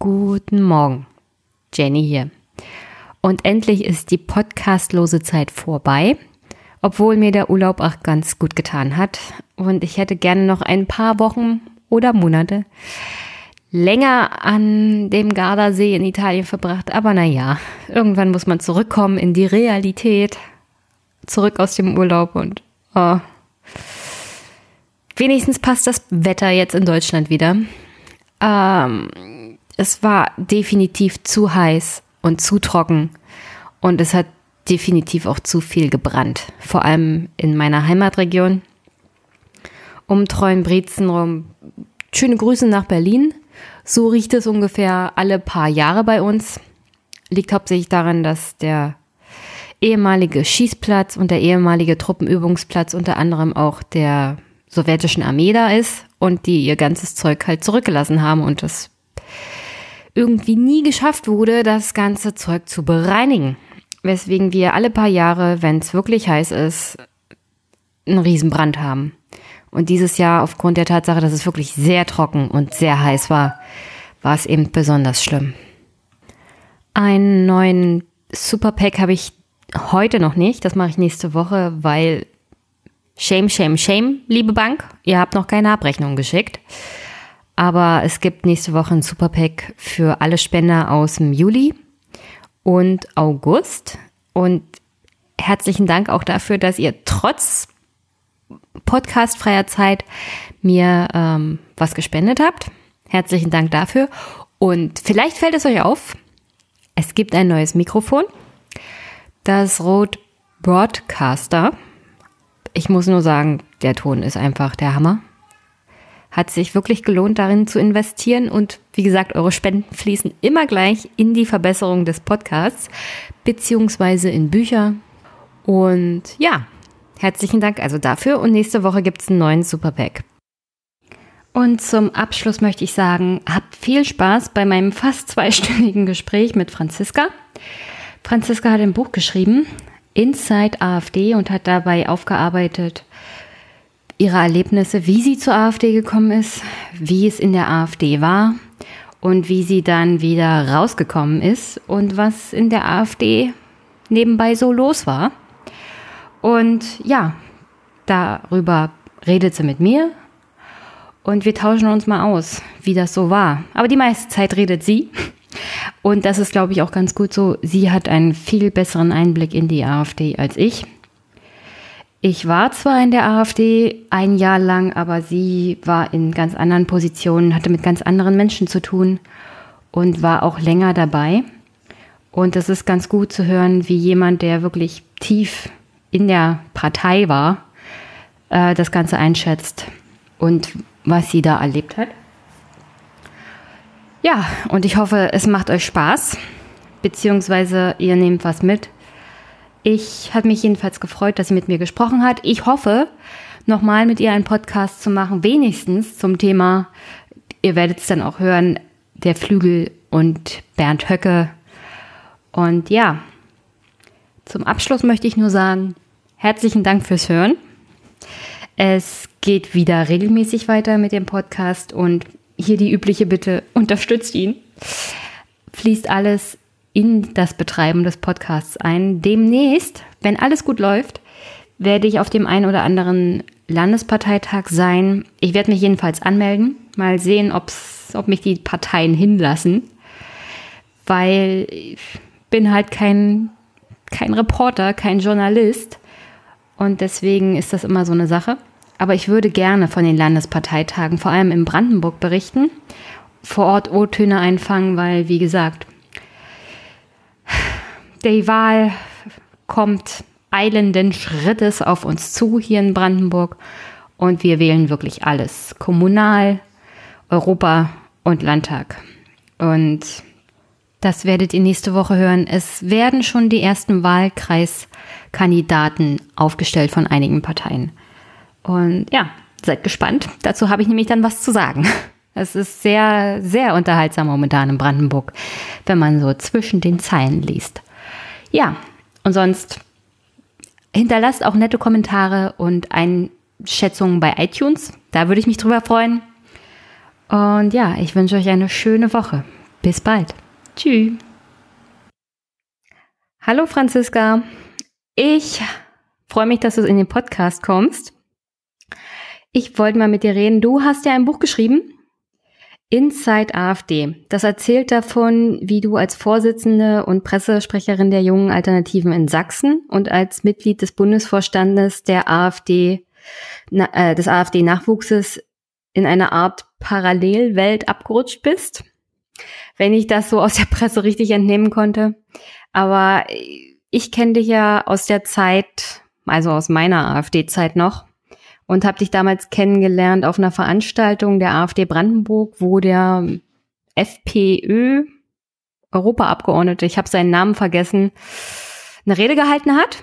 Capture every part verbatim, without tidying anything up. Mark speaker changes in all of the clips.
Speaker 1: Guten Morgen, Jenny hier. Und endlich ist die podcastlose Zeit vorbei, obwohl mir der Urlaub auch ganz gut getan hat. Und ich hätte gerne noch ein paar Wochen oder Monate länger an dem Gardasee in Italien verbracht. Aber naja, irgendwann muss man zurückkommen in die Realität, zurück aus dem Urlaub und oh. Wenigstens passt das Wetter jetzt in Deutschland wieder. Ähm, es war definitiv zu heiß und zu trocken und es hat definitiv auch zu viel gebrannt. Vor allem in meiner Heimatregion. Um Treuenbrietzen rum. Schöne Grüße nach Berlin. So riecht es ungefähr alle paar Jahre bei uns. Liegt hauptsächlich daran, dass der ehemalige Schießplatz und der ehemalige Truppenübungsplatz unter anderem auch der sowjetischen Armee da ist und die ihr ganzes Zeug halt zurückgelassen haben und es irgendwie nie geschafft wurde, das ganze Zeug zu bereinigen. Weswegen wir alle paar Jahre, wenn es wirklich heiß ist, einen Riesenbrand haben. Und dieses Jahr, aufgrund der Tatsache, dass es wirklich sehr trocken und sehr heiß war, war es eben besonders schlimm. Einen neuen Superpack habe ich heute noch nicht. Das mache ich nächste Woche, weil Shame, shame, shame, liebe Bank. Ihr habt noch keine Abrechnung geschickt. Aber es gibt nächste Woche ein Superpack für alle Spender aus dem Juli und August. Und herzlichen Dank auch dafür, dass ihr trotz podcastfreier Zeit mir ähm, was gespendet habt. Herzlichen Dank dafür. Und vielleicht fällt es euch auf, es gibt ein neues Mikrofon. Das Rode Broadcaster. Ich muss nur sagen, der Ton ist einfach der Hammer. Hat sich wirklich gelohnt, darin zu investieren. Und wie gesagt, eure Spenden fließen immer gleich in die Verbesserung des Podcasts, beziehungsweise in Bücher. Und ja, herzlichen Dank also dafür. Und nächste Woche gibt es einen neuen Superpack. Und zum Abschluss möchte ich sagen, habt viel Spaß bei meinem fast zweistündigen Gespräch mit Franziska. Franziska hat ein Buch geschrieben, Inside AfD, und hat dabei aufgearbeitet ihre Erlebnisse, wie sie zur AfD gekommen ist, wie es in der AfD war und wie sie dann wieder rausgekommen ist und was in der AfD nebenbei so los war. Und ja, darüber redet sie mit mir und wir tauschen uns mal aus, wie das so war. Aber die meiste Zeit redet sie. Und das ist, glaube ich, auch ganz gut so. Sie hat einen viel besseren Einblick in die AfD als ich. Ich war zwar in der AfD ein Jahr lang, aber sie war in ganz anderen Positionen, hatte mit ganz anderen Menschen zu tun und war auch länger dabei. Und es ist ganz gut zu hören, wie jemand, der wirklich tief in der Partei war, äh, das Ganze einschätzt und was sie da erlebt hat. Ja, und ich hoffe, es macht euch Spaß, beziehungsweise ihr nehmt was mit. Ich habe mich jedenfalls gefreut, dass sie mit mir gesprochen hat. Ich hoffe, nochmal mit ihr einen Podcast zu machen, wenigstens zum Thema, ihr werdet es dann auch hören, der Flügel und Bernd Höcke. Und ja, zum Abschluss möchte ich nur sagen, herzlichen Dank fürs Hören. Es geht wieder regelmäßig weiter mit dem Podcast und hier die übliche Bitte, unterstützt ihn. Fließt alles in das Betreiben des Podcasts ein. Demnächst, wenn alles gut läuft, werde ich auf dem einen oder anderen Landesparteitag sein. Ich werde mich jedenfalls anmelden. Mal sehen, ob's, ob mich die Parteien hinlassen. Weil ich bin halt kein, kein Reporter, kein Journalist. Und deswegen ist das immer so eine Sache. Aber ich würde gerne von den Landesparteitagen, vor allem in Brandenburg, berichten, vor Ort O-Töne einfangen, weil, wie gesagt, die Wahl kommt eilenden Schrittes auf uns zu hier in Brandenburg und wir wählen wirklich alles. Kommunal, Europa und Landtag. Und das werdet ihr nächste Woche hören. Es werden schon die ersten Wahlkreiskandidaten aufgestellt von einigen Parteien. Und ja, seid gespannt. Dazu habe ich nämlich dann was zu sagen. Es ist sehr, sehr unterhaltsam momentan in Brandenburg, wenn man so zwischen den Zeilen liest. Ja, und sonst hinterlasst auch nette Kommentare und Einschätzungen bei iTunes. Da würde ich mich drüber freuen. Und ja, ich wünsche euch eine schöne Woche. Bis bald. Tschüss. Hallo Franziska. Ich freue mich, dass du in den Podcast kommst. Ich wollte mal mit dir reden. Du hast ja ein Buch geschrieben, Inside AfD. Das erzählt davon, wie du als Vorsitzende und Pressesprecherin der Jungen Alternativen in Sachsen und als Mitglied des Bundesvorstandes der AfD, na, äh, des AfD-Nachwuchses in eine Art Parallelwelt abgerutscht bist, wenn ich das so aus der Presse richtig entnehmen konnte. Aber ich kenne dich ja aus der Zeit, also aus meiner AfD-Zeit noch, und habe dich damals kennengelernt auf einer Veranstaltung der AfD Brandenburg, wo der FPÖ-Europaabgeordnete, ich habe seinen Namen vergessen, eine Rede gehalten hat.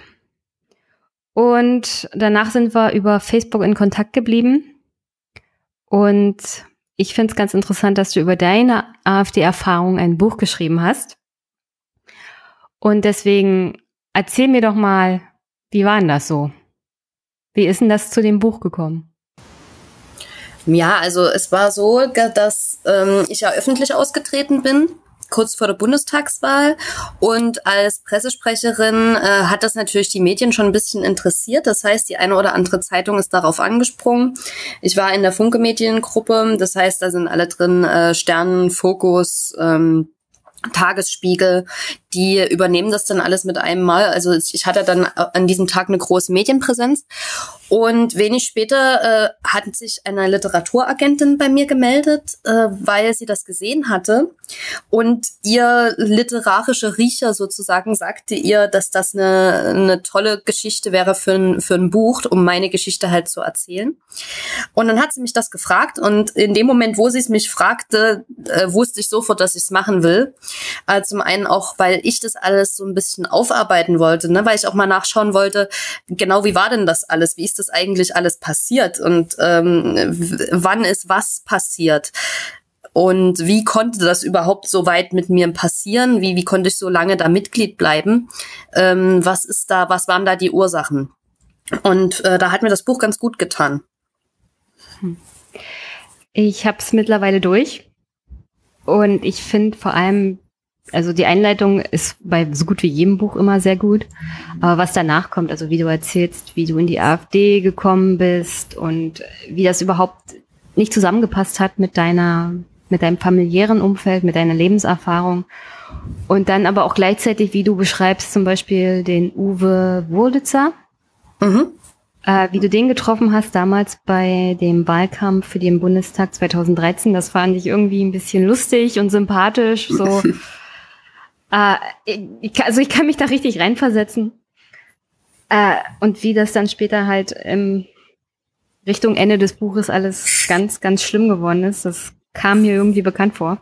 Speaker 1: Und danach sind wir über Facebook in Kontakt geblieben. Und ich finde es ganz interessant, dass du über deine AfD-Erfahrung ein Buch geschrieben hast. Und deswegen erzähl mir doch mal, wie war denn das so? Wie ist denn das zu dem Buch gekommen?
Speaker 2: Ja, also es war so, dass ähm, ich ja öffentlich ausgetreten bin, kurz vor der Bundestagswahl. Und als Pressesprecherin äh, hat das natürlich die Medien schon ein bisschen interessiert. Das heißt, die eine oder andere Zeitung ist darauf angesprungen. Ich war in der Funke-Mediengruppe, das heißt, da sind alle drin, äh, Stern, Fokus, ähm, Tagesspiegel, die übernehmen das dann alles mit einem Mal. Also ich hatte dann an diesem Tag eine große Medienpräsenz. Und wenig später äh, hat sich eine Literaturagentin bei mir gemeldet, äh, weil sie das gesehen hatte. Und ihr literarischer Riecher sozusagen sagte ihr, dass das eine, eine tolle Geschichte wäre für ein, für ein Buch, um meine Geschichte halt zu erzählen. Und dann hat sie mich das gefragt. Und in dem Moment, wo sie es mich fragte, äh, wusste ich sofort, dass ich es machen will. Äh, zum einen auch, weil ich das alles so ein bisschen aufarbeiten wollte, ne? Weil ich auch mal nachschauen wollte, genau wie war denn das alles? Wie ist das eigentlich alles passiert? Und ähm, w- wann ist was passiert? Und wie konnte das überhaupt so weit mit mir passieren? Wie, wie konnte ich so lange da Mitglied bleiben? Ähm, was ist da, was waren da die Ursachen? Und äh, da hat mir das Buch ganz gut getan.
Speaker 1: Ich habe es mittlerweile durch. Und ich finde vor allem, also die Einleitung ist bei so gut wie jedem Buch immer sehr gut. Aber was danach kommt, also wie du erzählst, wie du in die AfD gekommen bist und wie das überhaupt nicht zusammengepasst hat mit deiner, mit deinem familiären Umfeld, mit deiner Lebenserfahrung. Und dann aber auch gleichzeitig, wie du beschreibst, zum Beispiel den Uwe Wurlitzer. Mhm. Äh, wie du den getroffen hast damals bei dem Wahlkampf für den Bundestag zweitausenddreizehn, das fand ich irgendwie ein bisschen lustig und sympathisch. So, äh, ich, also ich kann mich da richtig reinversetzen. Äh, und wie das dann später halt im Richtung Ende des Buches alles ganz, ganz schlimm geworden ist, das kam mir irgendwie bekannt vor.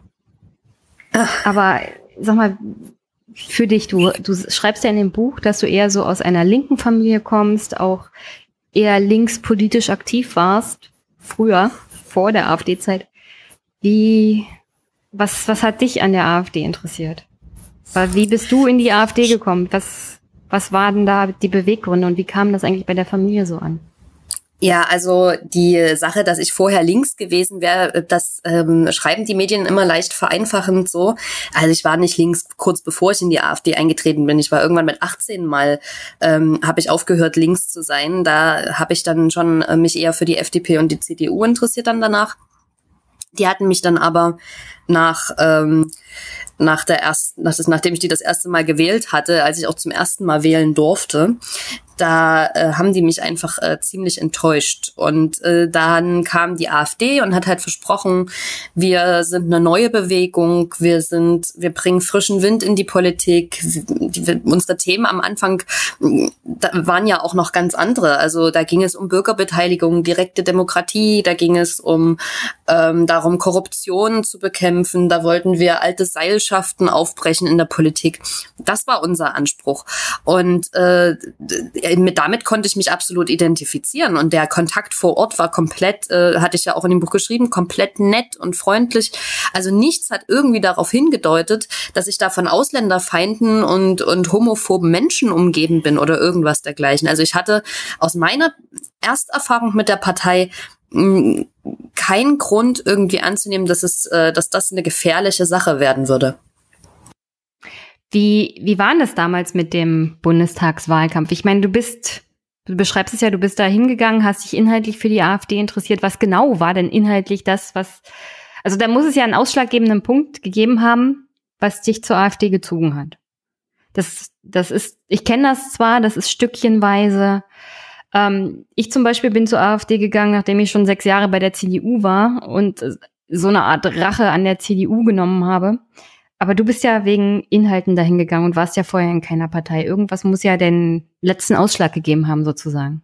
Speaker 1: Aber sag mal, für dich, du, du schreibst ja in dem Buch, dass du eher so aus einer linken Familie kommst, auch eher linkspolitisch aktiv warst, früher, vor der AfD-Zeit. Wie, was, was hat dich an der AfD interessiert? Wie bist du in die AfD gekommen? Was, was waren da die Beweggründe und wie kam das eigentlich bei der Familie so an?
Speaker 2: Ja, also die Sache, dass ich vorher links gewesen wäre, das ähm, schreiben die Medien immer leicht vereinfachend so. Also ich war nicht links, kurz bevor ich in die AfD eingetreten bin. Ich war irgendwann mit achtzehn mal, ähm, habe ich aufgehört, links zu sein. Da habe ich dann schon äh, mich eher für die F D P und die C D U interessiert dann danach. Die hatten mich dann aber nach ähm, nach der ersten, nach das, nachdem ich die das erste Mal gewählt hatte, als ich auch zum ersten Mal wählen durfte, da äh, haben die mich einfach äh, ziemlich enttäuscht. Und äh, dann kam die AfD und hat halt versprochen, wir sind eine neue Bewegung, wir sind, wir bringen frischen Wind in die Politik. Die, die, unsere Themen am Anfang da waren ja auch noch ganz andere. Also da ging es um Bürgerbeteiligung, direkte Demokratie, da ging es um ähm, darum, Korruption zu bekämpfen. Da wollten wir alte Seilschaften aufbrechen in der Politik. Das war unser Anspruch. Und äh, mit damit konnte ich mich absolut identifizieren. Und der Kontakt vor Ort war komplett, äh, hatte ich ja auch in dem Buch geschrieben, komplett nett und freundlich. Also nichts hat irgendwie darauf hingedeutet, dass ich da von Ausländerfeinden und, und homophoben Menschen umgeben bin oder irgendwas dergleichen. Also ich hatte aus meiner Ersterfahrung mit der Partei keinen Grund irgendwie anzunehmen, dass es, äh, dass das eine gefährliche Sache werden würde.
Speaker 1: Wie, wie war denn das damals mit dem Bundestagswahlkampf? Ich meine, du bist, du beschreibst es ja, du bist da hingegangen, hast dich inhaltlich für die AfD interessiert. Was genau war denn inhaltlich das, was, also da muss es ja einen ausschlaggebenden Punkt gegeben haben, was dich zur AfD gezogen hat. Das, das ist, ich kenne das zwar, das ist stückchenweise. Ähm, ich zum Beispiel bin zur AfD gegangen, nachdem ich schon sechs Jahre bei der C D U war und so eine Art Rache an der C D U genommen habe. Aber du bist ja wegen Inhalten dahin gegangen und warst ja vorher in keiner Partei. Irgendwas muss ja den letzten Ausschlag gegeben haben, sozusagen.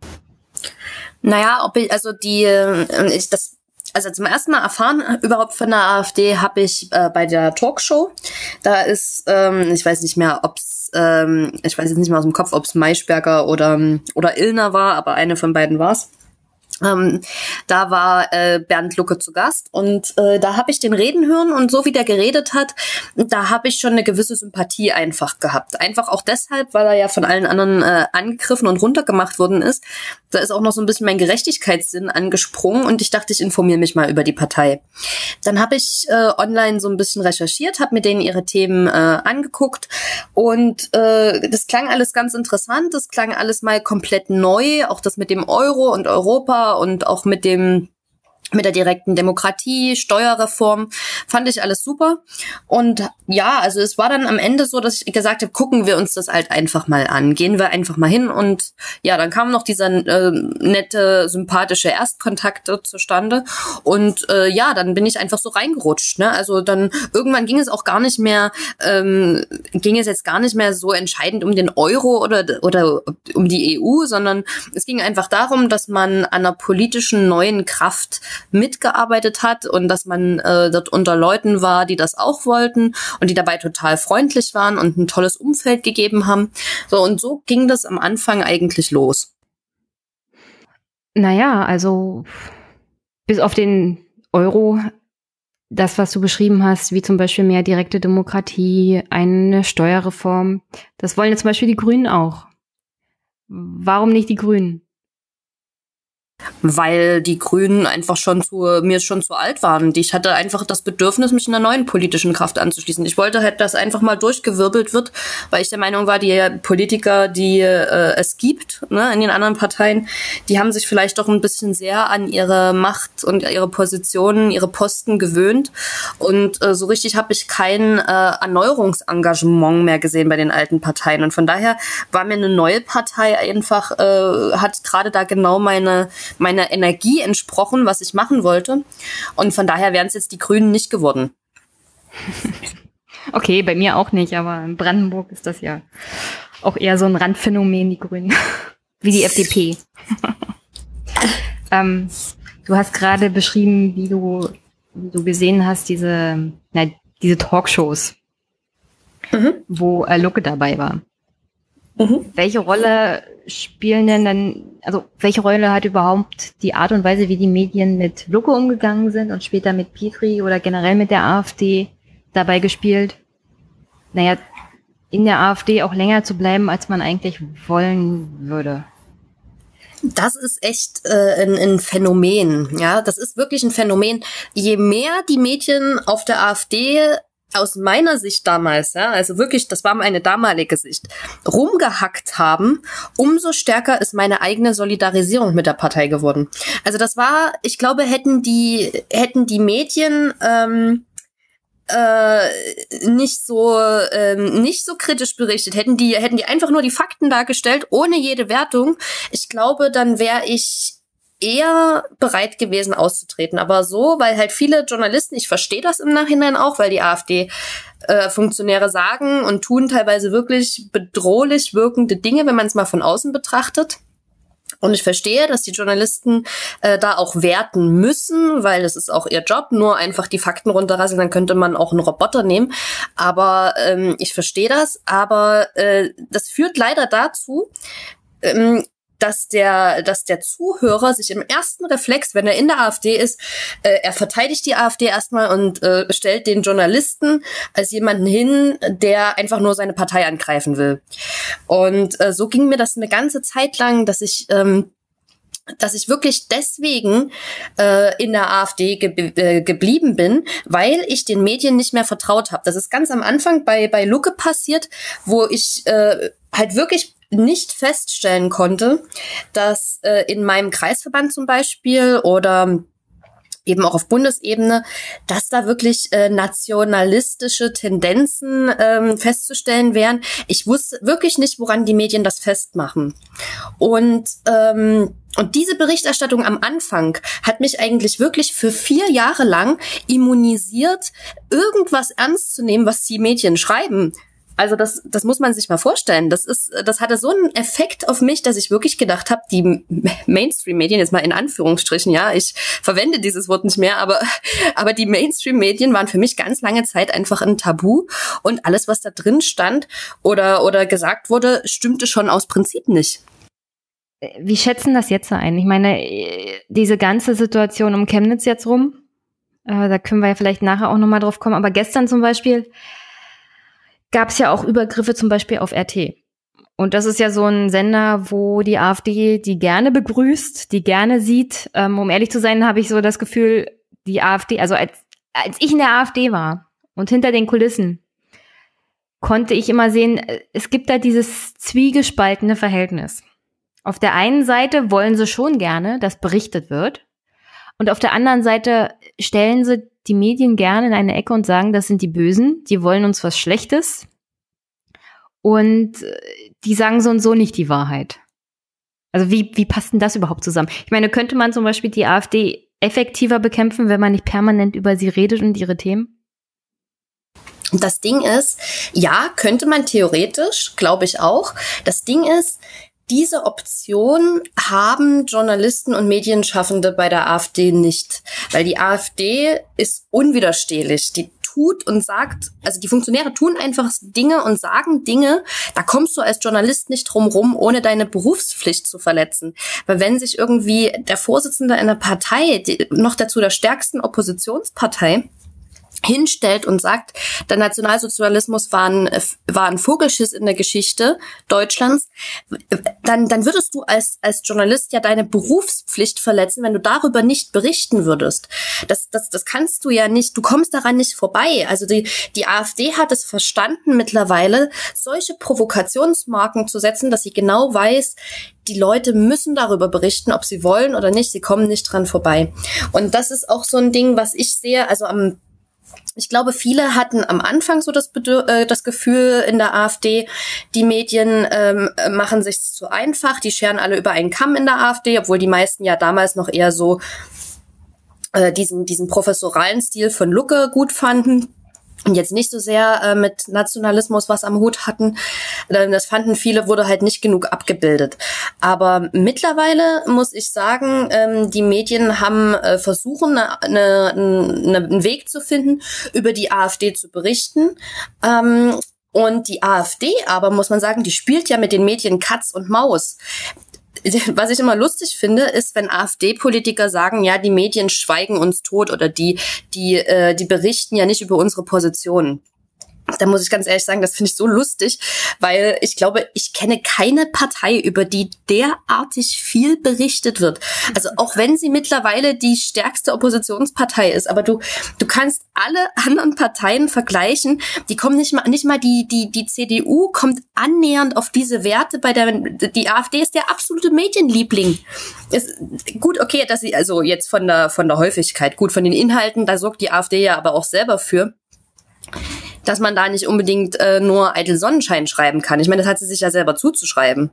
Speaker 2: Naja, ob ich, also die, ich, das, also zum ersten Mal erfahren überhaupt von der AfD habe ich äh, bei der Talkshow. Da ist, ähm, ich weiß nicht mehr, ob's, ähm, ich weiß jetzt nicht mehr aus dem Kopf, ob's Maischberger oder oder Illner war, aber eine von beiden war's. Ähm, da war äh, Bernd Lucke zu Gast und äh, da habe ich den reden hören und so wie der geredet hat, da habe ich schon eine gewisse Sympathie einfach gehabt. Einfach auch deshalb, weil er ja von allen anderen äh, angegriffen und runtergemacht worden ist. Da ist auch noch so ein bisschen mein Gerechtigkeitssinn angesprungen und ich dachte, ich informiere mich mal über die Partei. Dann habe ich äh, online so ein bisschen recherchiert, habe mir denen ihre Themen äh, angeguckt und äh, das klang alles ganz interessant, das klang alles mal komplett neu, auch das mit dem Euro und Europa und auch mit dem mit der direkten Demokratie, Steuerreform, fand ich alles super. Und ja, also es war dann am Ende so, dass ich gesagt habe, gucken wir uns das halt einfach mal an. Gehen wir einfach mal hin und ja, dann kam noch dieser äh, nette, sympathische Erstkontakt zustande. Und äh, ja, dann bin ich einfach so reingerutscht. Ne? Also dann irgendwann ging es auch gar nicht mehr, ähm, ging es jetzt gar nicht mehr so entscheidend um den Euro oder, oder um die E U, sondern es ging einfach darum, dass man an einer politischen neuen Kraft mitgearbeitet hat und dass man äh, dort unter Leuten war, die das auch wollten und die dabei total freundlich waren und ein tolles Umfeld gegeben haben. So und so ging das am Anfang eigentlich los.
Speaker 1: Naja, also bis auf den Euro, das, was du beschrieben hast, wie zum Beispiel mehr direkte Demokratie, eine Steuerreform, das wollen ja zum Beispiel die Grünen auch. Warum nicht die Grünen?
Speaker 2: Weil die Grünen einfach schon zu, mir schon zu alt waren. Ich hatte einfach das Bedürfnis, mich einer neuen politischen Kraft anzuschließen. Ich wollte halt, dass einfach mal durchgewirbelt wird, weil ich der Meinung war, die Politiker, die äh, es gibt, ne, in den anderen Parteien, die haben sich vielleicht doch ein bisschen sehr an ihre Macht und ihre Positionen, ihre Posten gewöhnt. Und äh, so richtig habe ich kein äh, Erneuerungsengagement mehr gesehen bei den alten Parteien. Und von daher war mir eine neue Partei einfach, äh, hat gerade da genau meine meiner Energie entsprochen, was ich machen wollte. Und von daher wären es jetzt die Grünen nicht geworden.
Speaker 1: Okay, bei mir auch nicht, aber in Brandenburg ist das ja auch eher so ein Randphänomen, die Grünen. Wie die F D P. ähm, du hast gerade beschrieben, wie du, wie du gesehen hast, diese, na, diese Talkshows, mhm. wo äh, Lucke dabei war. Mhm. Welche Rolle spielen denn dann, also welche Rolle hat überhaupt die Art und Weise, wie die Medien mit Lucke umgegangen sind und später mit Petri oder generell mit der AfD dabei gespielt? Naja, in der AfD auch länger zu bleiben, als man eigentlich wollen würde.
Speaker 2: Das ist echt äh, ein, ein Phänomen, ja, das ist wirklich ein Phänomen. Je mehr die Medien auf der AfD aus meiner Sicht damals, ja, also wirklich, das war meine damalige Sicht, rumgehackt haben, umso stärker ist meine eigene Solidarisierung mit der Partei geworden. Also das war, ich glaube, hätten die, hätten die Medien ähm, äh, nicht so ähm, nicht so kritisch berichtet, hätten die, hätten die einfach nur die Fakten dargestellt, ohne jede Wertung, ich glaube, dann wäre ich eher bereit gewesen auszutreten. Aber so, weil halt viele Journalisten, ich verstehe das im Nachhinein auch, weil die AfD-Funktionäre äh, sagen und tun teilweise wirklich bedrohlich wirkende Dinge, wenn man es mal von außen betrachtet. Und ich verstehe, dass die Journalisten äh, da auch werten müssen, weil das ist auch ihr Job, nur einfach die Fakten runterrasseln, dann könnte man auch einen Roboter nehmen. Aber ähm, ich verstehe das, aber äh, das führt leider dazu, ähm, dass der, dass der Zuhörer sich im ersten Reflex, wenn er in der AfD ist, äh, er verteidigt die AfD erstmal und äh, stellt den Journalisten als jemanden hin, der einfach nur seine Partei angreifen will. Und äh, so ging mir das eine ganze Zeit lang, dass ich ähm, dass ich wirklich deswegen äh, in der AfD ge- äh, geblieben bin, weil ich den Medien nicht mehr vertraut habe. Das ist ganz am Anfang bei bei Lucke passiert, wo ich äh, halt wirklich nicht feststellen konnte, dass äh, in meinem Kreisverband zum Beispiel oder eben auch auf Bundesebene, dass da wirklich äh, nationalistische Tendenzen ähm, festzustellen wären. Ich wusste wirklich nicht, woran die Medien das festmachen. Und ähm, und diese Berichterstattung am Anfang hat mich eigentlich wirklich für vier Jahre lang immunisiert, irgendwas ernst zu nehmen, was die Medien schreiben. Also das, das muss man sich mal vorstellen. Das ist, das hatte so einen Effekt auf mich, dass ich wirklich gedacht habe, die Mainstream-Medien, jetzt mal in Anführungsstrichen, ja, ich verwende dieses Wort nicht mehr, aber, aber die Mainstream-Medien waren für mich ganz lange Zeit einfach ein Tabu und alles, was da drin stand oder, oder gesagt wurde, stimmte schon aus Prinzip nicht.
Speaker 1: Wie schätzen das jetzt ein? Ich meine, diese ganze Situation um Chemnitz jetzt rum, äh, da können wir ja vielleicht nachher auch nochmal drauf kommen, aber gestern zum Beispiel gab es ja auch Übergriffe zum Beispiel auf R T. Und das ist ja so ein Sender, wo die AfD die gerne begrüßt, die gerne sieht. Ähm, um ehrlich zu sein, habe ich so das Gefühl, die AfD, also als, als ich in der AfD war und hinter den Kulissen, konnte ich immer sehen, es gibt da dieses zwiegespaltene Verhältnis. Auf der einen Seite wollen sie schon gerne, dass berichtet wird. Und auf der anderen Seite stellen sie die Medien gerne in eine Ecke und sagen, das sind die Bösen, die wollen uns was Schlechtes. Und die sagen so und so nicht die Wahrheit. Also wie, wie passt denn das überhaupt zusammen? Ich meine, könnte man zum Beispiel die AfD effektiver bekämpfen, wenn man nicht permanent über sie redet und ihre Themen?
Speaker 2: Das Ding ist, ja, könnte man theoretisch, glaube ich auch. Das Ding ist, diese Option haben Journalisten und Medienschaffende bei der AfD nicht, weil die AfD ist unwiderstehlich. Die tut und sagt, also die Funktionäre tun einfach Dinge und sagen Dinge, da kommst du als Journalist nicht drum rum, ohne deine Berufspflicht zu verletzen. Weil wenn sich irgendwie der Vorsitzende einer Partei, die, noch dazu der stärksten Oppositionspartei, hinstellt und sagt, der Nationalsozialismus war ein, war ein Vogelschiss in der Geschichte Deutschlands, dann, dann würdest du als, als Journalist ja deine Berufspflicht verletzen, wenn du darüber nicht berichten würdest. Das, das, das kannst du ja nicht, du kommst daran nicht vorbei. Also die, die AfD hat es verstanden mittlerweile, solche Provokationsmarken zu setzen, dass sie genau weiß, die Leute müssen darüber berichten, ob sie wollen oder nicht, sie kommen nicht dran vorbei. Und das ist auch so ein Ding, was ich sehe, also am Ich glaube, viele hatten am Anfang so das, Bedür- äh, das Gefühl in der AfD, die Medien ähm, machen sich's zu einfach, die scheren alle über einen Kamm in der AfD, obwohl die meisten ja damals noch eher so äh, diesen diesen professoralen Stil von Lucke gut fanden und jetzt nicht so sehr äh, mit Nationalismus was am Hut hatten. Das fanden viele, wurde halt nicht genug abgebildet. Aber mittlerweile muss ich sagen, ähm, die Medien haben äh, versuchen, eine, eine, eine, einen Weg zu finden, über die AfD zu berichten. Ähm, und die AfD aber, muss man sagen, die spielt ja mit den Medien Katz und Maus. Was ich immer lustig finde, ist, wenn AfD-Politiker sagen, ja, die Medien schweigen uns tot oder die, die, äh, die berichten ja nicht über unsere Positionen. Da muss ich ganz ehrlich sagen, das finde ich so lustig, weil ich glaube, ich kenne keine Partei, über die derartig viel berichtet wird. Also auch wenn sie mittlerweile die stärkste Oppositionspartei ist, aber du du kannst alle anderen Parteien vergleichen, die kommen nicht mal nicht mal die die die C D U kommt annähernd auf diese Werte bei der die AfD ist der absolute Medienliebling. Ist gut, okay, dass sie also jetzt von der von der Häufigkeit, gut von den Inhalten, da sorgt die AfD ja aber auch selber für, dass man da nicht unbedingt äh, nur eitel Sonnenschein schreiben kann. Ich meine, das hat sie sich ja selber zuzuschreiben.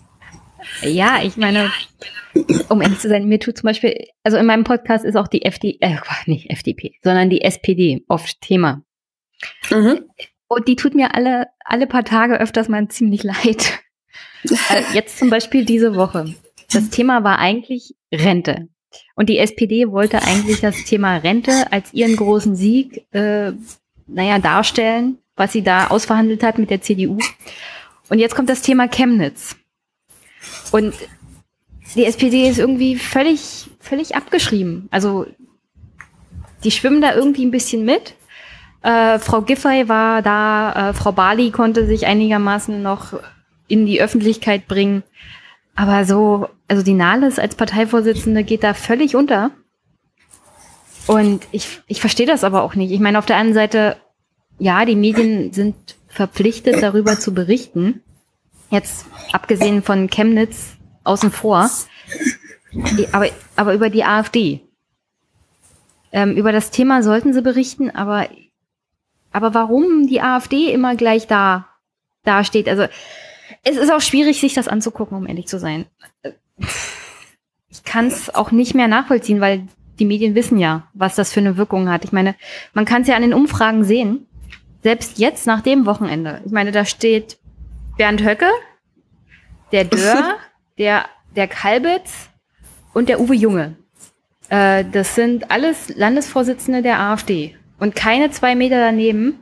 Speaker 1: Ja, ich meine, um ehrlich zu sein, mir tut zum Beispiel, also in meinem Podcast ist auch die F D, äh, nicht F D P, sondern die S P D oft Thema. Mhm. Und die tut mir alle, alle paar Tage öfters mal ziemlich leid. äh, jetzt zum Beispiel diese Woche. Das Thema war eigentlich Rente. Und die S P D wollte eigentlich das Thema Rente als ihren großen Sieg äh, naja, darstellen, was sie da ausverhandelt hat mit der C D U. Und jetzt kommt das Thema Chemnitz. Und die S P D ist irgendwie völlig, völlig abgeschrieben. Also, die schwimmen da irgendwie ein bisschen mit. Äh, Frau Giffey war da, äh, Frau Barley konnte sich einigermaßen noch in die Öffentlichkeit bringen. Aber so, also die Nahles als Parteivorsitzende geht da völlig unter. Und ich, ich verstehe das aber auch nicht. Ich meine, auf der einen Seite, ja, die Medien sind verpflichtet, darüber zu berichten. Jetzt abgesehen von Chemnitz außen vor. Aber, aber über die AfD. Ähm, über das Thema sollten sie berichten, aber, aber warum die AfD immer gleich da, da steht, also es ist auch schwierig, sich das anzugucken, um ehrlich zu sein. Ich kann es auch nicht mehr nachvollziehen, weil die Medien wissen ja, was das für eine Wirkung hat. Ich meine, man kann es ja an den Umfragen sehen, selbst jetzt nach dem Wochenende. Ich meine, da steht Bernd Höcke, der Dörr, der, der Kalbitz und der Uwe Junge. Äh, das sind alles Landesvorsitzende der AfD. Und keine zwei Meter daneben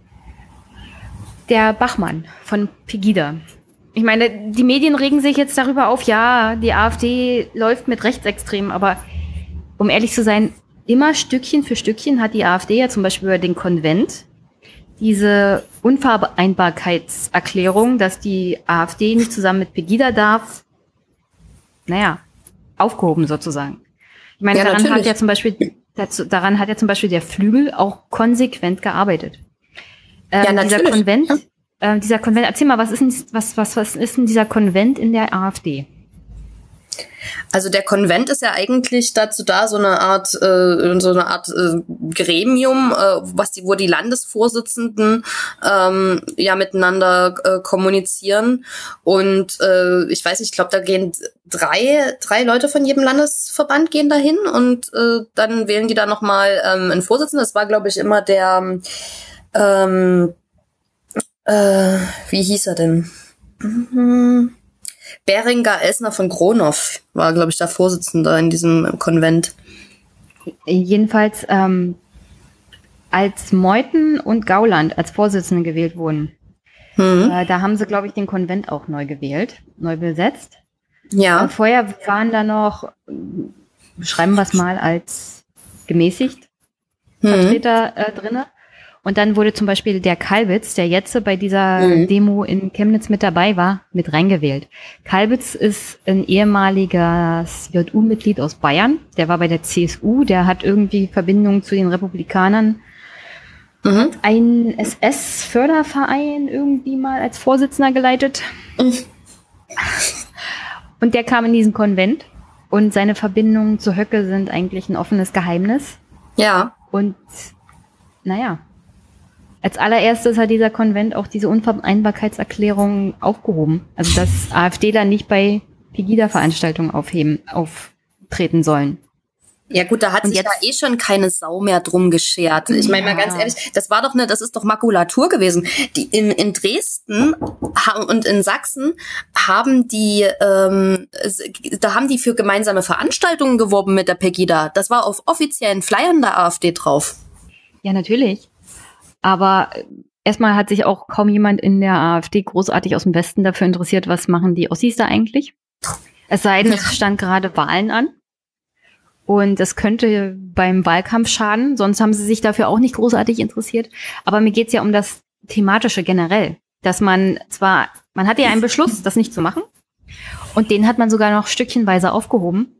Speaker 1: der Bachmann von Pegida. Ich meine, die Medien regen sich jetzt darüber auf, ja, die AfD läuft mit Rechtsextremen, aber um ehrlich zu sein, immer Stückchen für Stückchen hat die AfD ja zum Beispiel über den Konvent diese Unvereinbarkeitserklärung, dass die AfD nicht zusammen mit Pegida darf, naja, aufgehoben sozusagen. Ich meine, ja, daran natürlich. hat ja zum Beispiel, dazu, daran hat ja zum Beispiel der Flügel auch konsequent gearbeitet. Ähm, ja, natürlich. Dieser Konvent, äh, dieser Konvent, erzähl mal, was ist denn, was, was, was ist denn dieser Konvent in der AfD?
Speaker 2: Also der Konvent ist ja eigentlich dazu da, so eine Art, äh, so eine Art äh, Gremium, äh, was die, wo die Landesvorsitzenden ähm, ja miteinander äh, kommunizieren. Und äh, ich weiß nicht, ich glaube, da gehen drei, drei Leute von jedem Landesverband gehen dahin und äh, dann wählen die da nochmal ähm, einen Vorsitzenden. Das war, glaube ich, immer der, ähm, äh, wie hieß er denn? Mhm. Beringer Elsner von Gronow war, glaube ich, der Vorsitzende in diesem Konvent.
Speaker 1: Jedenfalls, ähm, als Meuthen und Gauland als Vorsitzende gewählt wurden, mhm. äh, da haben sie, glaube ich, den Konvent auch neu gewählt, neu besetzt.
Speaker 2: Ja.
Speaker 1: Äh, vorher waren da noch, beschreiben wir es mal als gemäßigt, mhm. Vertreter äh, drinne. Und dann wurde zum Beispiel der Kalbitz, der jetzt bei dieser mhm. Demo in Chemnitz mit dabei war, mit reingewählt. Kalbitz ist ein ehemaliges J U-Mitglied aus Bayern. Der war bei der C S U, der hat irgendwie Verbindungen zu den Republikanern. Mhm. Ein S S-Förderverein irgendwie mal als Vorsitzender geleitet. Mhm. Und der kam in diesen Konvent. Und seine Verbindungen zu Höcke sind eigentlich ein offenes Geheimnis.
Speaker 2: Ja.
Speaker 1: Und naja. Als allererstes hat dieser Konvent auch diese Unvereinbarkeitserklärung aufgehoben. Also, dass AfDler nicht bei Pegida-Veranstaltungen aufheben, auftreten sollen.
Speaker 2: Ja gut, da hat und sich ja eh schon keine Sau mehr drum geschert. Ich meine ja. mal ganz ehrlich, das war doch eine, das ist doch Makulatur gewesen. Die in, in Dresden und in Sachsen haben die, ähm, da haben die für gemeinsame Veranstaltungen geworben mit der Pegida. Das war auf offiziellen Flyern der AfD drauf.
Speaker 1: Ja, natürlich. Aber erstmal hat sich auch kaum jemand in der AfD großartig aus dem Westen dafür interessiert, was machen die Ossis da eigentlich. Es sei denn, es stand gerade Wahlen an. Und das könnte beim Wahlkampf schaden, sonst haben sie sich dafür auch nicht großartig interessiert. Aber mir geht's ja um das Thematische generell, dass man zwar, man hatte ja einen Beschluss, das nicht zu machen, und den hat man sogar noch stückchenweise aufgehoben.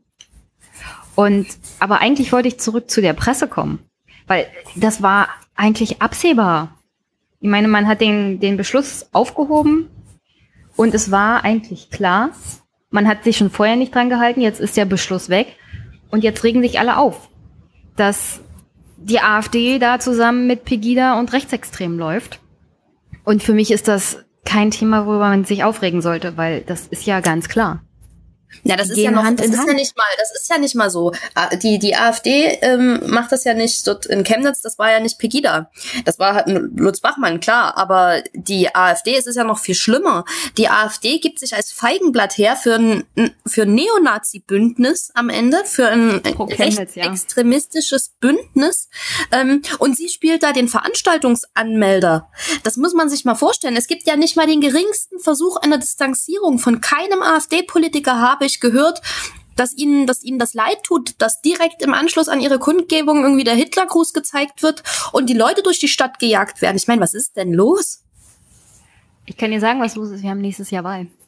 Speaker 1: Und aber eigentlich wollte ich zurück zu der Presse kommen, weil das war eigentlich absehbar. Ich meine, man hat den, den Beschluss aufgehoben und es war eigentlich klar, man hat sich schon vorher nicht dran gehalten, jetzt ist der Beschluss weg. Und jetzt regen sich alle auf, dass die AfD da zusammen mit Pegida und Rechtsextremen läuft. Und für mich ist das kein Thema, worüber man sich aufregen sollte, weil das ist ja ganz klar.
Speaker 2: Ja, das ist ja noch, das ist ja nicht mal, das ist ja nicht mal so. Die, die AfD ähm, macht das ja nicht dort in Chemnitz, das war ja nicht Pegida. Das war halt Lutz Bachmann, klar. Aber die AfD, es ist ja noch viel schlimmer. Die AfD gibt sich als Feigenblatt her für ein, für ein Neonazi-Bündnis am Ende, für ein rechtsextremistisches ja. Bündnis. Ähm, und sie spielt da den Veranstaltungsanmelder. Das muss man sich mal vorstellen. Es gibt ja nicht mal den geringsten Versuch einer Distanzierung. Von keinem AfD-Politiker habe ich gehört, dass ihnen, dass ihnen das leid tut, dass direkt im Anschluss an ihre Kundgebung irgendwie der Hitlergruß gezeigt wird und die Leute durch die Stadt gejagt werden. Ich meine, was ist denn los?
Speaker 1: Ich kann dir sagen, was los ist. Wir haben nächstes Jahr Wahl.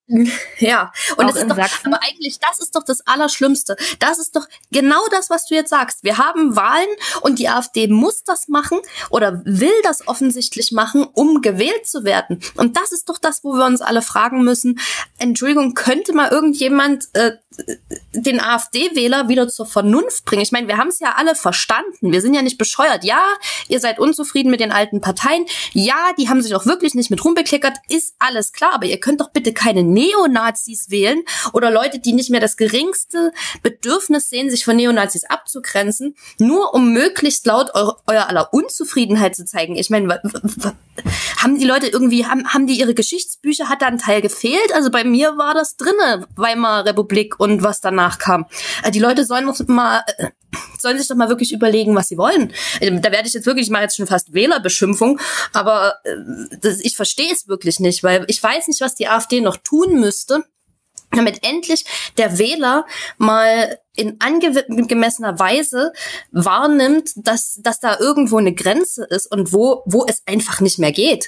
Speaker 2: Ja, und
Speaker 1: Auch
Speaker 2: es ist
Speaker 1: in
Speaker 2: doch,
Speaker 1: Sachsen?
Speaker 2: aber eigentlich, das ist doch das Allerschlimmste. Das ist doch genau das, was du jetzt sagst. Wir haben Wahlen und die AfD muss das machen oder will das offensichtlich machen, um gewählt zu werden. Und das ist doch das, wo wir uns alle fragen müssen, Entschuldigung, könnte mal irgendjemand äh, den AfD-Wähler wieder zur Vernunft bringen? Ich meine, wir haben es ja alle verstanden. Wir sind ja nicht bescheuert. Ja, ihr seid unzufrieden mit den alten Parteien. Ja, die haben sich auch wirklich nicht mit rumbekleckert. Ist alles klar. Aber ihr könnt doch bitte keine Neonazis wählen oder Leute, die nicht mehr das geringste Bedürfnis sehen, sich von Neonazis abzugrenzen, nur um möglichst laut eu- euer aller Unzufriedenheit zu zeigen. Ich meine, w- w- haben die Leute irgendwie, haben, haben die ihre Geschichtsbücher, hat da ein Teil gefehlt? Also bei mir war das drinne, Weimarer Republik und was danach kam. Die Leute sollen noch mal, sollen sich doch mal wirklich überlegen, was sie wollen. Da werde ich jetzt wirklich, ich mache jetzt schon fast Wählerbeschimpfung, aber das, ich verstehe es wirklich nicht, weil ich weiß nicht, was die AfD noch tun müsste, damit endlich der Wähler mal in angemessener Weise wahrnimmt, dass, dass da irgendwo eine Grenze ist und wo, wo es einfach nicht mehr geht.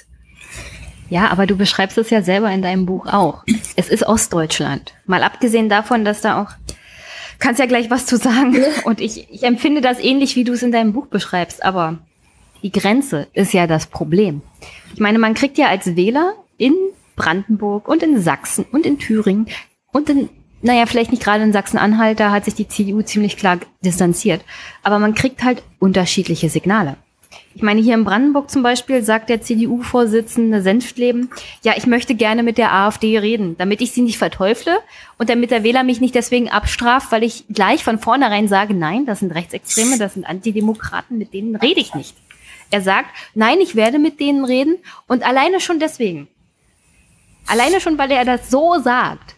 Speaker 1: Ja, aber du beschreibst es ja selber in deinem Buch auch. Es ist Ostdeutschland. Mal abgesehen davon, dass da auch, kannst ja gleich was zu sagen. Und ich, ich empfinde das ähnlich, wie du es in deinem Buch beschreibst. Aber die Grenze ist ja das Problem. Ich meine, man kriegt ja als Wähler in Brandenburg und in Sachsen und in Thüringen und in, naja, vielleicht nicht gerade in Sachsen-Anhalt, da hat sich die C D U ziemlich klar distanziert. Aber man kriegt halt unterschiedliche Signale. Ich meine, hier in Brandenburg zum Beispiel sagt der C D U-Vorsitzende Senftleben, ja, ich möchte gerne mit der AfD reden, damit ich sie nicht verteufle und damit der Wähler mich nicht deswegen abstraft, weil ich gleich von vornherein sage, nein, das sind Rechtsextreme, das sind Antidemokraten, mit denen rede ich nicht. Er sagt, nein, ich werde mit denen reden und alleine schon deswegen, alleine schon, weil er das so sagt,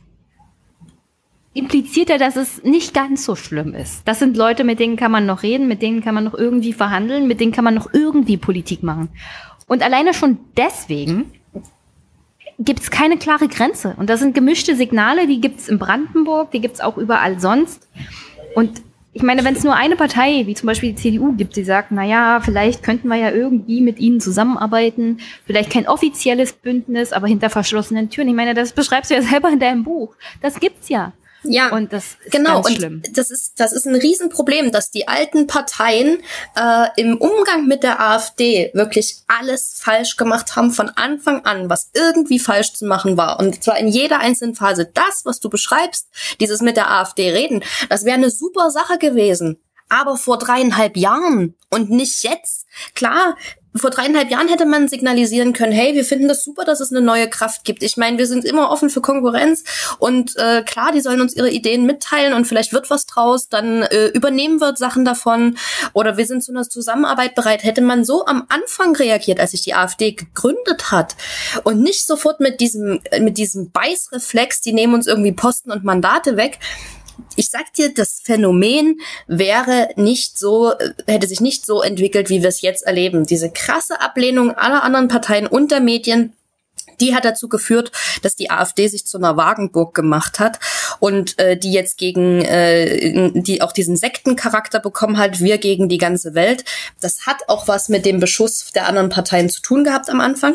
Speaker 1: impliziert er, dass es nicht ganz so schlimm ist. Das sind Leute, mit denen kann man noch reden, mit denen kann man noch irgendwie verhandeln, mit denen kann man noch irgendwie Politik machen. Und alleine schon deswegen gibt es keine klare Grenze. Und das sind gemischte Signale, die gibt es in Brandenburg, die gibt es auch überall sonst. Und ich meine, wenn es nur eine Partei, wie zum Beispiel die C D U gibt, die sagt, na ja, vielleicht könnten wir ja irgendwie mit ihnen zusammenarbeiten, vielleicht kein offizielles Bündnis, aber hinter verschlossenen Türen. Ich meine, das beschreibst du ja selber in deinem Buch. Das gibt's ja.
Speaker 2: Ja,
Speaker 1: und das ist
Speaker 2: genau.
Speaker 1: ganz
Speaker 2: und
Speaker 1: schlimm.
Speaker 2: Das ist, das ist ein Riesenproblem, dass die alten Parteien äh, im Umgang mit der AfD wirklich alles falsch gemacht haben von Anfang an, was irgendwie falsch zu machen war. Und zwar in jeder einzelnen Phase. Das, was du beschreibst, dieses mit der AfD reden, das wäre eine super Sache gewesen. Aber vor dreieinhalb Jahren und nicht jetzt. Klar, vor dreieinhalb Jahren hätte man signalisieren können, hey, wir finden das super, dass es eine neue Kraft gibt. Ich meine, wir sind immer offen für Konkurrenz und äh, klar, die sollen uns ihre Ideen mitteilen und vielleicht wird was draus, dann äh, übernehmen wir Sachen davon oder wir sind zu einer Zusammenarbeit bereit. Hätte man so am Anfang reagiert, als sich die AfD gegründet hat und nicht sofort mit diesem, mit diesem Beißreflex, die nehmen uns irgendwie Posten und Mandate weg. Ich sag dir, das Phänomen wäre nicht so, hätte sich nicht so entwickelt, wie wir es jetzt erleben. Diese krasse Ablehnung aller anderen Parteien und der Medien, die hat dazu geführt, dass die AfD sich zu einer Wagenburg gemacht hat und äh, die jetzt gegen, äh, die auch diesen Sektencharakter bekommen hat, wir gegen die ganze Welt. Das hat auch was mit dem Beschuss der anderen Parteien zu tun gehabt am Anfang.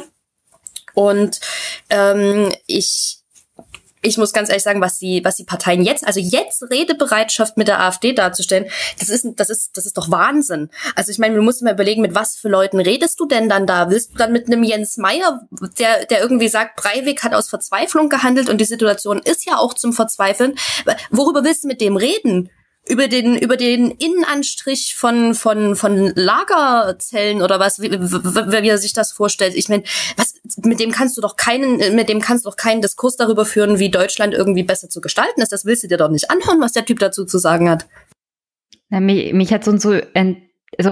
Speaker 2: Und ähm, ich Ich muss ganz ehrlich sagen, was die, was die Parteien jetzt, also jetzt Redebereitschaft mit der AfD darzustellen, das ist, das ist, das ist doch Wahnsinn. Also ich meine, du musst mal überlegen, mit was für Leuten redest du denn dann da? Willst du dann mit einem Jens Meyer, der, der irgendwie sagt, Breivik hat aus Verzweiflung gehandelt und die Situation ist ja auch zum Verzweifeln. Worüber willst du mit dem reden? Über den, über den Innenanstrich von, von, von Lagerzellen oder was, wie, wie, wie er sich das vorstellt. Ich meine, was, mit dem kannst du doch keinen, mit dem kannst du doch keinen Diskurs darüber führen, wie Deutschland irgendwie besser zu gestalten ist. Das willst du dir doch nicht anhören, was der Typ dazu zu sagen hat.
Speaker 1: Ja, mich, mich hat so und so, also,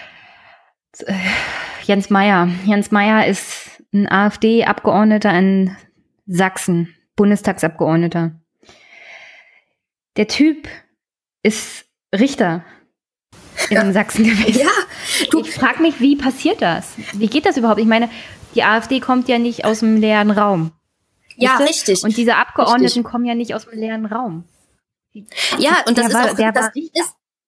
Speaker 1: Jens Meyer. Jens Meyer ist ein AfD-Abgeordneter in Sachsen, Bundestagsabgeordneter. Der Typ ist Richter in ja. Sachsen gewesen.
Speaker 2: Ja, du.
Speaker 1: Ich frage mich, wie passiert das? Wie geht das überhaupt? Ich meine, die AfD kommt ja nicht aus dem leeren Raum.
Speaker 2: Ja, richtig.
Speaker 1: Und diese Abgeordneten richtig. kommen ja nicht aus dem leeren Raum.
Speaker 2: Ja, und das
Speaker 1: der
Speaker 2: ist
Speaker 1: war,
Speaker 2: auch,
Speaker 1: der
Speaker 2: das
Speaker 1: war Richter.
Speaker 2: ist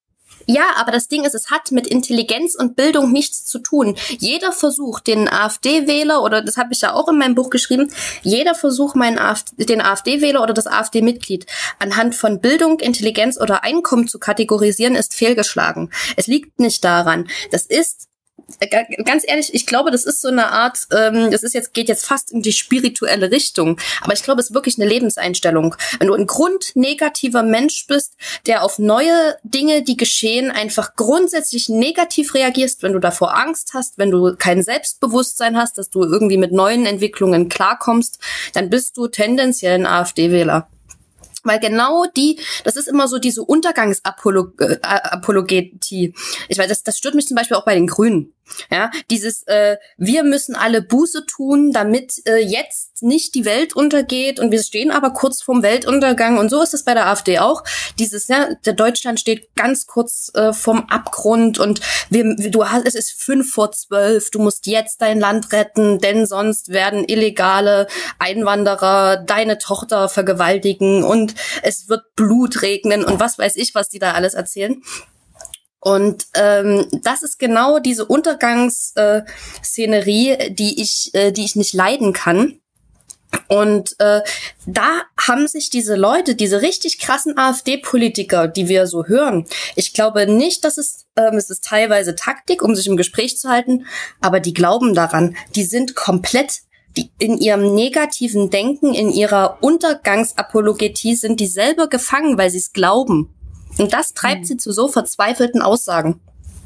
Speaker 2: Ja, aber das Ding ist, es hat mit Intelligenz und Bildung nichts zu tun. Jeder Versuch, den AfD-Wähler, oder das habe ich ja auch in meinem Buch geschrieben, jeder Versuch, meinen AfD, den AfD-Wähler oder das AfD-Mitglied anhand von Bildung, Intelligenz oder Einkommen zu kategorisieren, ist fehlgeschlagen. Es liegt nicht daran. Das ist ganz ehrlich, ich glaube, das ist so eine Art, ähm, das ist jetzt, geht jetzt fast in die spirituelle Richtung, aber ich glaube, es ist wirklich eine Lebenseinstellung. Wenn du ein grundnegativer Mensch bist, der auf neue Dinge, die geschehen, einfach grundsätzlich negativ reagierst, wenn du davor Angst hast, wenn du kein Selbstbewusstsein hast, dass du irgendwie mit neuen Entwicklungen klarkommst, dann bist du tendenziell ein AfD-Wähler. Weil genau die, das ist immer so diese Untergangsapologetie. Ich weiß, das, das stört mich zum Beispiel auch bei den Grünen. Ja, dieses, äh, wir müssen alle Buße tun, damit äh, jetzt nicht die Welt untergeht und wir stehen aber kurz vorm Weltuntergang und so ist es bei der AfD auch. Dieses, ja, der Deutschland steht ganz kurz äh, vorm Abgrund und wir, du hast, es ist fünf vor zwölf, du musst jetzt dein Land retten, denn sonst werden illegale Einwanderer deine Tochter vergewaltigen und es wird Blut regnen und was weiß ich, was die da alles erzählen. Und ähm, das ist genau diese Untergangsszenerie, äh, die ich, äh, die ich nicht leiden kann. Und äh, da haben sich diese Leute, diese richtig krassen AfD-Politiker, die wir so hören, ich glaube nicht, dass es, ähm, es ist teilweise Taktik, um sich im Gespräch zu halten, aber die glauben daran, die sind komplett die in ihrem negativen Denken, in ihrer Untergangsapologetie sind die selber gefangen, weil sie es glauben. Und das treibt sie zu so verzweifelten Aussagen.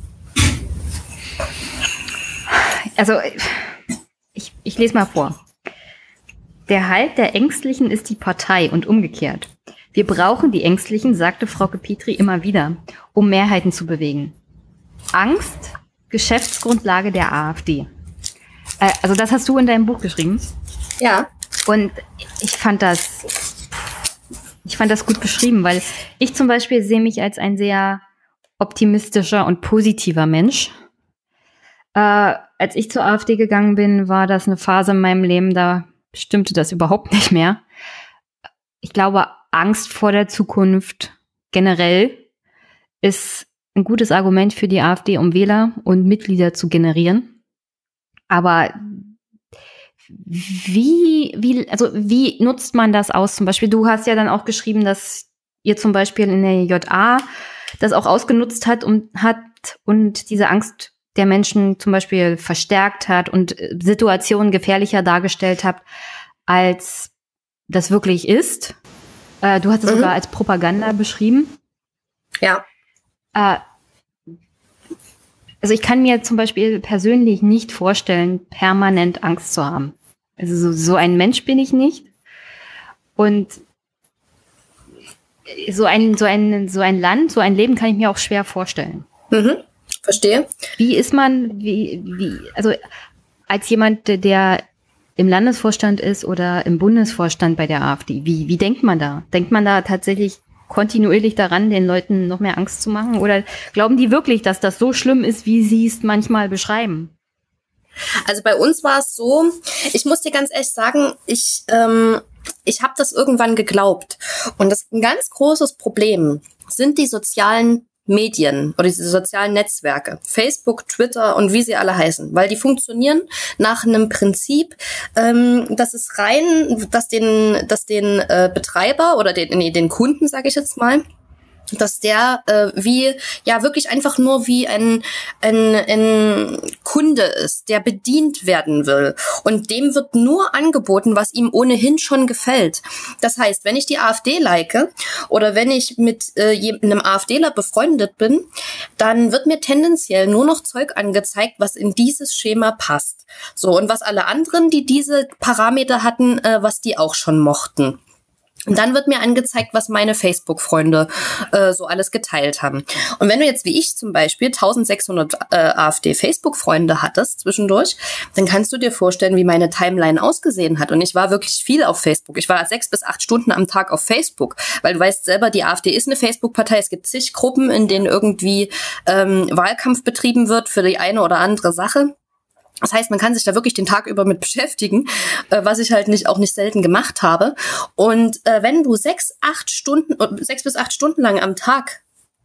Speaker 1: Also, ich, ich lese mal vor. Der Halt der Ängstlichen ist die Partei und umgekehrt. Wir brauchen die Ängstlichen, sagte Frauke Petry immer wieder, um Mehrheiten zu bewegen. Angst, Geschäftsgrundlage der AfD. Äh, also das hast du in deinem Buch geschrieben?
Speaker 2: Ja.
Speaker 1: Und ich fand das... Ich fand das gut beschrieben, weil ich zum Beispiel sehe mich als ein sehr optimistischer und positiver Mensch. Äh, als ich zur AfD gegangen bin, war das eine Phase in meinem Leben, da stimmte das überhaupt nicht mehr. Ich glaube, Angst vor der Zukunft generell ist ein gutes Argument für die AfD, um Wähler und Mitglieder zu generieren. Aber Wie, wie, also wie nutzt man das aus? Zum Beispiel, du hast ja dann auch geschrieben, dass ihr zum Beispiel in der J A das auch ausgenutzt hat und hat und diese Angst der Menschen zum Beispiel verstärkt hat und Situationen gefährlicher dargestellt habt, als das wirklich ist. Äh, du hast es mhm. sogar als Propaganda beschrieben.
Speaker 2: Ja.
Speaker 1: Äh, Also ich kann mir zum Beispiel persönlich nicht vorstellen, permanent Angst zu haben. Also so, so ein Mensch bin ich nicht. Und so ein, so ein, so ein Land, so ein Leben kann ich mir auch schwer vorstellen.
Speaker 2: Mhm. Verstehe.
Speaker 1: Wie ist man, wie, wie, also als jemand, der im Landesvorstand ist oder im Bundesvorstand bei der AfD, wie, wie denkt man da? Denkt man da tatsächlich kontinuierlich daran, den Leuten noch mehr Angst zu machen? Oder glauben die wirklich, dass das so schlimm ist, wie sie es manchmal beschreiben?
Speaker 2: Also bei uns war es so, ich muss dir ganz ehrlich sagen, ich, ähm, ich habe das irgendwann geglaubt. Und das ist ein ganz großes Problem, sind die sozialen Medien oder diese sozialen Netzwerke, Facebook, Twitter und wie sie alle heißen, weil die funktionieren nach einem Prinzip, ähm, das ist rein, dass den, dass den äh, Betreiber oder den, nee, den Kunden, sage ich jetzt mal, dass der äh, wie ja wirklich einfach nur wie ein, ein ein Kunde ist, der bedient werden will und dem wird nur angeboten, was ihm ohnehin schon gefällt. Das heißt, wenn ich die AfD like oder wenn ich mit äh, einem AfDler befreundet bin, dann wird mir tendenziell nur noch Zeug angezeigt, was in dieses Schema passt. So, und was alle anderen, die diese Parameter hatten, äh, was die auch schon mochten. Und dann wird mir angezeigt, was meine Facebook-Freunde äh, so alles geteilt haben. Und wenn du jetzt wie ich zum Beispiel eintausendsechshundert äh, AfD-Facebook-Freunde hattest zwischendurch, dann kannst du dir vorstellen, wie meine Timeline ausgesehen hat. Und ich war wirklich viel auf Facebook. Ich war sechs bis acht Stunden am Tag auf Facebook, weil du weißt selber, die AfD ist eine Facebook-Partei. Es gibt zig Gruppen, in denen irgendwie ähm, Wahlkampf betrieben wird für die eine oder andere Sache. Das heißt, man kann sich da wirklich den Tag über mit beschäftigen, äh, was ich halt nicht auch nicht selten gemacht habe. Und äh, wenn du sechs, acht Stunden, sechs bis acht Stunden lang am Tag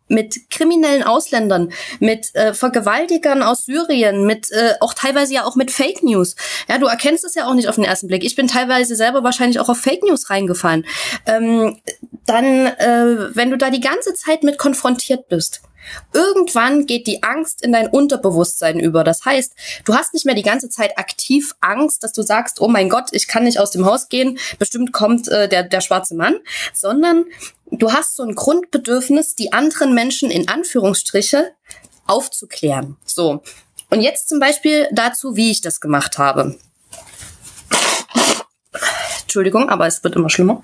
Speaker 2: mit kriminellen Ausländern, mit äh, Vergewaltigern aus Syrien, mit äh, auch teilweise ja auch mit Fake News. Ja, du erkennst es ja auch nicht auf den ersten Blick. Ich bin teilweise selber wahrscheinlich auch auf Fake News reingefallen. Ähm, dann, äh, wenn du da die ganze Zeit mit konfrontiert bist, irgendwann geht die Angst in dein Unterbewusstsein über. Das heißt, du hast nicht mehr die ganze Zeit aktiv Angst, dass du sagst, oh mein Gott, ich kann nicht aus dem Haus gehen, bestimmt kommt äh, der, der schwarze Mann, sondern du hast so ein Grundbedürfnis, die anderen Menschen in Anführungsstriche aufzuklären. So. Und jetzt zum Beispiel dazu, wie ich das gemacht habe. Entschuldigung, aber es wird immer schlimmer.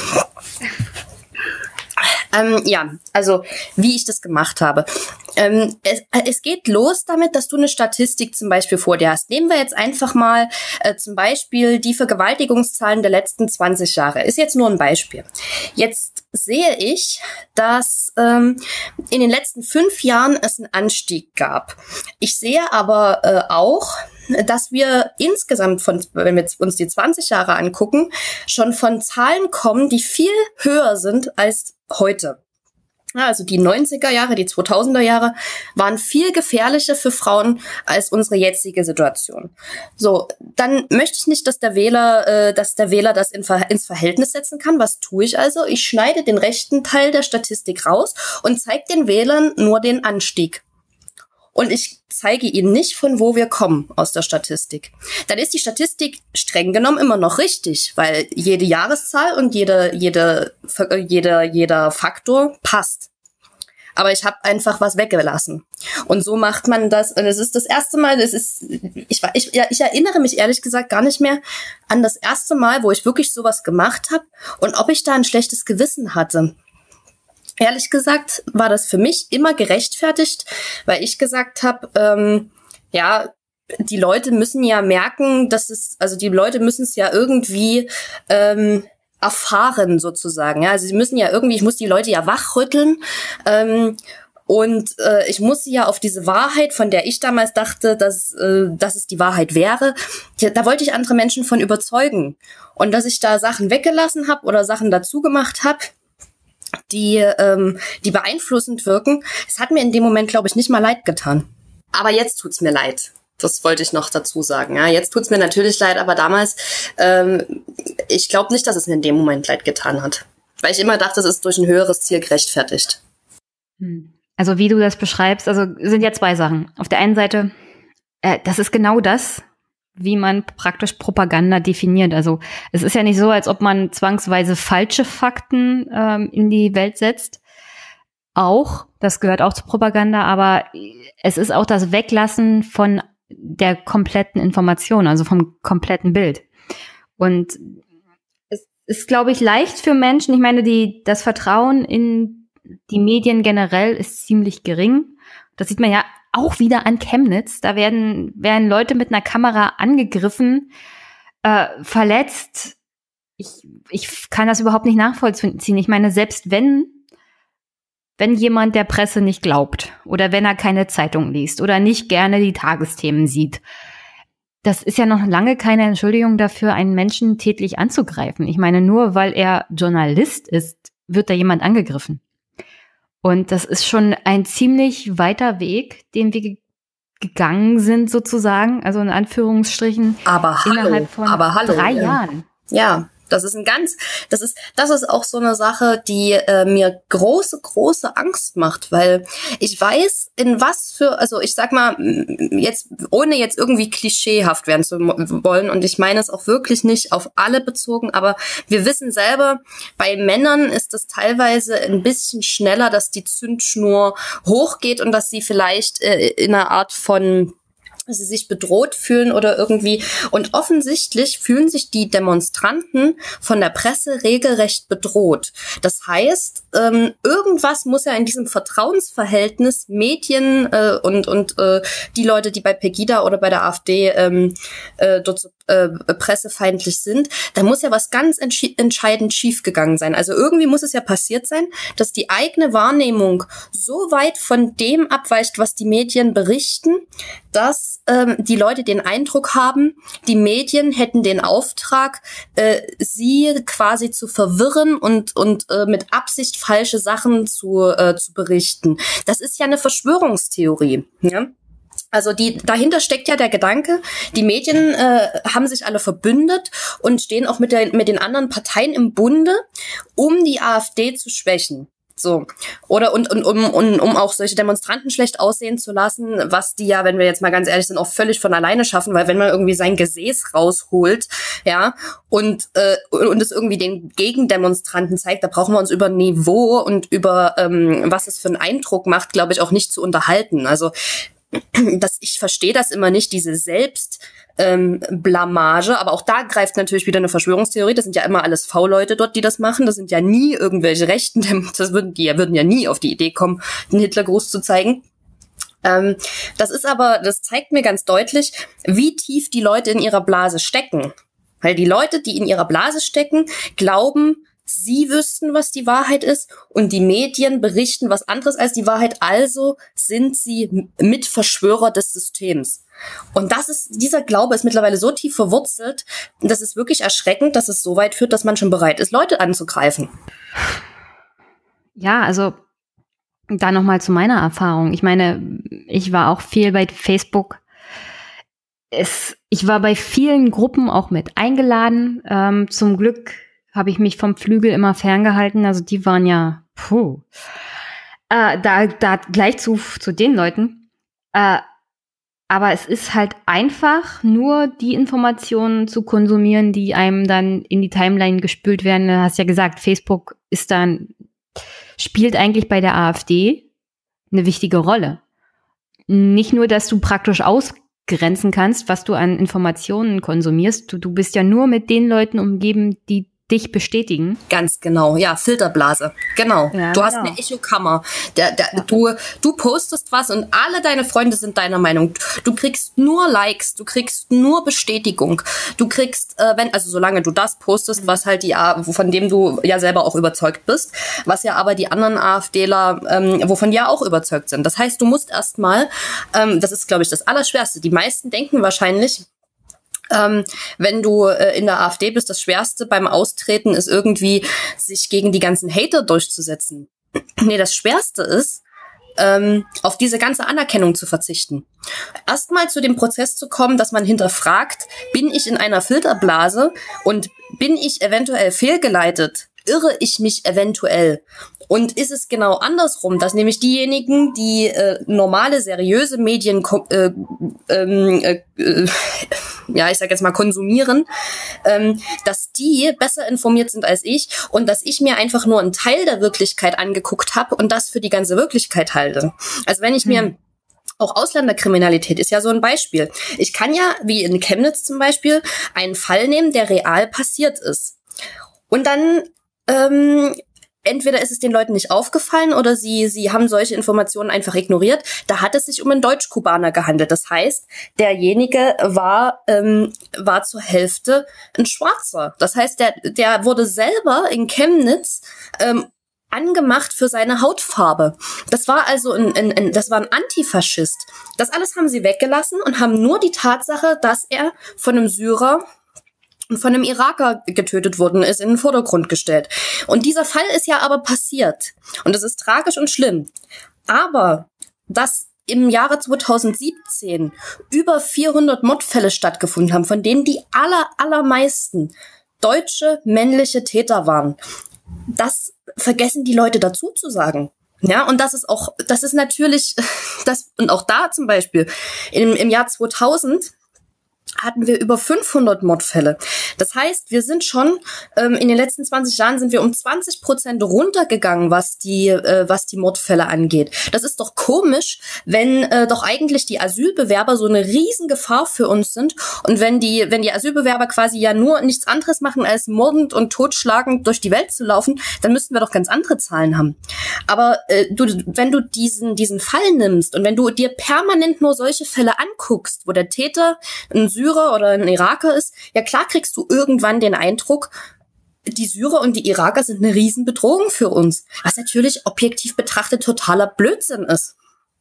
Speaker 2: Ähm, ja, also wie ich das gemacht habe. Ähm, es, es geht los damit, dass du eine Statistik zum Beispiel vor dir hast. Nehmen wir jetzt einfach mal äh, zum Beispiel die Vergewaltigungszahlen der letzten zwanzig Jahre. Ist jetzt nur ein Beispiel. Jetzt sehe ich, dass ähm, in den letzten fünf Jahren es einen Anstieg gab. Ich sehe aber äh, auch, dass wir insgesamt von, wenn wir uns die zwanzig Jahre angucken, schon von Zahlen kommen, die viel höher sind als heute. Ja, also die neunziger Jahre, die zweitausender Jahre waren viel gefährlicher für Frauen als unsere jetzige Situation. So, dann möchte ich nicht, dass der Wähler, äh, dass der Wähler das in Ver- ins Verhältnis setzen kann. Was tue ich also? Ich schneide den rechten Teil der Statistik raus und zeige den Wählern nur den Anstieg. Und ich zeige ihnen nicht, von wo wir kommen aus der Statistik. Dann ist die Statistik streng genommen immer noch richtig, weil jede Jahreszahl und jede, jede, jeder, jeder Faktor passt. Aber ich habe einfach was weggelassen. Und so macht man das. Und es ist das erste Mal, das ist, ich, ich, ja, ich erinnere mich ehrlich gesagt gar nicht mehr an das erste Mal, wo ich wirklich sowas gemacht habe und ob ich da ein schlechtes Gewissen hatte. Ehrlich gesagt war das für mich immer gerechtfertigt, weil ich gesagt habe, ähm, ja, die Leute müssen ja merken, dass es, also die Leute müssen es ja irgendwie ähm, erfahren sozusagen. Ja, also sie müssen ja irgendwie, ich muss die Leute ja wachrütteln ähm, und äh, ich muss sie ja auf diese Wahrheit, von der ich damals dachte, dass, äh, dass es die Wahrheit wäre, da wollte ich andere Menschen von überzeugen. Und dass ich da Sachen weggelassen habe oder Sachen dazu gemacht habe, die ähm, die beeinflussend wirken. Es hat mir in dem Moment, glaube ich, nicht mal leid getan. Aber jetzt tut's mir leid. Das wollte ich noch dazu sagen. Ja, jetzt tut's mir natürlich leid, aber damals, ähm, ich glaube nicht, dass es mir in dem Moment leid getan hat. Weil ich immer dachte, es ist durch ein höheres Ziel gerechtfertigt.
Speaker 1: Also wie du das beschreibst, also sind ja zwei Sachen. Auf der einen Seite, äh, das ist genau das, wie man praktisch Propaganda definiert. Also es ist ja nicht so, als ob man zwangsweise falsche Fakten ähm, in die Welt setzt. Auch, das gehört auch zur Propaganda, aber es ist auch das Weglassen von der kompletten Information, also vom kompletten Bild. Und es ist, glaube ich, leicht für Menschen, ich meine, die das Vertrauen in die Medien generell ist ziemlich gering. Das sieht man ja auch wieder an Chemnitz. Da werden, werden Leute mit einer Kamera angegriffen, äh, verletzt. Ich, ich kann das überhaupt nicht nachvollziehen. Ich meine, selbst wenn, wenn jemand der Presse nicht glaubt oder wenn er keine Zeitung liest oder nicht gerne die Tagesthemen sieht, das ist ja noch lange keine Entschuldigung dafür, einen Menschen tätlich anzugreifen. Ich meine, nur weil er Journalist ist, wird da jemand angegriffen. Und das ist schon ein ziemlich weiter Weg, den wir ge- gegangen sind sozusagen, also in Anführungsstrichen,
Speaker 2: aber hallo,
Speaker 1: innerhalb von
Speaker 2: aber hallo,
Speaker 1: drei
Speaker 2: ja.
Speaker 1: Jahren.
Speaker 2: Ja, das ist ein ganz, das ist, das ist auch so eine Sache, die äh, mir große, große Angst macht, weil ich weiß, in was für, also ich sag mal, jetzt, ohne jetzt irgendwie klischeehaft werden zu wollen, und ich meine es auch wirklich nicht auf alle bezogen, aber wir wissen selber, bei Männern ist es teilweise ein bisschen schneller, dass die Zündschnur hochgeht und dass sie vielleicht äh, in einer Art von dass sie sich bedroht fühlen oder irgendwie. Und offensichtlich fühlen sich die Demonstranten von der Presse regelrecht bedroht. Das heißt, ähm, irgendwas muss ja in diesem Vertrauensverhältnis Medien äh, und und äh, die Leute, die bei Pegida oder bei der AfD ähm, äh, dort so, äh, pressefeindlich sind, da muss ja was ganz entschi- entscheidend schiefgegangen sein. Also irgendwie muss es ja passiert sein, dass die eigene Wahrnehmung so weit von dem abweicht, was die Medien berichten, dass ähm, die Leute den Eindruck haben, die Medien hätten den Auftrag, äh, sie quasi zu verwirren und und äh, mit Absicht falsche Sachen zu äh, zu berichten. Das ist ja eine Verschwörungstheorie, ja? Also die dahinter steckt ja der Gedanke, die Medien äh, haben sich alle verbündet und stehen auch mit der mit den anderen Parteien im Bunde, um die AfD zu schwächen. So. Oder und, und um, um, um auch solche Demonstranten schlecht aussehen zu lassen, was die ja, wenn wir jetzt mal ganz ehrlich sind, auch völlig von alleine schaffen, weil wenn man irgendwie sein Gesäß rausholt, ja, und äh, und es irgendwie den Gegendemonstranten zeigt, da brauchen wir uns über Niveau und über ähm, was es für einen Eindruck macht, glaube ich, auch nicht zu unterhalten. Also dass ich verstehe das immer nicht, diese Selbst ähm, Blamage, aber auch da greift natürlich wieder eine Verschwörungstheorie. Das sind ja immer alles V-Leute dort, die das machen. Das sind ja nie irgendwelche Rechten. Das würden die ja würden ja nie auf die Idee kommen, den Hitlergruß zu zeigen. Ähm, das ist aber, das zeigt mir ganz deutlich, wie tief die Leute in ihrer Blase stecken. Weil die Leute, die in ihrer Blase stecken, glauben, sie wüssten, was die Wahrheit ist, und die Medien berichten was anderes als die Wahrheit. Also sind sie Mitverschwörer des Systems. Und das ist, dieser Glaube ist mittlerweile so tief verwurzelt, das ist wirklich erschreckend, dass es so weit führt, dass man schon bereit ist, Leute anzugreifen.
Speaker 1: Ja, also da nochmal zu meiner Erfahrung. Ich meine, ich war auch viel bei Facebook. Es, ich war bei vielen Gruppen auch mit eingeladen. Ähm, zum Glück habe ich mich vom Flügel immer ferngehalten. Also die waren ja, puh. Äh, da, da gleich zu, zu den Leuten. Äh, aber es ist halt einfach nur die Informationen zu konsumieren, die einem dann in die Timeline gespült werden. Du hast ja gesagt, Facebook ist dann, spielt eigentlich bei der AfD eine wichtige Rolle. Nicht nur, dass du praktisch ausgrenzen kannst, was du an Informationen konsumierst. Du, du bist ja nur mit den Leuten umgeben, die dich bestätigen.
Speaker 2: Ganz genau, ja, Filterblase, genau. Ja, du hast genau. eine Echokammer. Der, der, ja. du, du postest was und alle deine Freunde sind deiner Meinung. Du kriegst nur Likes, du kriegst nur Bestätigung. Du kriegst, äh, wenn, also solange du das postest, was halt die, von dem du ja selber auch überzeugt bist, was ja aber die anderen AfDler, ähm, wovon die ja auch überzeugt sind. Das heißt, du musst erstmal, ähm, das ist, glaube ich, das Allerschwerste. Die meisten denken wahrscheinlich, Ähm, wenn du äh, in der AfD bist, das Schwerste beim Austreten ist irgendwie, sich gegen die ganzen Hater durchzusetzen. Nee, das Schwerste ist, ähm, auf diese ganze Anerkennung zu verzichten. Erstmal zu dem Prozess zu kommen, dass man hinterfragt, bin ich in einer Filterblase und bin ich eventuell fehlgeleitet? Irre ich mich eventuell? Und ist es genau andersrum, dass nämlich diejenigen, die äh, normale, seriöse Medien äh, äh, äh, ja, ich sag jetzt mal konsumieren, ähm, dass die besser informiert sind als ich und dass ich mir einfach nur einen Teil der Wirklichkeit angeguckt habe und das für die ganze Wirklichkeit halte. Also wenn ich mir hm. Auch Ausländerkriminalität ist ja so ein Beispiel. Ich kann ja, wie in Chemnitz zum Beispiel, einen Fall nehmen, der real passiert ist. Und dann ähm, entweder ist es den Leuten nicht aufgefallen oder sie sie haben solche Informationen einfach ignoriert. Da hat es sich um einen Deutsch-Kubaner gehandelt. Das heißt, derjenige war ähm, war zur Hälfte ein Schwarzer. Das heißt, der der wurde selber in Chemnitz ähm, angemacht für seine Hautfarbe. Das war also ein, ein, ein das war ein Antifaschist. Das alles haben sie weggelassen und haben nur die Tatsache, dass er von einem Syrer und von einem Iraker getötet worden ist, in den Vordergrund gestellt. Und dieser Fall ist ja aber passiert. Und das ist tragisch und schlimm. Aber dass im Jahre zweitausendsiebzehn über vierhundert Mordfälle stattgefunden haben, von denen die aller, allermeisten deutsche männliche Täter waren, das vergessen die Leute dazu zu sagen. Ja, und das ist auch, das ist natürlich, das, und auch da zum Beispiel, im, im Jahr zweitausend hatten wir über fünfhundert Mordfälle. Das heißt, wir sind schon ähm, in den letzten zwanzig Jahren sind wir um zwanzig Prozent runtergegangen, was die äh, was die Mordfälle angeht. Das ist doch komisch, wenn äh, doch eigentlich die Asylbewerber so eine Riesengefahr für uns sind und wenn die wenn die Asylbewerber quasi ja nur nichts anderes machen als mordend und totschlagend durch die Welt zu laufen, dann müssten wir doch ganz andere Zahlen haben. Aber äh, du, wenn du diesen diesen Fall nimmst und wenn du dir permanent nur solche Fälle anguckst, wo der Täter ein Syrer oder ein Iraker ist, ja klar kriegst du irgendwann den Eindruck, die Syrer und die Iraker sind eine Riesenbedrohung für uns. Was natürlich objektiv betrachtet totaler Blödsinn ist.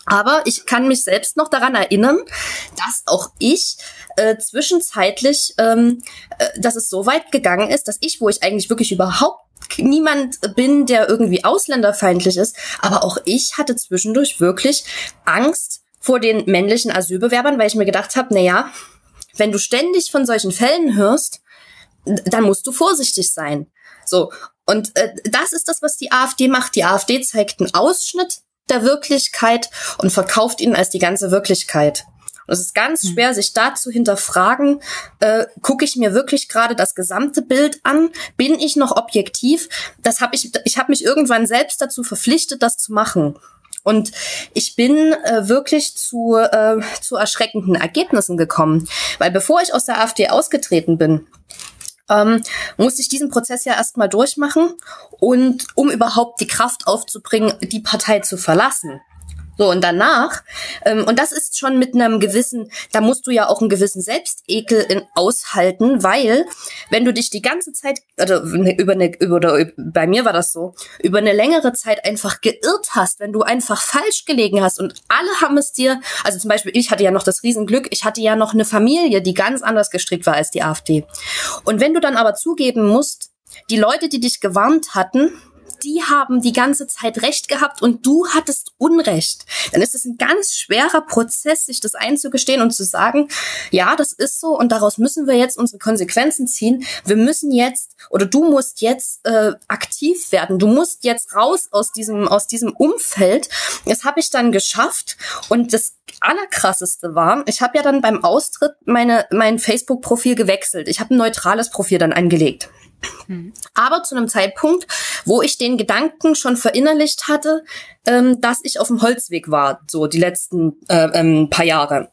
Speaker 2: Aber ich kann mich selbst noch daran erinnern, dass auch ich äh, zwischenzeitlich, ähm, äh, dass es so weit gegangen ist, dass ich, wo ich eigentlich wirklich überhaupt niemand bin, der irgendwie ausländerfeindlich ist, aber auch ich hatte zwischendurch wirklich Angst vor den männlichen Asylbewerbern, weil ich mir gedacht habe, na ja, wenn du ständig von solchen Fällen hörst, dann musst du vorsichtig sein. So, und äh, das ist das, was die AfD macht. Die AfD zeigt einen Ausschnitt der Wirklichkeit und verkauft ihn als die ganze Wirklichkeit. Und es ist ganz schwer, sich da zu hinterfragen, äh, gucke ich mir wirklich gerade das gesamte Bild an? Bin ich noch objektiv? Das habe ich, ich habe mich irgendwann selbst dazu verpflichtet, das zu machen. Und ich bin äh, wirklich zu, äh, zu erschreckenden Ergebnissen gekommen. Weil bevor ich aus der AfD ausgetreten bin, Ähm, musste ich diesen Prozess ja erstmal durchmachen und um überhaupt die Kraft aufzubringen, die Partei zu verlassen. So, und danach, ähm, und das ist schon mit einem gewissen, da musst du ja auch einen gewissen Selbstekel in, aushalten, weil wenn du dich die ganze Zeit, oder über eine, über, oder bei mir war das so, über eine längere Zeit einfach geirrt hast, wenn du einfach falsch gelegen hast und alle haben es dir, also zum Beispiel ich hatte ja noch das Riesenglück, ich hatte ja noch eine Familie, die ganz anders gestrickt war als die AfD. Und wenn du dann aber zugeben musst, die Leute, die dich gewarnt hatten, die haben die ganze Zeit Recht gehabt und du hattest Unrecht. Dann ist es ein ganz schwerer Prozess, sich das einzugestehen und zu sagen, ja, das ist so und daraus müssen wir jetzt unsere Konsequenzen ziehen. Wir müssen jetzt, oder du musst jetzt äh, aktiv werden. Du musst jetzt raus aus diesem, aus diesem Umfeld. Das habe ich dann geschafft und das Allerkrasseste war, ich habe ja dann beim Austritt meine mein Facebook-Profil gewechselt. Ich habe ein neutrales Profil dann angelegt. Hm. Aber zu einem Zeitpunkt, wo ich den Gedanken schon verinnerlicht hatte, ähm, dass ich auf dem Holzweg war, so die letzten äh, ähm, paar Jahre.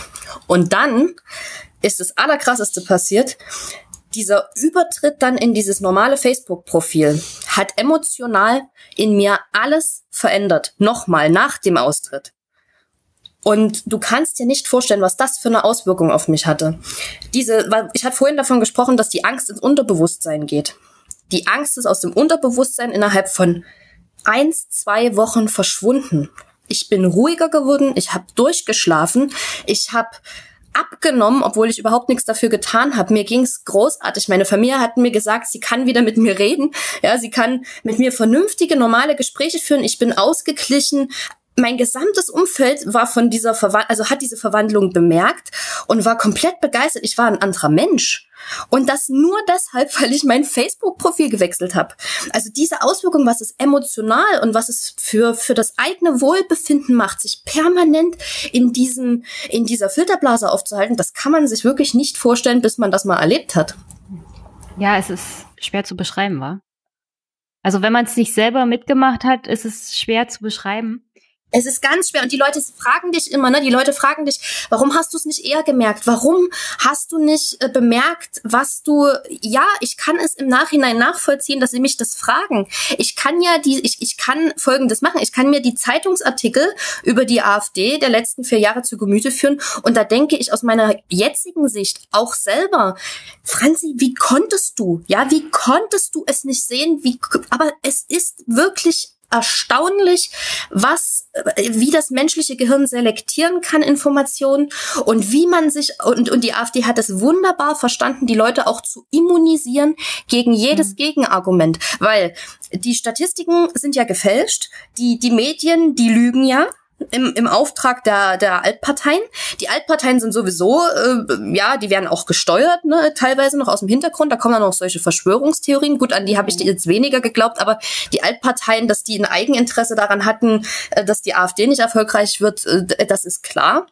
Speaker 2: Und dann ist das Allerkrasseste passiert. Dieser Übertritt dann in dieses normale Facebook-Profil hat emotional in mir alles verändert. Nochmal nach dem Austritt. Und du kannst dir nicht vorstellen, was das für eine Auswirkung auf mich hatte. Diese, weil ich hatte vorhin davon gesprochen, dass die Angst ins Unterbewusstsein geht. Die Angst ist aus dem Unterbewusstsein innerhalb von eins, zwei Wochen verschwunden. Ich bin ruhiger geworden, ich habe durchgeschlafen, ich habe abgenommen, obwohl ich überhaupt nichts dafür getan habe. Mir ging's großartig. Meine Familie hat mir gesagt, sie kann wieder mit mir reden. Ja, sie kann mit mir vernünftige, normale Gespräche führen. Ich bin ausgeglichen. Mein gesamtes Umfeld war von dieser Verwandlung, also hat diese Verwandlung bemerkt und war komplett begeistert. Ich war ein anderer Mensch. Und das nur deshalb, weil ich mein Facebook-Profil gewechselt habe. Also diese Auswirkung, was es emotional und was es für für das eigene Wohlbefinden macht, sich permanent in diesem in dieser Filterblase aufzuhalten, das kann man sich wirklich nicht vorstellen, bis man das mal erlebt hat.
Speaker 1: Ja, es ist schwer zu beschreiben, wa? Also wenn man es nicht selber mitgemacht hat, ist es schwer zu beschreiben.
Speaker 2: Es ist ganz schwer und die Leute fragen dich immer, ne? Die Leute fragen dich, warum hast du es nicht eher gemerkt? Warum hast du nicht äh, bemerkt, was du, ja, ich kann es im Nachhinein nachvollziehen, dass sie mich das fragen. Ich kann ja die, ich, ich kann Folgendes machen. Ich kann mir die Zeitungsartikel über die AfD der letzten vier Jahre zu Gemüte führen und da denke ich aus meiner jetzigen Sicht auch selber, Franzi, wie konntest du, ja, wie konntest du es nicht sehen? Wie, aber es ist wirklich erstaunlich, was, wie das menschliche Gehirn selektieren kann, Informationen und wie man sich, und, und die AfD hat es wunderbar verstanden, die Leute auch zu immunisieren gegen jedes mhm. Gegenargument, weil die Statistiken sind ja gefälscht, die, die Medien, die lügen ja, Im, im Auftrag der, der Altparteien. Die Altparteien sind sowieso, äh, ja, die werden auch gesteuert, ne, teilweise noch aus dem Hintergrund. Da kommen dann noch solche Verschwörungstheorien. Gut, an die habe ich jetzt weniger geglaubt, aber die Altparteien, dass die ein Eigeninteresse daran hatten, äh, dass die AfD nicht erfolgreich wird, äh, das ist klar.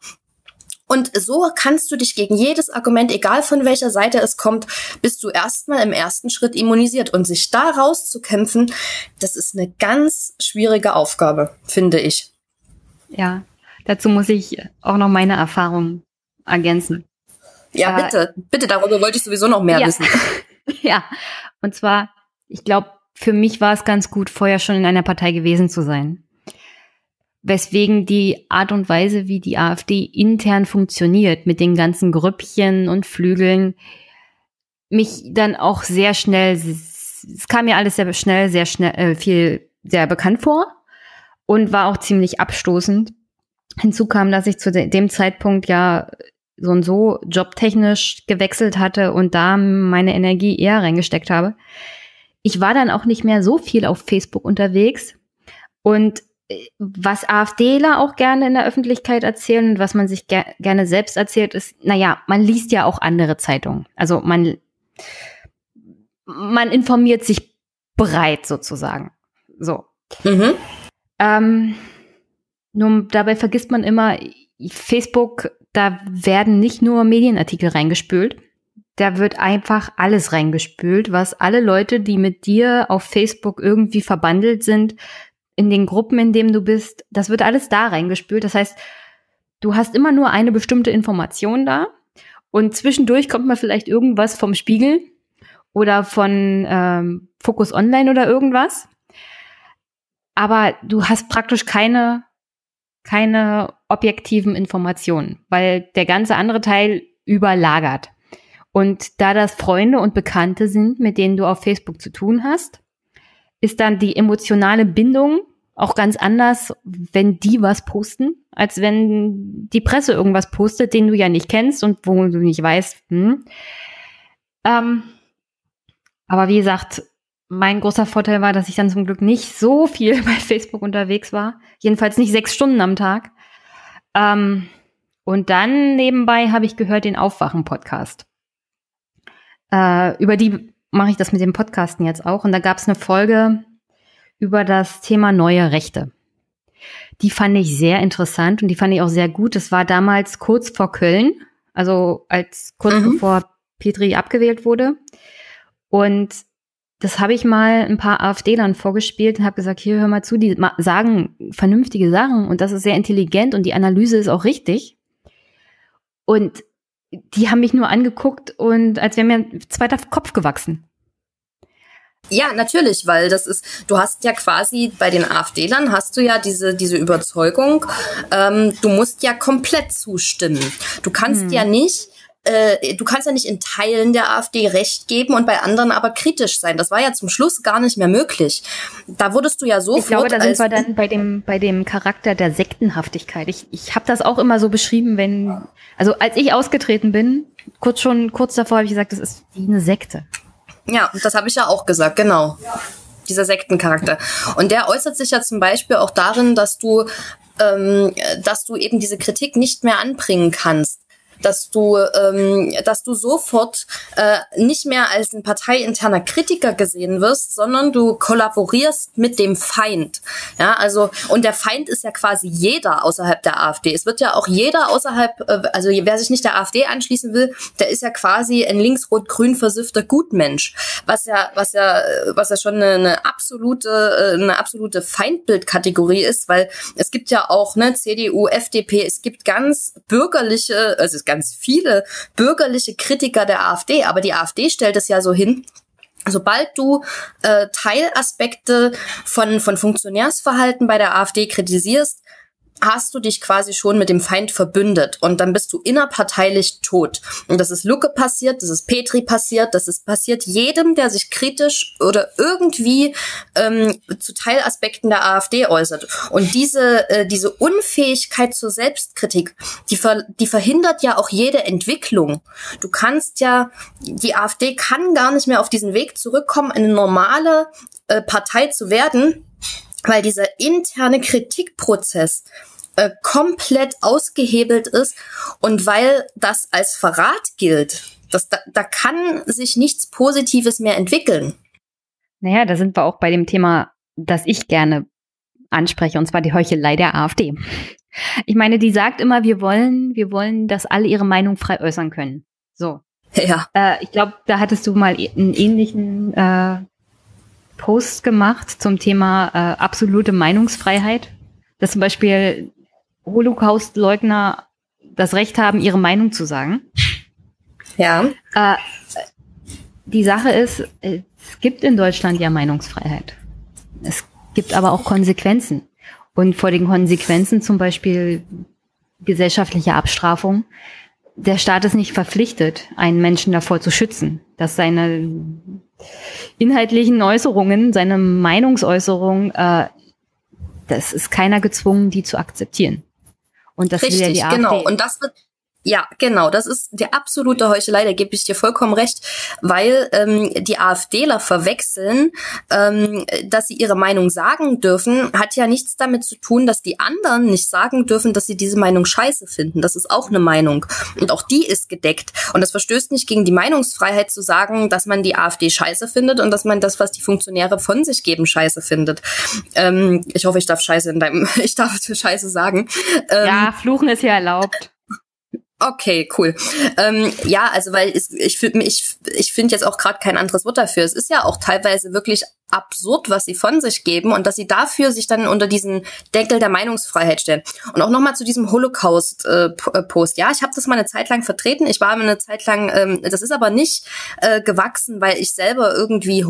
Speaker 2: Und so kannst du dich gegen jedes Argument, egal von welcher Seite es kommt, bist du erstmal im ersten Schritt immunisiert. Und sich da rauszukämpfen, das ist eine ganz schwierige Aufgabe, finde ich.
Speaker 1: Ja, dazu muss ich auch noch meine Erfahrung ergänzen.
Speaker 2: Ja, äh, bitte, bitte, darüber wollte ich sowieso noch mehr
Speaker 1: ja.
Speaker 2: wissen.
Speaker 1: Ja, und zwar, ich glaube, für mich war es ganz gut, vorher schon in einer Partei gewesen zu sein. Weswegen die Art und Weise, wie die AfD intern funktioniert, mit den ganzen Grüppchen und Flügeln, mich dann auch sehr schnell, es kam mir alles sehr schnell, sehr schnell, äh, viel, sehr bekannt vor. Und war auch ziemlich abstoßend. Hinzu kam, dass ich zu de- dem Zeitpunkt ja so und so jobtechnisch gewechselt hatte und da meine Energie eher reingesteckt habe. Ich war dann auch nicht mehr so viel auf Facebook unterwegs. Und was AfDler auch gerne in der Öffentlichkeit erzählen und was man sich ger- gerne selbst erzählt, ist, naja, man liest ja auch andere Zeitungen. Also man, man informiert sich breit sozusagen. So.
Speaker 2: Mhm.
Speaker 1: Ähm, nur dabei vergisst man immer, Facebook, da werden nicht nur Medienartikel reingespült, da wird einfach alles reingespült, was alle Leute, die mit dir auf Facebook irgendwie verbandelt sind, in den Gruppen, in denen du bist, das wird alles da reingespült. Das heißt, du hast immer nur eine bestimmte Information da und zwischendurch kommt mal vielleicht irgendwas vom Spiegel oder von ähm, Focus Online oder irgendwas. Aber du hast praktisch keine, keine objektiven Informationen, weil der ganze andere Teil überlagert. Und da das Freunde und Bekannte sind, mit denen du auf Facebook zu tun hast, ist dann die emotionale Bindung auch ganz anders, wenn die was posten, als wenn die Presse irgendwas postet, den du ja nicht kennst und wo du nicht weißt. Hm. Ähm, aber wie gesagt, mein großer Vorteil war, dass ich dann zum Glück nicht so viel bei Facebook unterwegs war. Jedenfalls nicht sechs Stunden am Tag. Ähm, und dann nebenbei habe ich gehört den Aufwachen-Podcast. Äh, über die mache ich das mit dem Podcasten jetzt auch. Und da gab es eine Folge über das Thema neue Rechte. Die fand ich sehr interessant und die fand ich auch sehr gut. Das war damals kurz vor Köln, also als kurz mhm. bevor Petri abgewählt wurde. Und das habe ich mal ein paar AfDlern vorgespielt und habe gesagt, hier, hör mal zu, die sagen vernünftige Sachen und das ist sehr intelligent und die Analyse ist auch richtig. Und die haben mich nur angeguckt und als wäre mir ein zweiter Kopf gewachsen.
Speaker 2: Ja, natürlich, weil das ist, du hast ja quasi bei den AfDlern hast du ja diese diese Überzeugung, ähm, du musst ja komplett zustimmen. Du kannst hm. ja nicht Äh, du kannst ja nicht in Teilen der AfD Recht geben und bei anderen aber kritisch sein. Das war ja zum Schluss gar nicht mehr möglich. Da wurdest du ja sofort...
Speaker 1: Ich glaube, da sind wir dann bei dem bei dem Charakter der Sektenhaftigkeit. Ich ich habe das auch immer so beschrieben, wenn... Also als ich ausgetreten bin, kurz schon kurz davor habe ich gesagt, das ist wie eine Sekte.
Speaker 2: Ja, das habe ich ja auch gesagt, genau. Dieser Sektencharakter. Und der äußert sich ja zum Beispiel auch darin, dass du, ähm, dass du eben diese Kritik nicht mehr anbringen kannst. Dass du, ähm, dass du sofort äh, nicht mehr als ein parteiinterner Kritiker gesehen wirst, sondern du kollaborierst mit dem Feind. Ja, also und der Feind ist ja quasi jeder außerhalb der AfD. Es wird ja auch jeder außerhalb, äh, also wer sich nicht der AfD anschließen will, der ist ja quasi ein links-rot-grün versiffter Gutmensch, was ja, was ja, was ja schon eine, eine absolute, eine absolute Feindbildkategorie ist, weil es gibt ja auch ne C D U, F D P, es gibt ganz bürgerliche, also es ganz viele bürgerliche Kritiker der AfD, aber die AfD stellt es ja so hin, sobald du äh, Teilaspekte von von Funktionärsverhalten bei der AfD kritisierst, hast du dich quasi schon mit dem Feind verbündet und dann bist du innerparteilich tot. Und das ist Lucke passiert, das ist Petri passiert, das ist passiert jedem, der sich kritisch oder irgendwie ähm, zu Teilaspekten der AfD äußert. Und diese äh, diese Unfähigkeit zur Selbstkritik, die ver- die verhindert ja auch jede Entwicklung. Du kannst ja, die AfD kann gar nicht mehr auf diesen Weg zurückkommen, eine normale äh, Partei zu werden, weil dieser interne Kritikprozess äh, komplett ausgehebelt ist und weil das als Verrat gilt. Das, da, da kann sich nichts Positives mehr entwickeln.
Speaker 1: Naja, da sind wir auch bei dem Thema, das ich gerne anspreche, und zwar die Heuchelei der AfD. Ich meine, die sagt immer, wir wollen, wir wollen, dass alle ihre Meinung frei äußern können. So.
Speaker 2: Ja.
Speaker 1: Äh, ich glaube, da hattest du mal einen ähnlichen äh, Post gemacht zum Thema äh, absolute Meinungsfreiheit, dass zum Beispiel Holocaust-Leugner das Recht haben, ihre Meinung zu sagen.
Speaker 2: Ja.
Speaker 1: Äh, die Sache ist, es gibt in Deutschland ja Meinungsfreiheit. Es gibt aber auch Konsequenzen. Und vor den Konsequenzen, zum Beispiel gesellschaftliche Abstrafung, der Staat ist nicht verpflichtet, einen Menschen davor zu schützen, dass seine inhaltlichen Äußerungen, seine Meinungsäußerung, äh, das ist keiner gezwungen, die zu akzeptieren. Und das
Speaker 2: Richtig,
Speaker 1: will ja die AfD.
Speaker 2: Genau. Und das wird Ja, genau, das ist die absolute Heuchelei, da gebe ich dir vollkommen recht, weil ähm, die AfDler verwechseln, ähm, dass sie ihre Meinung sagen dürfen, hat ja nichts damit zu tun, dass die anderen nicht sagen dürfen, dass sie diese Meinung scheiße finden. Das ist auch eine Meinung und auch die ist gedeckt. Und das verstößt nicht gegen die Meinungsfreiheit zu sagen, dass man die AfD scheiße findet und dass man das, was die Funktionäre von sich geben, scheiße findet. Ähm, ich hoffe, ich darf scheiße in deinem, ich darf scheiße sagen. Ähm,
Speaker 1: ja, Fluchen ist ja erlaubt.
Speaker 2: Okay, cool. Ähm, ja, also weil es, ich finde ich, ich finde jetzt auch gerade kein anderes Wort dafür. Es ist ja auch teilweise wirklich absurd, was sie von sich geben und dass sie dafür sich dann unter diesen Deckel der Meinungsfreiheit stellen. Und auch nochmal zu diesem Holocaust-Post. Äh, ja, ich habe das mal eine Zeit lang vertreten. Ich war eine Zeit lang, ähm, das ist aber nicht äh, gewachsen, weil ich selber irgendwie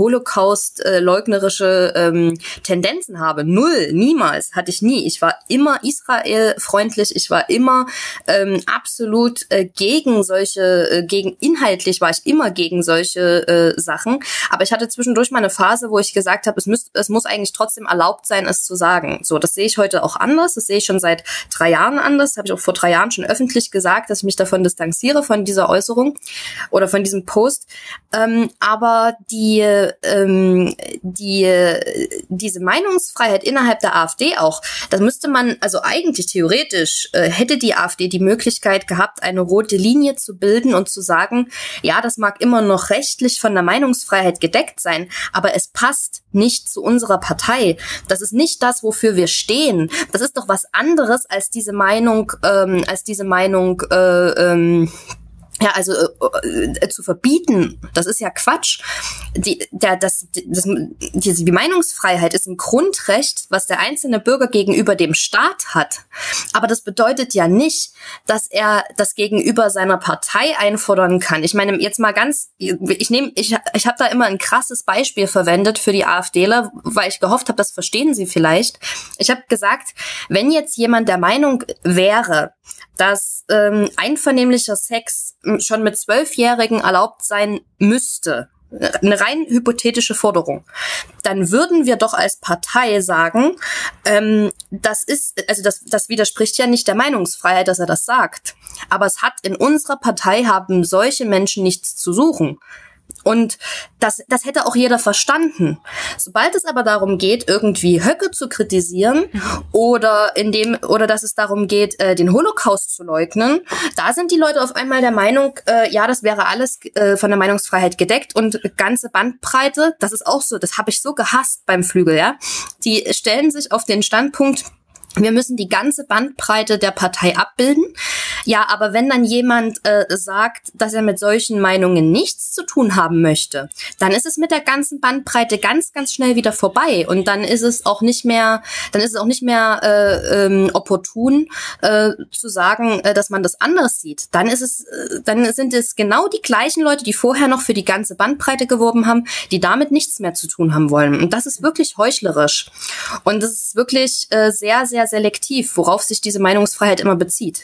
Speaker 2: Holocaust-leugnerische äh, ähm, Tendenzen habe. Null, niemals, hatte ich nie. Ich war immer Israel-freundlich. Ich war immer ähm, absolut äh, gegen solche, äh, gegen inhaltlich war ich immer gegen solche äh, Sachen. Aber ich hatte zwischendurch mal eine Phase, wo ich gesagt habe, es, müsst, es muss eigentlich trotzdem erlaubt sein, es zu sagen. So, das sehe ich heute auch anders. Das sehe ich schon seit drei Jahren anders. Das habe ich auch vor drei Jahren schon öffentlich gesagt, dass ich mich davon distanziere, von dieser Äußerung oder von diesem Post. Ähm, aber die, ähm, die, diese Meinungsfreiheit innerhalb der AfD auch, das müsste man, also eigentlich theoretisch äh, hätte die AfD die Möglichkeit gehabt, eine rote Linie zu bilden und zu sagen, ja, das mag immer noch rechtlich von der Meinungsfreiheit gedeckt sein, aber es passt nicht zu unserer Partei. Das ist nicht das, wofür wir stehen. Das ist doch was anderes als diese Meinung, ähm, als diese Meinung, äh, ähm, ja, also äh, äh, zu verbieten, das ist ja Quatsch. Die, der, das, das, die, die Meinungsfreiheit ist ein Grundrecht, was der einzelne Bürger gegenüber dem Staat hat. Aber das bedeutet ja nicht, dass er das gegenüber seiner Partei einfordern kann. Ich meine, jetzt mal ganz, ich nehme, ich, ich habe da immer ein krasses Beispiel verwendet für die AfDler, weil ich gehofft habe, das verstehen sie vielleicht. Ich habe gesagt, wenn jetzt jemand der Meinung wäre, dass ähm, einvernehmlicher Sex schon mit Zwölfjährigen erlaubt sein müsste, eine rein hypothetische Forderung, dann würden wir doch als Partei sagen, ähm, das ist, also das, das widerspricht ja nicht der Meinungsfreiheit, dass er das sagt. Aber es hat in unserer Partei haben solche Menschen nichts zu suchen. Und das, das hätte auch jeder verstanden. Sobald es aber darum geht, irgendwie Höcke zu kritisieren oder in dem, oder dass es darum geht, äh, den Holocaust zu leugnen, da sind die Leute auf einmal der Meinung, äh, ja, das wäre alles äh, von der Meinungsfreiheit gedeckt und ganze Bandbreite, das ist auch so, das habe ich so gehasst beim Flügel, ja. Die stellen sich auf den Standpunkt, wir müssen die ganze Bandbreite der Partei abbilden. Ja, aber wenn dann jemand äh, sagt, dass er mit solchen Meinungen nichts zu tun haben möchte, dann ist es mit der ganzen Bandbreite ganz, ganz schnell wieder vorbei. Und dann ist es auch nicht mehr, dann ist es auch nicht mehr äh, ähm, opportun äh, zu sagen, äh, dass man das anders sieht. Dann ist es, äh, dann sind es genau die gleichen Leute, die vorher noch für die ganze Bandbreite geworben haben, die damit nichts mehr zu tun haben wollen. Und das ist wirklich heuchlerisch. Und das ist wirklich äh, sehr, sehr selektiv, worauf sich diese Meinungsfreiheit immer bezieht.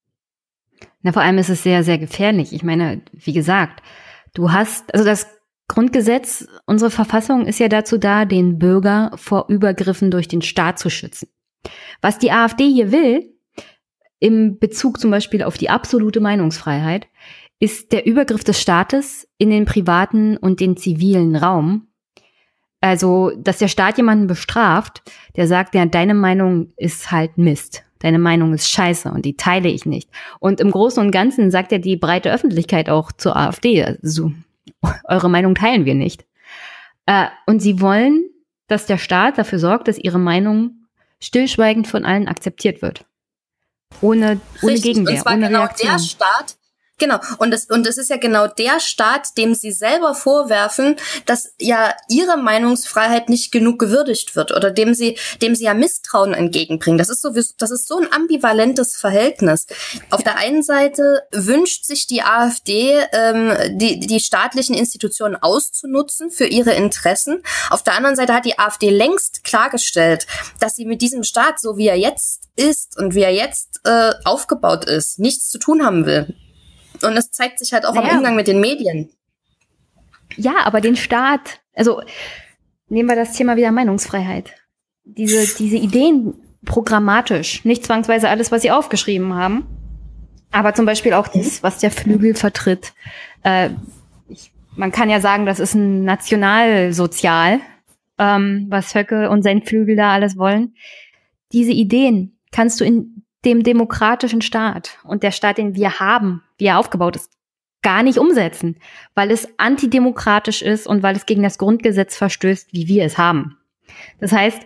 Speaker 1: Na, vor allem ist es sehr, sehr gefährlich. Ich meine, wie gesagt, du hast, also das Grundgesetz, unsere Verfassung ist ja dazu da, den Bürger vor Übergriffen durch den Staat zu schützen. Was die AfD hier will, im Bezug zum Beispiel auf die absolute Meinungsfreiheit, ist der Übergriff des Staates in den privaten und den zivilen Raum. Also, dass der Staat jemanden bestraft, der sagt, ja, deine Meinung ist halt Mist. Deine Meinung ist scheiße und die teile ich nicht. Und im Großen und Ganzen sagt ja die breite Öffentlichkeit auch zur AfD, also, eure Meinung teilen wir nicht. Äh, und sie wollen, dass der Staat dafür sorgt, dass ihre Meinung stillschweigend von allen akzeptiert wird. Ohne, ohne
Speaker 2: Richtig.
Speaker 1: Gegenwehr,
Speaker 2: und zwar
Speaker 1: ohne
Speaker 2: genau
Speaker 1: Reaktion.
Speaker 2: Der Staat, Genau, und es und es ist ja genau der Staat, dem sie selber vorwerfen, dass ja ihre Meinungsfreiheit nicht genug gewürdigt wird oder dem sie dem sie ja Misstrauen entgegenbringen. Das ist so das ist so ein ambivalentes Verhältnis. Auf der einen Seite wünscht sich die AfD, ähm, die die staatlichen Institutionen auszunutzen für ihre Interessen. Auf der anderen Seite hat die AfD längst klargestellt, dass sie mit diesem Staat, so wie er jetzt ist und wie er jetzt äh, aufgebaut ist, nichts zu tun haben will. Und das zeigt sich halt auch naja. am Umgang mit den Medien.
Speaker 1: Ja, aber den Staat, also nehmen wir das Thema wieder Meinungsfreiheit. Diese, diese Ideen programmatisch. Nicht zwangsweise alles, was sie aufgeschrieben haben. Aber zum Beispiel auch das, was der Flügel vertritt. Äh, ich, man kann ja sagen, das ist ein Nationalsozial, ähm, was Höcke und sein Flügel da alles wollen. Diese Ideen kannst du in dem demokratischen Staat und der Staat, den wir haben, wie er aufgebaut ist, gar nicht umsetzen, weil es antidemokratisch ist und weil es gegen das Grundgesetz verstößt, wie wir es haben. Das heißt,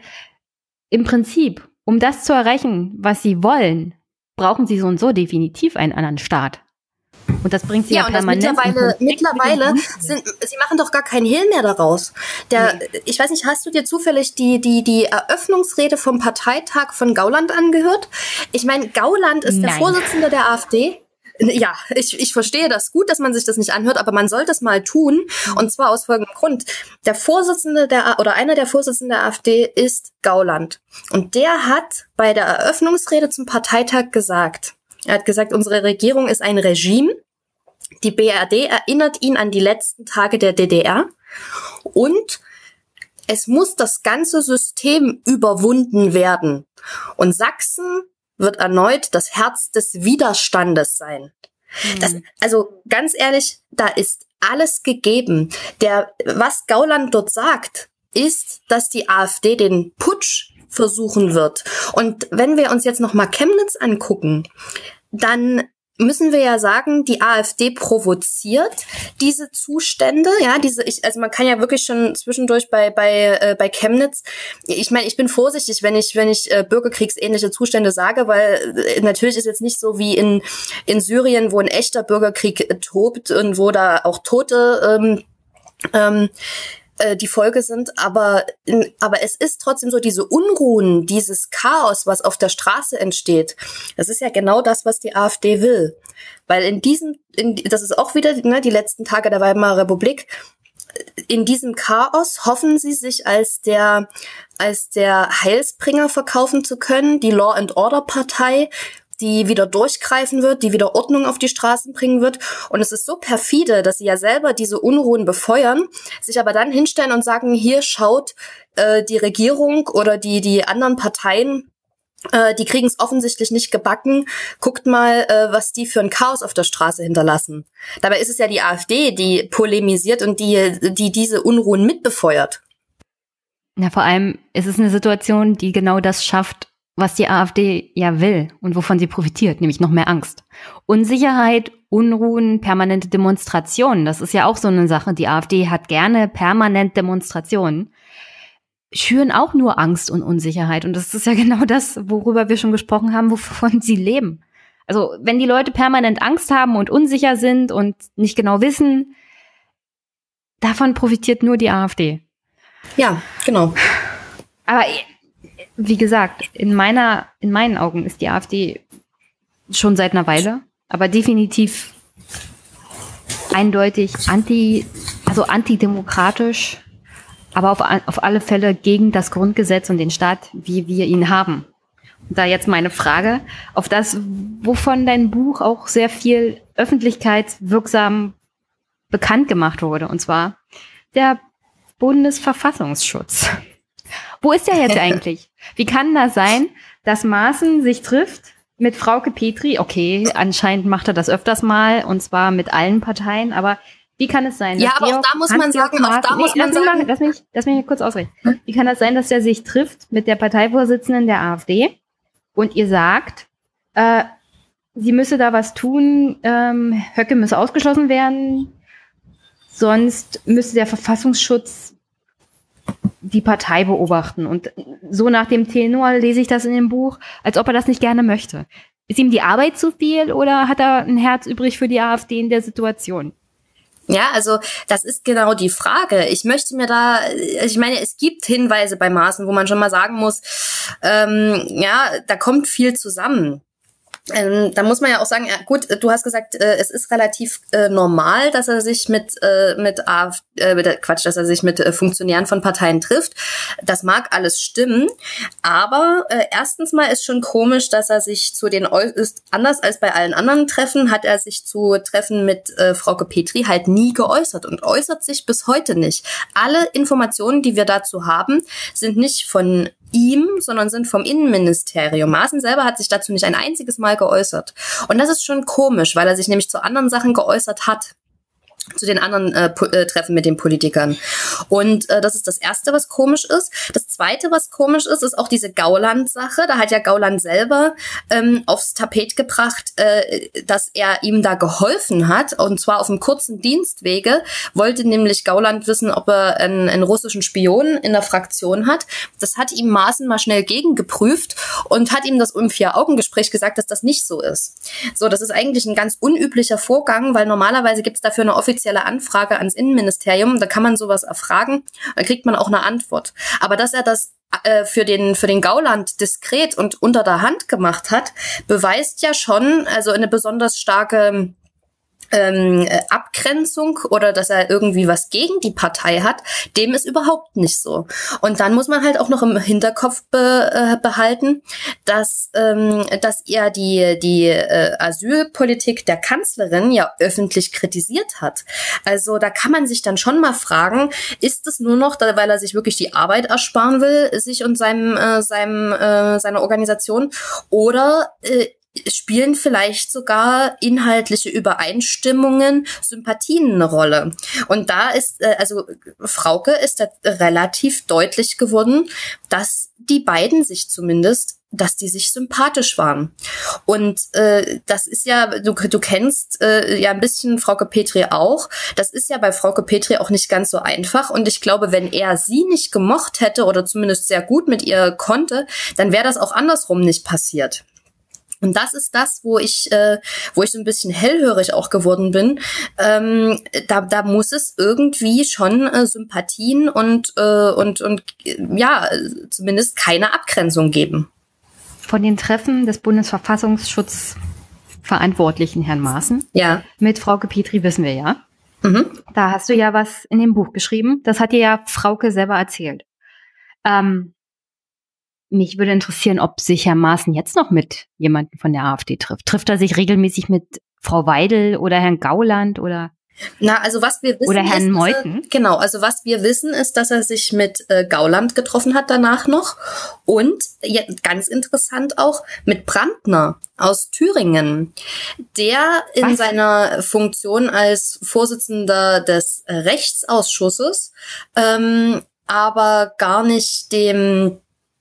Speaker 1: im Prinzip, um das zu erreichen, was sie wollen, brauchen sie so und so definitiv einen anderen Staat. Und das bringt sie ja, ja permanent.
Speaker 2: Ja, und mittlerweile, mittlerweile sind, sie machen doch gar keinen Hehl mehr daraus. Der, nee. Ich weiß nicht, hast du dir zufällig die, die, die Eröffnungsrede vom Parteitag von Gauland angehört? Ich meine, Gauland ist Nein. der Vorsitzende der AfD. Ja, ich, ich verstehe das gut, dass man sich das nicht anhört, aber man sollte es mal tun. Und zwar aus folgendem Grund. Der Vorsitzende der, oder einer der Vorsitzenden der AfD ist Gauland. Und der hat bei der Eröffnungsrede zum Parteitag gesagt, er hat gesagt, unsere Regierung ist ein Regime. Die B R D erinnert ihn an die letzten Tage der D D R. Und es muss das ganze System überwunden werden. Und Sachsen wird erneut das Herz des Widerstandes sein. Mhm. Das, also ganz ehrlich, da ist alles gegeben. Der, was Gauland dort sagt, ist, dass die AfD den Putsch versuchen wird. Und wenn wir uns jetzt noch mal Chemnitz angucken, dann müssen wir ja sagen, die AfD provoziert diese Zustände, ja, diese, ich, also man kann ja wirklich schon zwischendurch bei bei äh, bei Chemnitz, ich meine, ich bin vorsichtig, wenn ich wenn ich äh, bürgerkriegsähnliche Zustände sage, weil äh, natürlich ist jetzt nicht so wie in in Syrien, wo ein echter Bürgerkrieg äh, tobt und wo da auch Tote ähm, ähm, die Folge sind, aber aber es ist trotzdem so, diese Unruhen, dieses Chaos, was auf der Straße entsteht, das ist ja genau das, was die AfD will. Weil in diesem, in, das ist auch wieder ne, die letzten Tage der Weimarer Republik, in diesem Chaos hoffen sie sich als der als der Heilsbringer verkaufen zu können, die Law and Order Partei, die wieder durchgreifen wird, die wieder Ordnung auf die Straßen bringen wird. Und es ist so perfide, dass sie ja selber diese Unruhen befeuern, sich aber dann hinstellen und sagen, hier schaut äh, die Regierung oder die die anderen Parteien, äh, die kriegen es offensichtlich nicht gebacken. Guckt mal, äh, was die für ein Chaos auf der Straße hinterlassen. Dabei ist es ja die AfD, die polemisiert und die die diese Unruhen mitbefeuert.
Speaker 1: Ja, vor allem ist es eine Situation, die genau das schafft, was die AfD ja will und wovon sie profitiert, nämlich noch mehr Angst. Unsicherheit, Unruhen, permanente Demonstrationen, das ist ja auch so eine Sache. Die AfD hat gerne permanent Demonstrationen, schüren auch nur Angst und Unsicherheit. Und das ist ja genau das, worüber wir schon gesprochen haben, wovon sie leben. Also wenn die Leute permanent Angst haben und unsicher sind und nicht genau wissen, davon profitiert nur die AfD.
Speaker 2: Ja, genau.
Speaker 1: Aber wie gesagt, in meiner, in meinen Augen ist die AfD schon seit einer Weile, aber definitiv eindeutig anti, also antidemokratisch, aber auf, auf alle Fälle gegen das Grundgesetz und den Staat, wie wir ihn haben. Und da jetzt meine Frage auf das, wovon dein Buch auch sehr viel öffentlichkeitswirksam bekannt gemacht wurde, und zwar der Bundesverfassungsschutz. Wo ist der jetzt eigentlich? Wie kann das sein, dass Maaßen sich trifft mit Frauke Petry? Okay, anscheinend macht er das öfters mal, und zwar mit allen Parteien, aber wie kann es sein?
Speaker 2: Ja, aber Georg, auch da muss man sagen, auch da muss man sagen...
Speaker 1: Lass mich, lass mich kurz ausreden. Wie kann das sein, dass er sich trifft mit der Parteivorsitzenden der AfD und ihr sagt, äh, sie müsse da was tun, ähm, Höcke müsse ausgeschlossen werden, sonst müsste der Verfassungsschutz die Partei beobachten. Und so nach dem Tenor lese ich das in dem Buch, als ob er das nicht gerne möchte. Ist ihm die Arbeit zu viel oder hat er ein Herz übrig für die AfD in der Situation?
Speaker 2: Ja, also das ist genau die Frage. Ich möchte mir da, ich meine, es gibt Hinweise bei Maaßen, wo man schon mal sagen muss, ähm, ja, da kommt viel zusammen. Ähm, da muss man ja auch sagen, ja, gut, du hast gesagt, äh, es ist relativ äh, normal, dass er sich mit äh, mit AfD, äh, mit, Quatsch, dass er sich mit äh, Funktionären von Parteien trifft. Das mag alles stimmen, aber äh, erstens mal ist schon komisch, dass er sich zu den ist anders als bei allen anderen Treffen hat er sich zu Treffen mit äh, Frauke Petry halt nie geäußert und äußert sich bis heute nicht. Alle Informationen, die wir dazu haben, sind nicht von ihm, sondern sind vom Innenministerium. Maaßen selber hat sich dazu nicht ein einziges Mal geäußert. Und das ist schon komisch, weil er sich nämlich zu anderen Sachen geäußert hat. Zu den anderen äh, äh, Treffen mit den Politikern. Und äh, das ist das Erste, was komisch ist. Das Zweite, was komisch ist, ist auch diese Gauland-Sache. Da hat ja Gauland selber ähm, aufs Tapet gebracht, äh, dass er ihm da geholfen hat. Und zwar auf einem kurzen Dienstwege. Wollte nämlich Gauland wissen, ob er einen, einen russischen Spion in der Fraktion hat. Das hat ihm Maaßen mal schnell gegengeprüft und hat ihm das im Vier-Augen-Gespräch gesagt, dass das nicht so ist. So, das ist eigentlich ein ganz unüblicher Vorgang, weil normalerweise gibt es dafür eine offizielle Anfrage ans Innenministerium, da kann man sowas erfragen, da kriegt man auch eine Antwort. Aber dass er das äh, für den für den Gauland diskret und unter der Hand gemacht hat, beweist ja schon also eine besonders starke Ähm, Abgrenzung oder dass er irgendwie was gegen die Partei hat, dem ist überhaupt nicht so. Und dann muss man halt auch noch im Hinterkopf be, äh, behalten, dass ähm, dass er die die äh, Asylpolitik der Kanzlerin ja öffentlich kritisiert hat. Also da kann man sich dann schon mal fragen, ist es nur noch, weil er sich wirklich die Arbeit ersparen will, sich und seinem äh, seinem äh, seiner Organisation, oder äh, spielen vielleicht sogar inhaltliche Übereinstimmungen, Sympathien eine Rolle. Und da ist, äh, also Frauke ist da relativ deutlich geworden, dass die beiden sich zumindest, dass die sich sympathisch waren. Und äh, das ist ja, du, du kennst äh, ja ein bisschen Frauke Petry auch, das ist ja bei Frauke Petry auch nicht ganz so einfach. Und ich glaube, wenn er sie nicht gemocht hätte oder zumindest sehr gut mit ihr konnte, dann wäre das auch andersrum nicht passiert. Und das ist das, wo ich, äh, wo ich so ein bisschen hellhörig auch geworden bin. Ähm, da, da muss es irgendwie schon äh, Sympathien und äh, und und ja zumindest keine Abgrenzung geben.
Speaker 1: Von den Treffen des Bundesverfassungsschutzverantwortlichen Herrn Maaßen
Speaker 2: ja.
Speaker 1: mit Frauke Petry wissen wir ja.
Speaker 2: Mhm.
Speaker 1: Da hast du ja was in dem Buch geschrieben. Das hat dir ja Frauke selber erzählt. Ähm, Mich würde interessieren, ob sich Herr Maaßen jetzt noch mit jemandem von der AfD trifft. Trifft er sich regelmäßig mit Frau Weidel oder Herrn Gauland oder
Speaker 2: Na, also was wir wissen
Speaker 1: oder Herrn
Speaker 2: ist,
Speaker 1: Meuthen?
Speaker 2: Er, genau, also was wir wissen ist, dass er sich mit äh, Gauland getroffen hat danach noch und ja, ganz interessant auch mit Brandner aus Thüringen, der in was? seiner Funktion als Vorsitzender des äh, Rechtsausschusses ähm, aber gar nicht dem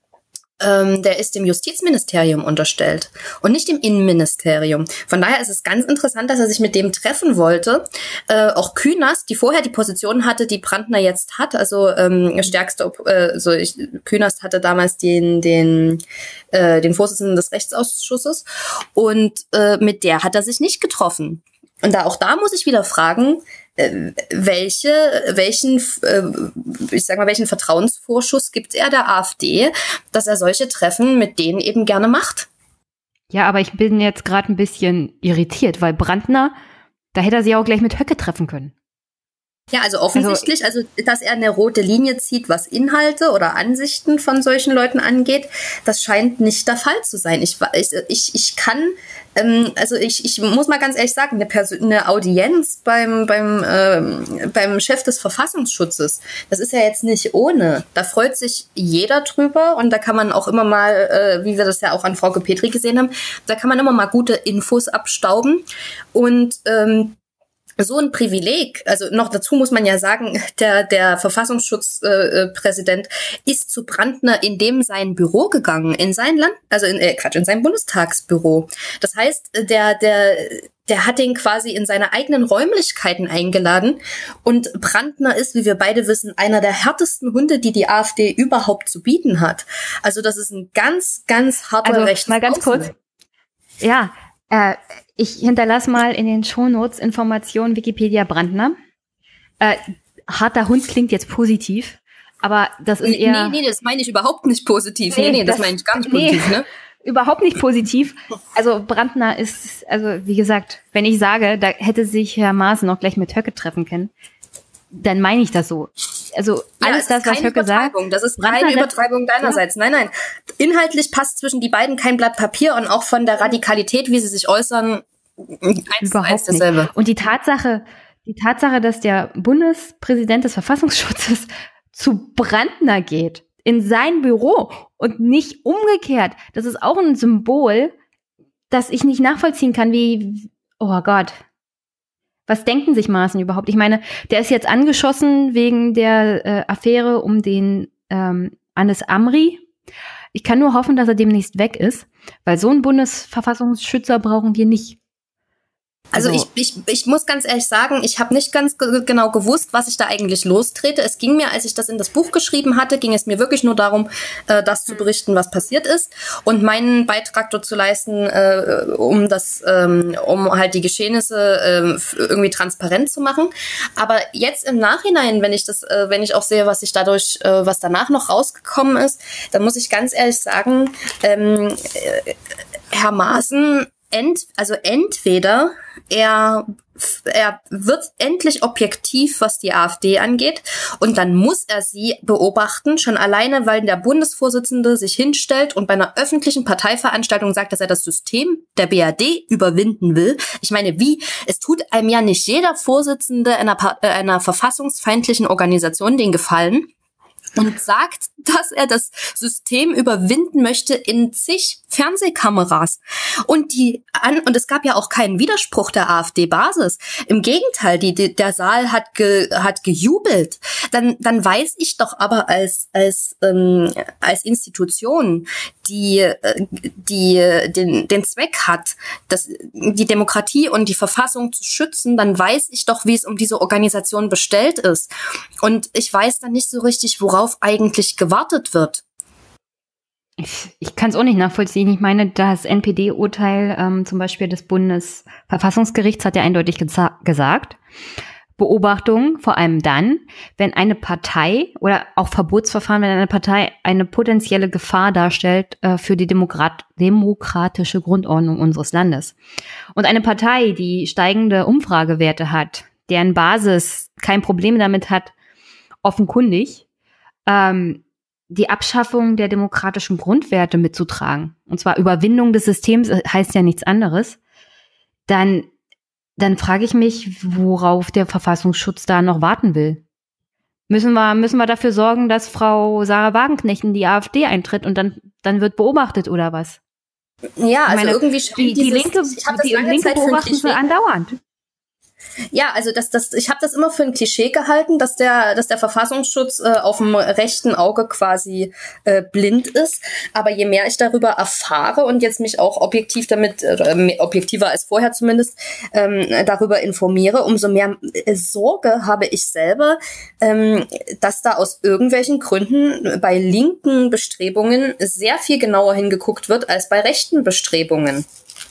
Speaker 2: Ähm, der ist dem Justizministerium unterstellt und nicht dem Innenministerium. Von daher ist es ganz interessant, dass er sich mit dem treffen wollte. Äh, auch Künast, die vorher die Position hatte, die Brandner jetzt hat, also ähm, stärkste, äh, so ich, Künast hatte damals den den äh, den Vorsitzenden des Rechtsausschusses und äh, mit der hat er sich nicht getroffen. Und da auch da muss ich wieder fragen, welche, welchen, ich sag mal, welchen Vertrauensvorschuss gibt er der AfD, dass er solche Treffen mit denen eben gerne macht?
Speaker 1: Ja, aber ich bin jetzt gerade ein bisschen irritiert, weil Brandner, da hätte er sie auch gleich mit Höcke treffen können.
Speaker 2: Ja, also offensichtlich, also, also dass er eine rote Linie zieht, was Inhalte oder Ansichten von solchen Leuten angeht, das scheint nicht der Fall zu sein. Ich ich ich kann, ähm, also ich ich muss mal ganz ehrlich sagen, eine, Person, eine Audienz beim beim ähm, beim Chef des Verfassungsschutzes, das ist ja jetzt nicht ohne. Da freut sich jeder drüber und da kann man auch immer mal, äh, wie wir das ja auch an Frauke Petry gesehen haben, da kann man immer mal gute Infos abstauben und ähm, so ein Privileg, also noch dazu muss man ja sagen, der der Verfassungsschutzpräsident äh, ist zu Brandner in dem sein Büro gegangen, in sein Land, also in äh, Quatsch, in sein Bundestagsbüro. Das heißt, der der der hat ihn quasi in seine eigenen Räumlichkeiten eingeladen und Brandner ist, wie wir beide wissen, einer der härtesten Hunde, die die AfD überhaupt zu bieten hat. Also das ist ein ganz, ganz harter
Speaker 1: also,
Speaker 2: Rechtsaußen.
Speaker 1: Mal ganz kurz. Ja, äh, ich hinterlasse mal in den Shownotes Informationen Wikipedia Brandner. Äh, harter Hund klingt jetzt positiv, aber das ist eher...
Speaker 2: Nee, nee, das meine ich überhaupt nicht positiv. Nee, nee, nee das, das meine ich gar nicht positiv, nee, ne?
Speaker 1: Überhaupt nicht positiv. Also Brandner ist, also wie gesagt, wenn ich sage, da hätte sich Herr Maaßen noch gleich mit Höcke treffen können, dann meine ich das so. Also alles ja, das, was Höcke sagt.
Speaker 2: Das ist keine Brandner Übertreibung deinerseits. Ja. Nein, nein. Inhaltlich passt zwischen die beiden kein Blatt Papier und auch von der Radikalität, wie sie sich äußern,
Speaker 1: überhaupt nicht. Und die Tatsache, die Tatsache, dass der Bundespräsident des Verfassungsschutzes zu Brandner geht, in sein Büro und nicht umgekehrt. Das ist auch ein Symbol, das ich nicht nachvollziehen kann, wie, oh Gott, was denken sich Maaßen überhaupt? Ich meine, der ist jetzt angeschossen wegen der äh, Affäre um den ähm, Anis Amri. Ich kann nur hoffen, dass er demnächst weg ist, weil so einen Bundesverfassungsschützer brauchen wir nicht.
Speaker 2: Also, also ich, ich, ich muss ganz ehrlich sagen, ich habe nicht ganz ge- genau gewusst, was ich da eigentlich lostrete. Es ging mir, als ich das in das Buch geschrieben hatte, ging es mir wirklich nur darum, äh, das zu berichten, was passiert ist und meinen Beitrag dort zu leisten, äh, um das, ähm, um halt die Geschehnisse äh, irgendwie transparent zu machen. Aber jetzt im Nachhinein, wenn ich das, äh, wenn ich auch sehe, was ich dadurch, äh, was danach noch rausgekommen ist, dann muss ich ganz ehrlich sagen, ähm, äh, Herr Maaßen, ent, also entweder Er, er wird endlich objektiv, was die AfD angeht, und dann muss er sie beobachten, schon alleine, weil der Bundesvorsitzende sich hinstellt und bei einer öffentlichen Parteiveranstaltung sagt, dass er das System der B R D überwinden will. Ich meine, wie? Es tut einem ja nicht jeder Vorsitzende einer, einer verfassungsfeindlichen Organisation den Gefallen und sagt, dass er das System überwinden möchte in zig Fernsehkameras. Und die an, und es gab ja auch keinen Widerspruch der AfD-Basis. Im Gegenteil, die, die, der Saal hat ge, hat gejubelt. Dann, dann weiß ich doch aber als, als, ähm, als Institution, die, die den, den Zweck hat, das, die Demokratie und die Verfassung zu schützen, dann weiß ich doch, wie es um diese Organisation bestellt ist. Und ich weiß dann nicht so richtig, worauf eigentlich gewartet wird.
Speaker 1: Ich, ich kann es auch nicht nachvollziehen. Ich meine, das N P D-Urteil ähm, zum Beispiel des Bundesverfassungsgerichts hat ja eindeutig geza- gesagt, Beobachtung vor allem dann, wenn eine Partei oder auch Verbotsverfahren, wenn eine Partei eine potenzielle Gefahr darstellt äh, für die Demokrat- demokratische Grundordnung unseres Landes. Und eine Partei, die steigende Umfragewerte hat, deren Basis kein Problem damit hat, offenkundig, ähm, die Abschaffung der demokratischen Grundwerte mitzutragen, und zwar Überwindung des Systems, heißt ja nichts anderes, dann, dann frage ich mich, worauf der Verfassungsschutz da noch warten will. Müssen wir, müssen wir dafür sorgen, dass Frau Sarah Wagenknecht in die AfD eintritt und dann, dann wird beobachtet oder was?
Speaker 2: Ja, also
Speaker 1: meine,
Speaker 2: irgendwie
Speaker 1: die, die
Speaker 2: dieses,
Speaker 1: Linke,
Speaker 2: ich hab das
Speaker 1: die
Speaker 2: lange
Speaker 1: Linke
Speaker 2: Zeit für ein
Speaker 1: beobachten sie
Speaker 2: Klischee.
Speaker 1: andauernd.
Speaker 2: Ja, also das, das, ich habe das immer für ein Klischee gehalten, dass der, dass der Verfassungsschutz äh, auf dem rechten Auge quasi äh, blind ist. Aber je mehr ich darüber erfahre und jetzt mich auch objektiv damit, äh, objektiver als vorher zumindest, ähm, darüber informiere, umso mehr äh, Sorge habe ich selber, ähm, dass da aus irgendwelchen Gründen bei linken Bestrebungen sehr viel genauer hingeguckt wird als bei rechten Bestrebungen.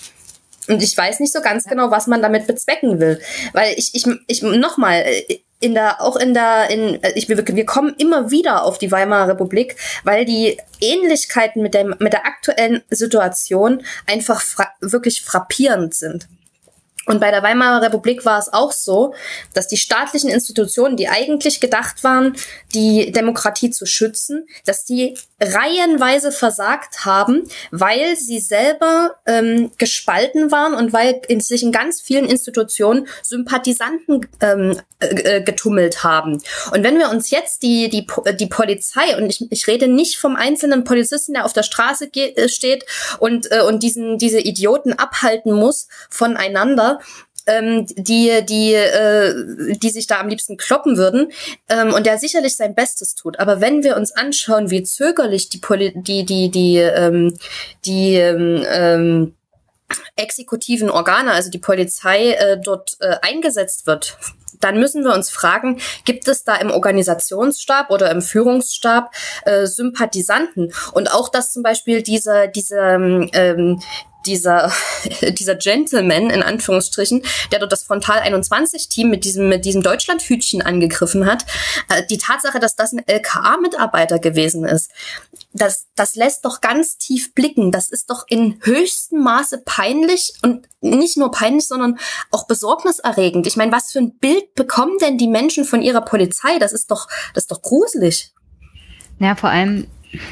Speaker 2: Und ich weiß nicht so ganz genau, was man damit bezwecken will. Weil ich, ich, ich nochmal, in der, auch in der, in, ich, wir, wir kommen immer wieder auf die Weimarer Republik, weil die Ähnlichkeiten mit der, mit der aktuellen Situation einfach fra- wirklich frappierend sind. Und bei der Weimarer Republik war es auch so, dass die staatlichen Institutionen, die eigentlich gedacht waren, die Demokratie zu schützen, dass die reihenweise versagt haben, weil sie selber ähm, gespalten waren und weil in sich in ganz vielen Institutionen Sympathisanten ähm, äh, getummelt haben. Und wenn wir uns jetzt die die die Polizei, und ich, ich rede nicht vom einzelnen Polizisten, der auf der Straße ge- steht und äh, und diesen diese Idioten abhalten muss voneinander, ähm, die die äh, die sich da am liebsten kloppen würden, ähm, und der sicherlich sein Bestes tut. Aber wenn wir uns anschauen, wie zögerlich die Poli- die die die ähm, die ähm, exekutiven Organe, also die Polizei, äh, dort äh, eingesetzt wird, dann müssen wir uns fragen, gibt es da im Organisationsstab oder im Führungsstab äh, Sympathisanten? Und auch, dass zum Beispiel diese, diese ähm, dieser dieser Gentleman in Anführungsstrichen, der dort das Frontal einundzwanzig Team mit diesem mit diesem Deutschlandhütchen angegriffen hat, äh, die Tatsache, dass das ein L K A-Mitarbeiter gewesen ist, das das lässt doch ganz tief blicken. Das ist doch in höchstem Maße peinlich, und nicht nur peinlich, sondern auch besorgniserregend. Ich meine, was für ein Bild bekommen denn die Menschen von ihrer Polizei? Das ist doch das ist doch gruselig.
Speaker 1: Ja, vor allem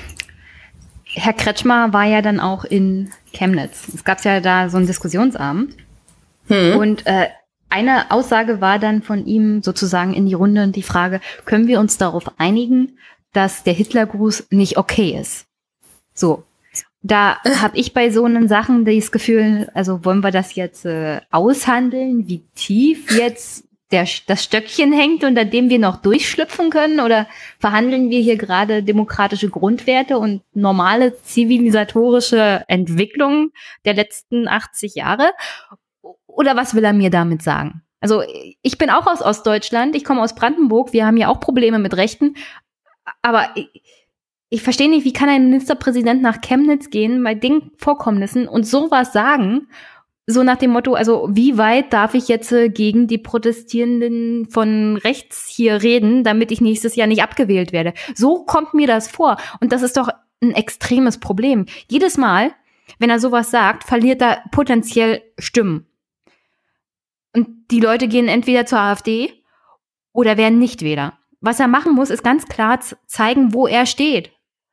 Speaker 1: Herr Kretschmer war ja dann auch in Chemnitz. Es gab ja da so einen Diskussionsabend. Hm. Und äh, eine Aussage war dann von ihm sozusagen in die Runde die Frage, können wir uns darauf einigen, dass der Hitlergruß nicht okay ist. So. Da habe ich bei so einen Sachen das Gefühl, also wollen wir das jetzt äh, aushandeln, wie tief jetzt der, das Stöckchen hängt, unter dem wir noch durchschlüpfen können? Oder verhandeln wir hier gerade demokratische Grundwerte und normale zivilisatorische Entwicklung der letzten achtzig Jahre? Oder was will er mir damit sagen? Also ich bin auch aus Ostdeutschland, ich komme aus Brandenburg, wir haben ja auch Probleme mit Rechten, aber ich, ich verstehe nicht, wie kann ein Ministerpräsident nach Chemnitz gehen bei den Vorkommnissen und sowas sagen, so nach dem Motto, also wie weit darf ich jetzt äh, gegen die Protestierenden von rechts hier reden, damit ich nächstes Jahr nicht abgewählt werde. So kommt mir das vor. Und das ist doch ein extremes Problem. Jedes Mal, wenn er sowas sagt, verliert er potenziell Stimmen. Und die Leute gehen entweder zur AfD oder werden Nichtwähler. Was er machen muss, ist ganz klar zeigen, wo er steht.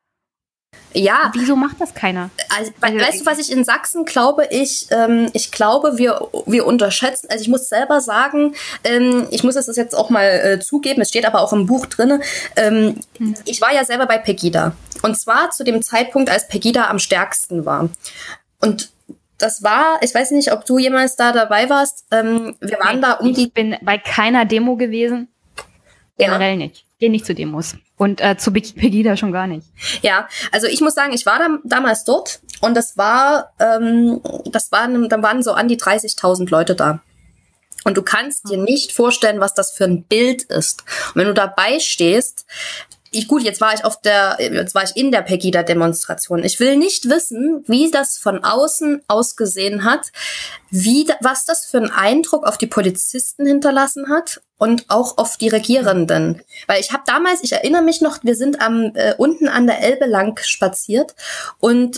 Speaker 2: Ja.
Speaker 1: Wieso macht das keiner?
Speaker 2: Also, weißt du, was ich in Sachsen glaube? Ich, ähm, ich glaube, wir, wir unterschätzen, also ich muss selber sagen, ähm, ich muss es das jetzt auch mal äh, zugeben, es steht aber auch im Buch drin, ähm, hm. ich war ja selber bei Pegida. Und zwar zu dem Zeitpunkt, als Pegida am stärksten war. Und das war, ich weiß nicht, ob du jemals da dabei warst, ähm, wir waren
Speaker 1: nee,
Speaker 2: da um
Speaker 1: ich
Speaker 2: die...
Speaker 1: Ich bin bei keiner Demo gewesen. Generell ja. nicht. Gehe nicht zu Demos. Und äh, zu Pegida schon gar nicht.
Speaker 2: Ja, also ich muss sagen, ich war da, damals dort und das war, ähm, das waren, dann waren so an die dreißigtausend Leute da. Und du kannst dir nicht vorstellen, was das für ein Bild ist. Und wenn du dabei stehst, ich, gut, jetzt war ich auf der, jetzt war ich in der Pegida-Demonstration. Ich will nicht wissen, wie das von außen ausgesehen hat, wie, was das für einen Eindruck auf die Polizisten hinterlassen hat und auch auf die Regierenden. Weil ich habe damals, ich erinnere mich noch, wir sind am äh, unten an der Elbe lang spaziert und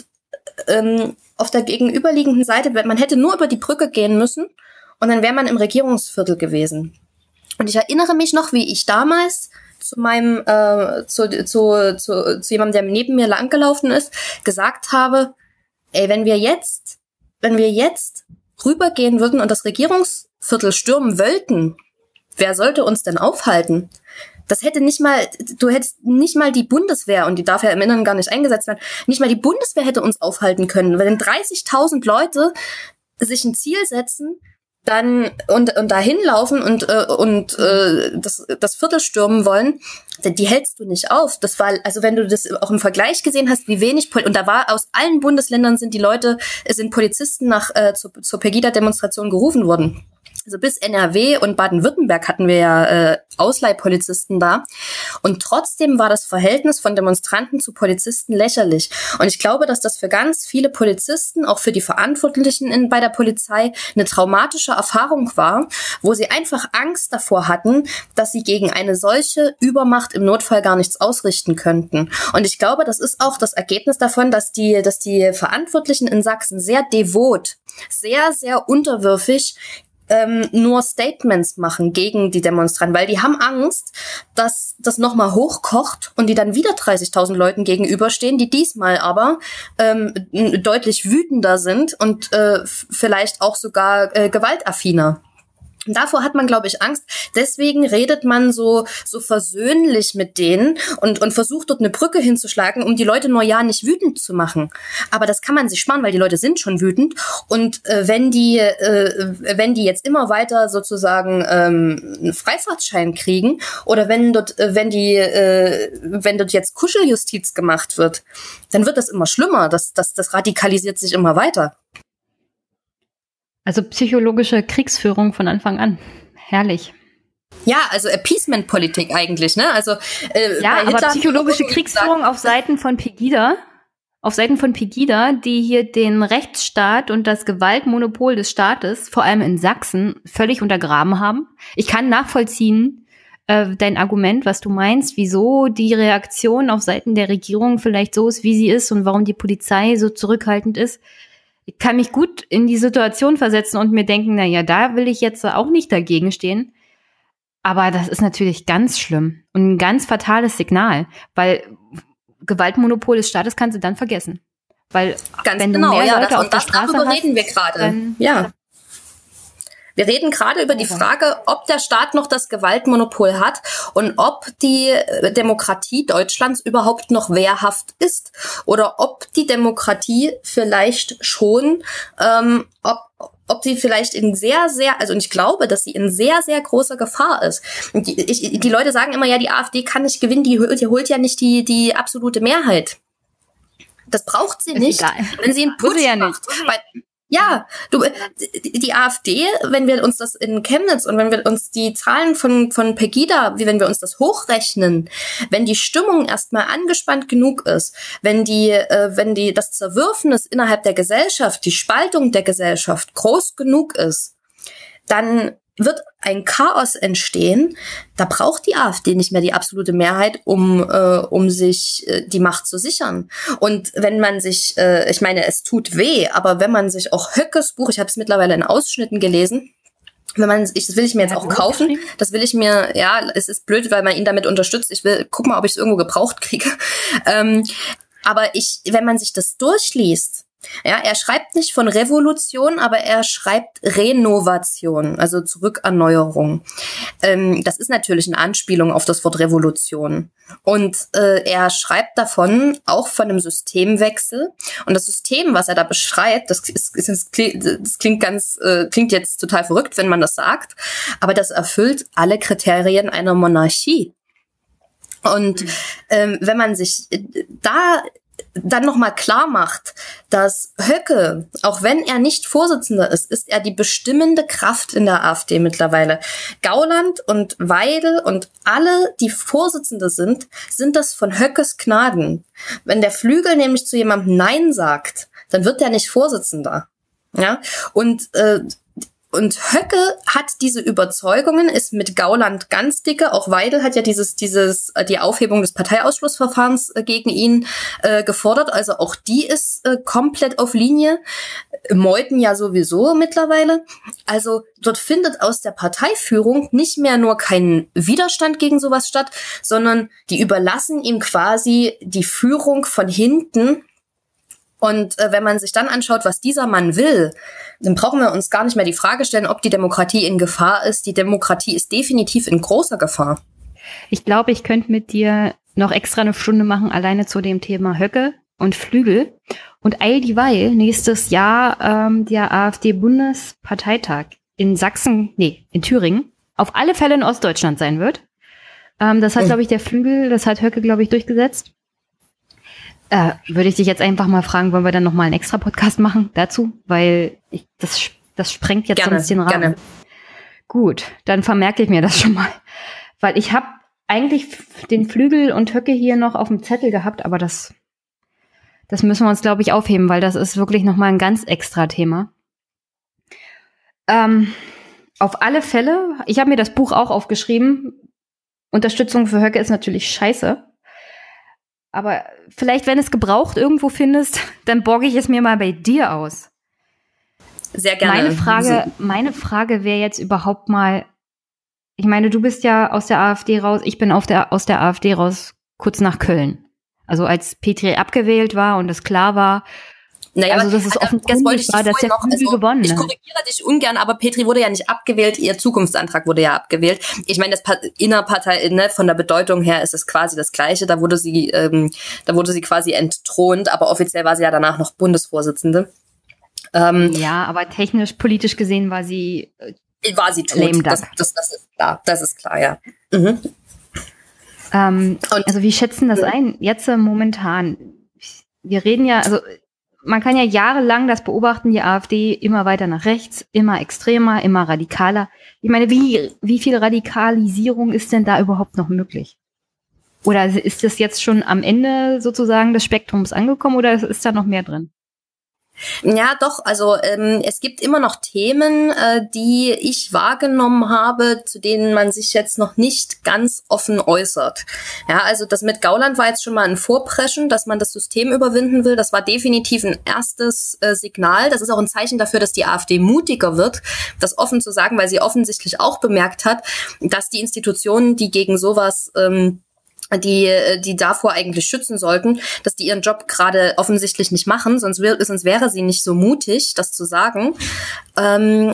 Speaker 2: ähm, auf der gegenüberliegenden Seite, man hätte nur über die Brücke gehen müssen und dann wäre man im Regierungsviertel gewesen. Und ich erinnere mich noch, wie ich damals zu meinem, äh, zu, zu, zu, zu jemandem, der neben mir langgelaufen ist, gesagt habe, ey, wenn wir jetzt, wenn wir jetzt rübergehen würden und das Regierungsviertel stürmen wollten, wer sollte uns denn aufhalten? Das hätte nicht mal, du hättest nicht mal die Bundeswehr, und die darf ja im Inneren gar nicht eingesetzt werden, nicht mal die Bundeswehr hätte uns aufhalten können. Wenn dreißigtausend Leute sich ein Ziel setzen, dann und und dahin laufen und äh, und äh, das das Viertel stürmen wollen, die hältst du nicht auf. Das war, also wenn du das auch im Vergleich gesehen hast, wie wenig Pol- und da war aus allen Bundesländern sind die Leute, sind Polizisten nach äh, zur, zur Pegida-Demonstration gerufen worden. Also bis N R W und Baden-Württemberg hatten wir ja äh, Ausleihpolizisten da. Und trotzdem war das Verhältnis von Demonstranten zu Polizisten lächerlich. Und ich glaube, dass das für ganz viele Polizisten, auch für die Verantwortlichen in, bei der Polizei, eine traumatische Erfahrung war, wo sie einfach Angst davor hatten, dass sie gegen eine solche Übermacht im Notfall gar nichts ausrichten könnten. Und ich glaube, das ist auch das Ergebnis davon, dass die, dass die Verantwortlichen in Sachsen sehr devot, sehr, sehr unterwürfig Ähm, nur Statements machen gegen die Demonstranten, weil die haben Angst, dass das nochmal hochkocht und die dann wieder dreißigtausend Leuten gegenüberstehen, die diesmal aber ähm, deutlich wütender sind und äh, f- vielleicht auch sogar äh, gewaltaffiner. Und davor hat man, glaube ich, Angst. Deswegen redet man so so versöhnlich mit denen und und versucht dort eine Brücke hinzuschlagen, um die Leute nur ja nicht wütend zu machen. Aber das kann man sich sparen, weil die Leute sind schon wütend. Und äh, wenn die äh, wenn die jetzt immer weiter sozusagen ähm, einen Freifahrtschein kriegen oder wenn dort äh, wenn die äh, wenn dort jetzt Kuscheljustiz gemacht wird, dann wird das immer schlimmer. Das das das radikalisiert sich immer weiter.
Speaker 1: Also psychologische Kriegsführung von Anfang an. Herrlich.
Speaker 2: Ja, also Appeasement-Politik eigentlich, ne? Also äh,
Speaker 1: ja, aber psychologische Kriegsführung auf Seiten von Pegida, auf Seiten von Pegida, die hier den Rechtsstaat und das Gewaltmonopol des Staates, vor allem in Sachsen, völlig untergraben haben. Ich kann nachvollziehen, äh, dein Argument, was du meinst, wieso die Reaktion auf Seiten der Regierung vielleicht so ist, wie sie ist und warum die Polizei so zurückhaltend ist. Ich kann mich gut in die Situation versetzen und mir denken, na ja, da will ich jetzt auch nicht dagegen stehen. Aber das ist natürlich ganz schlimm und ein ganz fatales Signal, weil Gewaltmonopol des Staates kannst du dann vergessen. Weil
Speaker 2: ganz
Speaker 1: wenn
Speaker 2: genau,
Speaker 1: du mehr
Speaker 2: ja,
Speaker 1: Leute
Speaker 2: das,
Speaker 1: auf der
Speaker 2: das,
Speaker 1: Straße
Speaker 2: darüber
Speaker 1: hast,
Speaker 2: reden wir gerade.
Speaker 1: Dann,
Speaker 2: ja. Wir reden gerade über die Frage, ob der Staat noch das Gewaltmonopol hat und ob die Demokratie Deutschlands überhaupt noch wehrhaft ist oder ob die Demokratie vielleicht schon, ähm, ob ob sie vielleicht in sehr, sehr, also und ich glaube, dass sie in sehr, sehr großer Gefahr ist. Und die, ich, die Leute sagen immer, ja, die AfD kann nicht gewinnen, die, die holt ja nicht die, die absolute Mehrheit. Das braucht sie ist nicht, egal. Wenn sie einen Putsch ja macht. Weil, ja, du, die, die AfD, wenn wir uns das in Chemnitz und wenn wir uns die Zahlen von, von Pegida, wie wenn wir uns das hochrechnen, wenn die Stimmung erstmal angespannt genug ist, wenn die, äh, wenn die, das Zerwürfnis innerhalb der Gesellschaft, die Spaltung der Gesellschaft groß genug ist, dann wird ein Chaos entstehen. Da braucht die AfD nicht mehr die absolute Mehrheit, um äh, um sich äh, die Macht zu sichern. Und wenn man sich, äh, ich meine, es tut weh, aber wenn man sich auch Höckes Buch, ich habe es mittlerweile in Ausschnitten gelesen, wenn man, ich, das will ich mir jetzt auch kaufen, das will ich mir, ja, es ist blöd, weil man ihn damit unterstützt. Ich will, guck mal, ob ich es irgendwo gebraucht kriege. Ähm, aber ich, wenn man sich das durchliest, ja, er schreibt nicht von Revolution, aber er schreibt Renovation, also Zurückerneuerung. Ähm, das ist natürlich eine Anspielung auf das Wort Revolution. Und äh, er schreibt davon auch von einem Systemwechsel. Und das System, was er da beschreibt, das, ist, ist, das klingt ganz, äh, klingt jetzt total verrückt, wenn man das sagt, aber das erfüllt alle Kriterien einer Monarchie. Und ähm, wenn man sich da dann nochmal klar macht, dass Höcke, auch wenn er nicht Vorsitzender ist, ist er die bestimmende Kraft in der AfD mittlerweile. Gauland und Weidel und alle, die Vorsitzende sind, sind das von Höckes Gnaden. Wenn der Flügel nämlich zu jemandem Nein sagt, dann wird der nicht Vorsitzender. Ja, und äh, Und Höcke hat diese Überzeugungen, ist mit Gauland ganz dicke. Auch Weidel hat ja dieses, dieses, die Aufhebung des Parteiausschlussverfahrens gegen ihn äh, gefordert. Also auch die ist äh, komplett auf Linie. Meuthen ja sowieso mittlerweile. Also dort findet aus der Parteiführung nicht mehr nur kein Widerstand gegen sowas statt, sondern die überlassen ihm quasi die Führung von hinten. Und äh, wenn man sich dann anschaut, was dieser Mann will, dann brauchen wir uns gar nicht mehr die Frage stellen, ob die Demokratie in Gefahr ist. Die Demokratie ist definitiv in großer Gefahr.
Speaker 1: Ich glaube, ich könnte mit dir noch extra eine Stunde machen, alleine zu dem Thema Höcke und Flügel. Und all dieweil nächstes Jahr ähm, der AfD-Bundesparteitag in Sachsen, nee, in Thüringen, auf alle Fälle in Ostdeutschland sein wird. Ähm, das hat, mhm. glaube ich, der Flügel, das hat Höcke, glaube ich, durchgesetzt. Äh, würde ich dich jetzt einfach mal fragen, wollen wir dann nochmal einen extra Podcast machen dazu? Weil ich, das, das sprengt jetzt
Speaker 2: gerne,
Speaker 1: sonst den Rahmen.
Speaker 2: Gerne.
Speaker 1: Gut, dann vermerke ich mir das schon mal. Weil ich habe eigentlich den Flügel und Höcke hier noch auf dem Zettel gehabt, aber das, das müssen wir uns, glaube ich, aufheben, weil das ist wirklich nochmal ein ganz extra Thema. Ähm, auf alle Fälle, ich habe mir das Buch auch aufgeschrieben. Unterstützung für Höcke ist natürlich scheiße. Aber vielleicht, wenn es gebraucht irgendwo findest, dann borge ich es mir mal bei dir aus.
Speaker 2: Sehr gerne.
Speaker 1: Meine Frage, meine Frage wäre jetzt überhaupt mal, ich meine, du bist ja aus der AfD raus, ich bin auf der, aus der AfD raus, kurz nach Köln. Also als Petri abgewählt war und es klar war,
Speaker 2: naja,
Speaker 1: also das ist offensichtlich war, dass der
Speaker 2: noch,
Speaker 1: Flügel
Speaker 2: also,
Speaker 1: gewonnen
Speaker 2: ich
Speaker 1: hat.
Speaker 2: korrigiere dich ungern, aber Petri wurde ja nicht abgewählt, ihr Zukunftsantrag wurde ja abgewählt. Ich meine, das pa- Innerpartei, ne, von der Bedeutung her ist es quasi das Gleiche. Da wurde sie, ähm, da wurde sie quasi entthront, aber offiziell war sie ja danach noch Bundesvorsitzende. Ähm,
Speaker 1: ja, aber technisch, politisch gesehen war sie äh,
Speaker 2: war sie tot. Das, das, das ist klar, das ist klar, ja. Mhm.
Speaker 1: Ähm, also wie schätzen das ein? Jetzt äh, momentan, wir reden ja, also man kann ja jahrelang das beobachten, die AfD immer weiter nach rechts, immer extremer, immer radikaler. Ich meine, wie, wie viel Radikalisierung ist denn da überhaupt noch möglich? Oder ist das jetzt schon am Ende sozusagen des Spektrums angekommen oder ist da noch mehr drin?
Speaker 2: Ja, doch, also ähm, es gibt immer noch Themen, äh, die ich wahrgenommen habe, zu denen man sich jetzt noch nicht ganz offen äußert. Ja, also das mit Gauland war jetzt schon mal ein Vorpreschen, dass man das System überwinden will. Das war definitiv ein erstes äh, Signal. Das ist auch ein Zeichen dafür, dass die AfD mutiger wird, das offen zu sagen, weil sie offensichtlich auch bemerkt hat, dass die Institutionen, die gegen sowas ähm, die die davor eigentlich schützen sollten, dass die ihren Job gerade offensichtlich nicht machen, sonst, wär, sonst wäre sie nicht so mutig, das zu sagen. Ähm,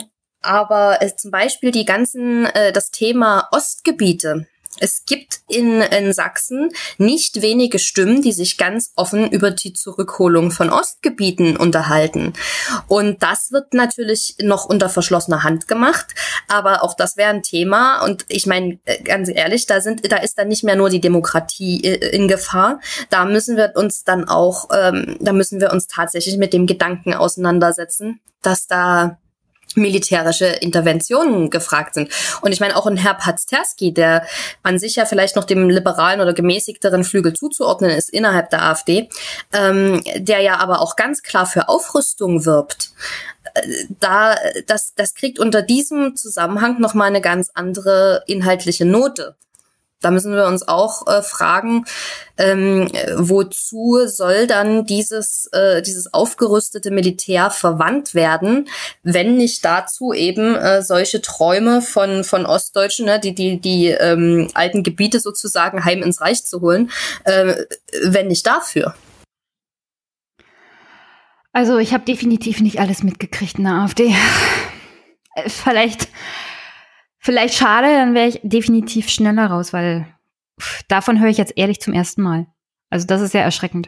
Speaker 2: aber äh, zum Beispiel die ganzen, äh, das Thema Ostgebiete. Es gibt in, in Sachsen nicht wenige Stimmen, die sich ganz offen über die Zurückholung von Ostgebieten unterhalten. Und das wird natürlich noch unter verschlossener Hand gemacht, aber auch das wäre ein Thema. Und ich meine, ganz ehrlich, da sind, da ist dann nicht mehr nur die Demokratie in Gefahr. Da müssen wir uns dann auch, ähm, da müssen wir uns tatsächlich mit dem Gedanken auseinandersetzen, dass da militärische Interventionen gefragt sind. Und ich meine, auch ein Herr Pazterski, der an sich ja vielleicht noch dem liberalen oder gemäßigteren Flügel zuzuordnen ist innerhalb der AfD, ähm, der ja aber auch ganz klar für Aufrüstung wirbt, da, das, das kriegt unter diesem Zusammenhang nochmal eine ganz andere inhaltliche Note. Da müssen wir uns auch äh, fragen, ähm, wozu soll dann dieses äh, dieses aufgerüstete Militär verwandt werden, wenn nicht dazu eben äh, solche Träume von von Ostdeutschen, ne, die die die ähm, alten Gebiete sozusagen heim ins Reich zu holen, äh, wenn nicht dafür.
Speaker 1: Also ich habe definitiv nicht alles mitgekriegt in der AfD. Vielleicht Vielleicht schade, dann wäre ich definitiv schneller raus, weil pff, davon höre ich jetzt ehrlich zum ersten Mal. Also das ist sehr erschreckend.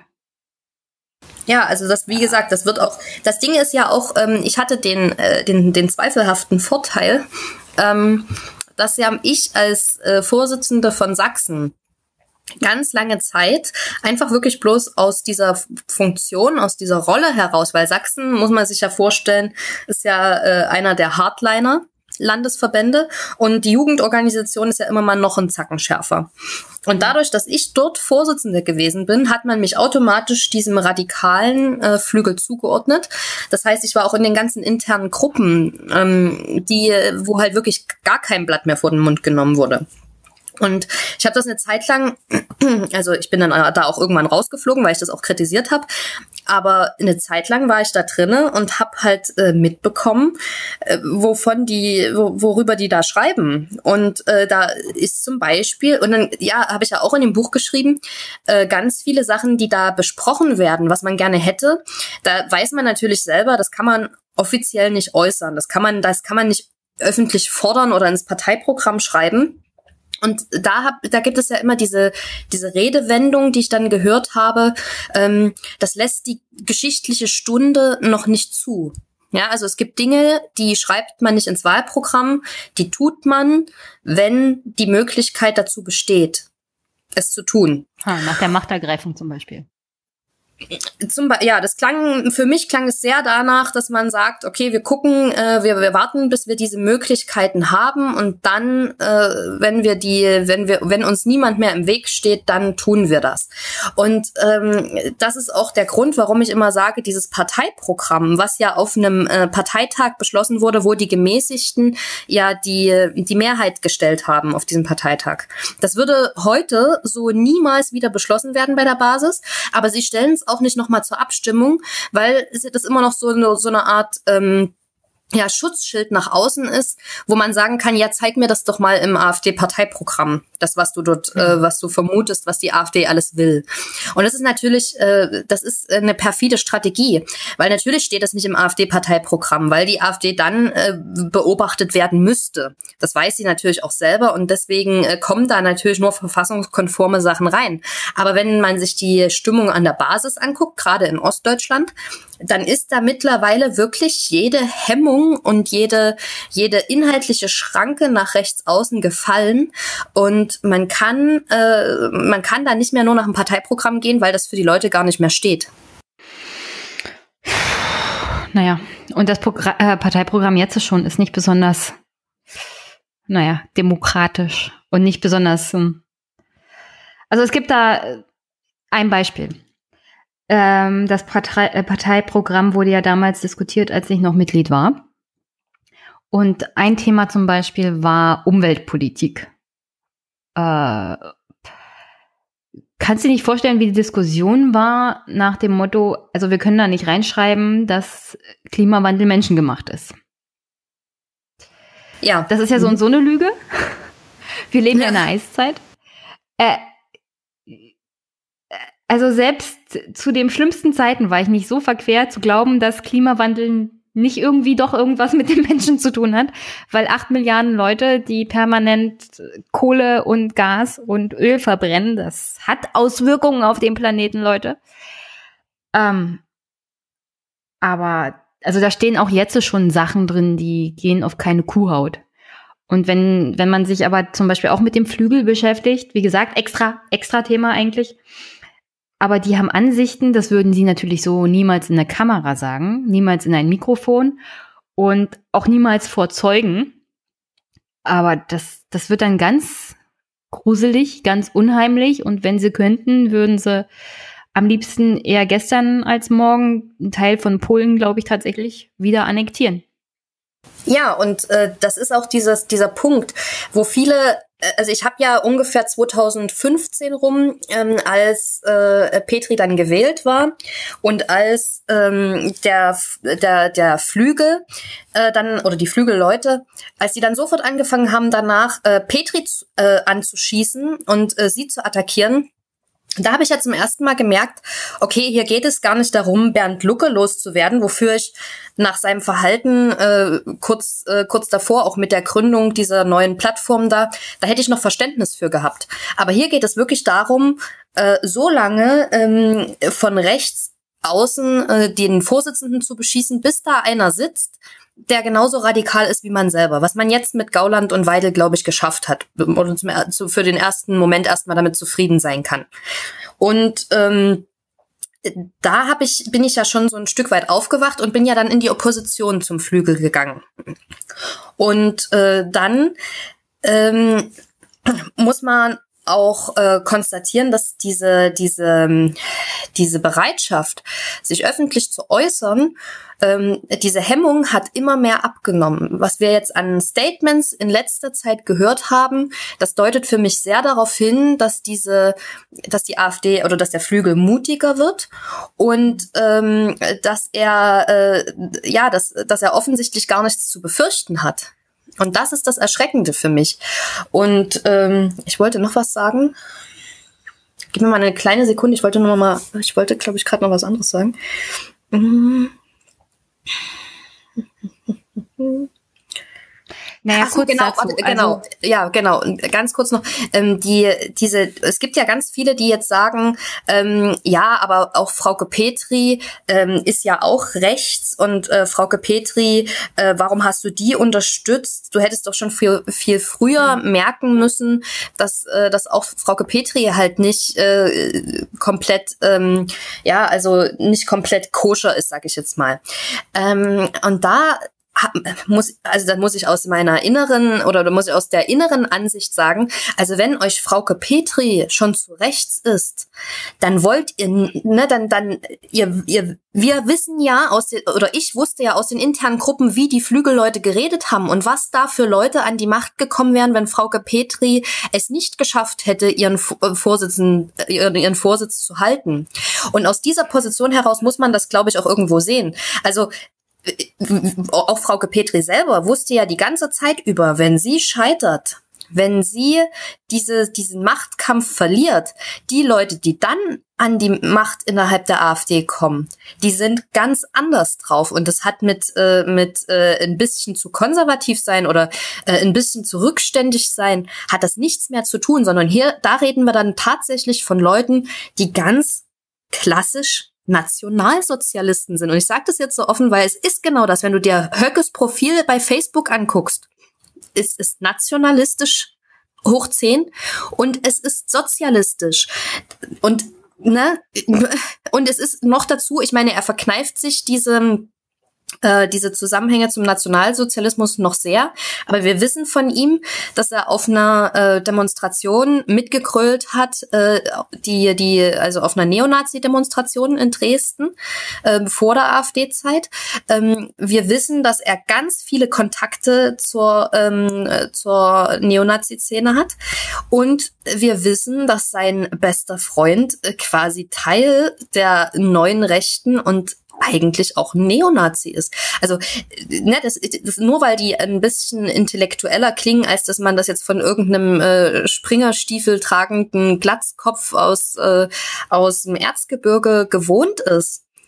Speaker 2: Ja, also das, wie gesagt, das wird auch, das Ding ist ja auch, ähm, ich hatte den, äh, den, den zweifelhaften Vorteil, ähm, dass ja ich als äh, Vorsitzende von Sachsen ganz lange Zeit einfach wirklich bloß aus dieser Funktion, aus dieser Rolle heraus, weil Sachsen, muss man sich ja vorstellen, ist ja äh, einer der Hardliner Landesverbände und die Jugendorganisation ist ja immer mal noch ein Zacken schärfer. Und dadurch, dass ich dort Vorsitzende gewesen bin, hat man mich automatisch diesem radikalen äh, Flügel zugeordnet. Das heißt, ich war auch in den ganzen internen Gruppen, ähm, die, wo halt wirklich gar kein Blatt mehr vor den Mund genommen wurde. Und ich habe das eine Zeit lang, also ich bin dann da auch irgendwann rausgeflogen, weil ich das auch kritisiert habe, aber eine Zeit lang war ich da drinne und habe halt äh, mitbekommen, äh, wovon die, wo, worüber die da schreiben. Und äh, da ist zum Beispiel, und dann, ja, habe ich ja auch in dem Buch geschrieben, äh, ganz viele Sachen, die da besprochen werden, was man gerne hätte. Da weiß man natürlich selber, das kann man offiziell nicht äußern, das kann man, das kann man nicht öffentlich fordern oder ins Parteiprogramm schreiben. Und da hab, da gibt es ja immer diese diese Redewendung, die ich dann gehört habe. Ähm, das lässt die geschichtliche Stunde noch nicht zu. Ja, also es gibt Dinge, die schreibt man nicht ins Wahlprogramm, die tut man, wenn die Möglichkeit dazu besteht, es zu tun.
Speaker 1: Ha, nach der Machtergreifung zum Beispiel.
Speaker 2: Zum Be- ja, das klang, für mich klang es sehr danach, dass man sagt, okay, wir gucken, äh, wir, wir warten, bis wir diese Möglichkeiten haben und dann, äh, wenn wir die, wenn wir, wenn uns niemand mehr im Weg steht, dann tun wir das. Und ähm, das ist auch der Grund, warum ich immer sage, dieses Parteiprogramm, was ja auf einem äh, Parteitag beschlossen wurde, wo die Gemäßigten ja die die Mehrheit gestellt haben auf diesem Parteitag. Das würde heute so niemals wieder beschlossen werden bei der Basis, aber sie stellen es auch nicht nochmal zur Abstimmung, weil das immer noch so eine, so eine Art ähm, ja, Schutzschild nach außen ist, wo man sagen kann, ja, zeig mir das doch mal im AfD-Parteiprogramm, das, was du dort, äh, was du vermutest, was die AfD alles will. Und das ist natürlich, äh, das ist eine perfide Strategie, weil natürlich steht das nicht im AfD-Parteiprogramm, weil die AfD dann äh, beobachtet werden müsste. Das weiß sie natürlich auch selber und deswegen äh, kommen da natürlich nur verfassungskonforme Sachen rein. Aber wenn man sich die Stimmung an der Basis anguckt, gerade in Ostdeutschland, dann ist da mittlerweile wirklich jede Hemmung und jede jede inhaltliche Schranke nach rechts außen gefallen und man kann äh, man kann da nicht mehr nur nach dem Parteiprogramm gehen, weil das für die Leute gar nicht mehr steht.
Speaker 1: Naja, und das Progr- äh, Parteiprogramm jetzt schon ist nicht besonders, naja, demokratisch und nicht besonders, ähm, also es gibt da ein Beispiel. Ähm, das Partei- äh, Parteiprogramm wurde ja damals diskutiert, als ich noch Mitglied war. Und ein Thema zum Beispiel war Umweltpolitik. Äh, kannst du dir nicht vorstellen, wie die Diskussion war nach dem Motto, also wir können da nicht reinschreiben, dass Klimawandel menschengemacht ist.
Speaker 2: Ja.
Speaker 1: Das ist ja so und so eine Lüge. Wir leben ja in einer Eiszeit. Äh, Also selbst zu den schlimmsten Zeiten war ich nicht so verquer zu glauben, dass Klimawandel nicht irgendwie doch irgendwas mit den Menschen zu tun hat, weil acht Milliarden Leute, die permanent Kohle und Gas und Öl verbrennen, das hat Auswirkungen auf den Planeten, Leute. Ähm, aber, also da stehen auch jetzt schon Sachen drin, die gehen auf keine Kuhhaut. Und wenn, wenn man sich aber zum Beispiel auch mit dem Flügel beschäftigt, wie gesagt, extra, extra Thema eigentlich, aber die haben Ansichten, das würden sie natürlich so niemals in der Kamera sagen, niemals in ein Mikrofon und auch niemals vor Zeugen. Aber das, das wird dann ganz gruselig, ganz unheimlich. Und wenn sie könnten, würden sie am liebsten eher gestern als morgen einen Teil von Polen, glaube ich, tatsächlich wieder annektieren.
Speaker 2: Ja, und äh, das ist auch dieses, dieser Punkt, wo viele, also ich habe ja ungefähr zweitausendfünfzehn rum, ähm, als äh, Petri dann gewählt war und als ähm, der der der Flügel äh, dann oder die Flügelleute, als die dann sofort angefangen haben, danach äh, Petri äh, anzuschießen und äh, sie zu attackieren. Da habe ich ja zum ersten Mal gemerkt, okay, hier geht es gar nicht darum, Bernd Lucke loszuwerden, wofür ich nach seinem Verhalten äh, kurz äh, kurz davor, auch mit der Gründung dieser neuen Plattform da, da hätte ich noch Verständnis für gehabt. Aber hier geht es wirklich darum, äh, so lange ähm, von rechts außen äh, den Vorsitzenden zu beschießen, bis da einer sitzt, der genauso radikal ist wie man selber. Was man jetzt mit Gauland und Weidel, glaube ich, geschafft hat. Oder zum, für den ersten Moment erstmal damit zufrieden sein kann. Und ähm, da hab ich, bin ich ja schon so ein Stück weit aufgewacht und bin ja dann in die Opposition zum Flügel gegangen. Und äh, dann ähm, muss man auch äh, konstatieren, dass diese diese diese Bereitschaft, sich öffentlich zu äußern, ähm, diese Hemmung hat immer mehr abgenommen. Was wir jetzt an Statements in letzter Zeit gehört haben, das deutet für mich sehr darauf hin, dass diese, dass die AfD oder dass der Flügel mutiger wird und ähm, dass er äh, ja, dass dass er offensichtlich gar nichts zu befürchten hat. Und das ist das Erschreckende für mich. Und ähm, ich wollte noch was sagen. Gib mir mal eine kleine Sekunde. Ich wollte noch mal, ich wollte, glaube ich, gerade noch was anderes sagen.
Speaker 1: Naja,
Speaker 2: Ach so,
Speaker 1: kurz
Speaker 2: genau,
Speaker 1: dazu.
Speaker 2: warte, genau,
Speaker 1: Also,
Speaker 2: ja, genau. Und ganz kurz noch, ähm, die, diese, es gibt ja ganz viele, die jetzt sagen, ähm, ja, aber auch Frauke Petri ähm, ist ja auch rechts und äh, Frauke Petri, äh, warum hast du die unterstützt? Du hättest doch schon viel, viel früher mhm. merken müssen, dass, äh, dass auch Frauke Petri halt nicht äh, komplett, ähm, ja, also nicht komplett koscher ist, sag ich jetzt mal. Ähm, und da muss, also da muss ich aus meiner inneren oder da muss ich aus der inneren Ansicht sagen, also wenn euch Frauke Petri schon zu rechts ist, dann wollt ihr, ne, dann, dann, ihr, ihr, wir wissen ja aus den, oder ich wusste ja aus den internen Gruppen, wie die Flügelleute geredet haben und was da für Leute an die Macht gekommen wären, wenn Frauke Petri es nicht geschafft hätte, ihren Vorsitzenden, ihren, ihren Vorsitz zu halten. Und aus dieser Position heraus muss man das, glaube ich, auch irgendwo sehen. Also, auch Frauke Petri selber wusste ja die ganze Zeit über, wenn sie scheitert, wenn sie diese, diesen Machtkampf verliert, die Leute, die dann an die Macht innerhalb der AfD kommen, die sind ganz anders drauf. Und das hat mit, äh, mit äh, ein bisschen zu konservativ sein oder äh, ein bisschen zu rückständig sein, hat das nichts mehr zu tun, sondern hier, da reden wir dann tatsächlich von Leuten, die ganz klassisch Nationalsozialisten sind. Und ich sage das jetzt so offen, weil es ist genau das, wenn du dir Höckes Profil bei Facebook anguckst, es ist nationalistisch hoch zehn und es ist sozialistisch. Und ne, und es ist noch dazu, ich meine, er verkneift sich diese äh, diese Zusammenhänge zum Nationalsozialismus noch sehr, aber wir wissen von ihm, dass er auf einer äh, Demonstration mitgegrölt hat, äh, die die also auf einer Neonazi-Demonstration in Dresden äh, vor der AfD-Zeit. Ähm, wir wissen, dass er ganz viele Kontakte zur ähm, zur Neonazi-Szene hat und wir wissen, dass sein bester Freund äh, quasi Teil der neuen Rechten und eigentlich auch Neonazi ist. Also ne, das, das nur weil die ein bisschen intellektueller klingen, als dass man das jetzt von irgendeinem äh, Springerstiefel tragenden Glatzkopf aus äh, aus dem Erzgebirge gewohnt ist.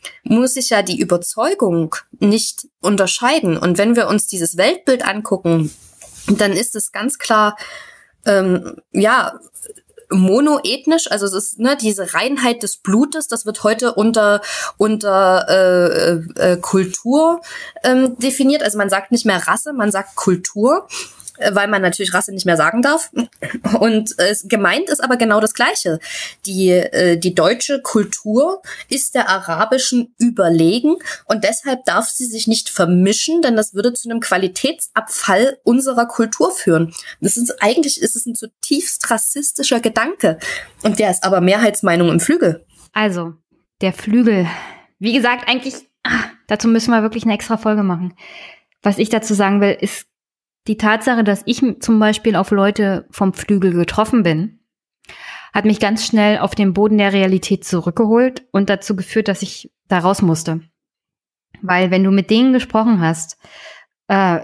Speaker 2: muss sich ja die Überzeugung nicht unterscheiden. Und wenn wir uns dieses Weltbild angucken, dann ist es ganz klar, ähm, ja, monoethnisch, also es ist ne diese Reinheit des Blutes, das wird heute unter unter äh, äh, Kultur ähm, definiert. Also man sagt nicht mehr Rasse, man sagt Kultur, äh, weil man natürlich Rasse nicht mehr sagen darf. Und äh, gemeint ist aber genau das Gleiche. Die äh, die deutsche Kultur ist der arabischen überlegen und deshalb darf sie sich nicht vermischen, denn das würde zu einem Qualitätsabfall unserer Kultur führen. Das ist eigentlich ist es ein zutiefst rassistischer Gedanke und der ist aber Mehrheitsmeinung im Flügel.
Speaker 1: Also, der Flügel. Wie gesagt, eigentlich, ach, dazu müssen wir wirklich eine extra Folge machen. Was ich dazu sagen will, ist die Tatsache, dass ich zum Beispiel auf Leute vom Flügel getroffen bin, hat mich ganz schnell auf den Boden der Realität zurückgeholt und dazu geführt, dass ich da raus musste. Weil wenn du mit denen gesprochen hast, äh,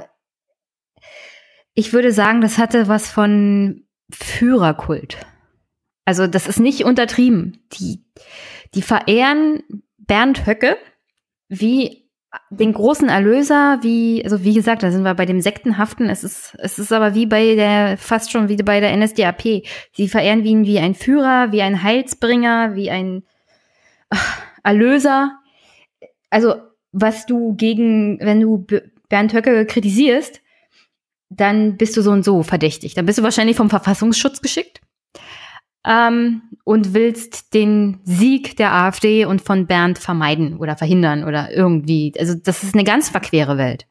Speaker 1: ich würde sagen, das hatte was von Führerkult. Also das ist nicht untertrieben. Die, die verehren Bernd Höcke wie den großen Erlöser, wie, also wie gesagt, da sind wir bei dem Sektenhaften. Es ist, es ist aber wie bei der, fast schon wie bei der N S D A P. Sie verehren ihn wie ein Führer, wie ein Heilsbringer, wie ein ach, Erlöser. Also was du gegen, wenn du Bernd Höcke kritisierst, dann bist du so und so verdächtig. Dann bist du wahrscheinlich vom Verfassungsschutz geschickt ähm, und willst den Sieg der AfD und von Bernd vermeiden oder verhindern oder irgendwie. Also das ist eine ganz verquere Welt.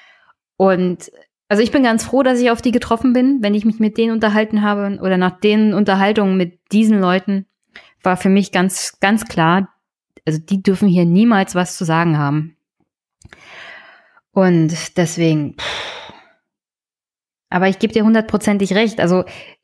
Speaker 1: Und also ich bin ganz froh, dass ich auf die getroffen bin, wenn ich mich mit denen unterhalten habe oder nach den Unterhaltungen mit diesen Leuten, war für mich ganz, ganz klar, also die dürfen hier niemals was zu sagen haben. Und deswegen, pff. Aber ich gebe dir hundertprozentig recht. Also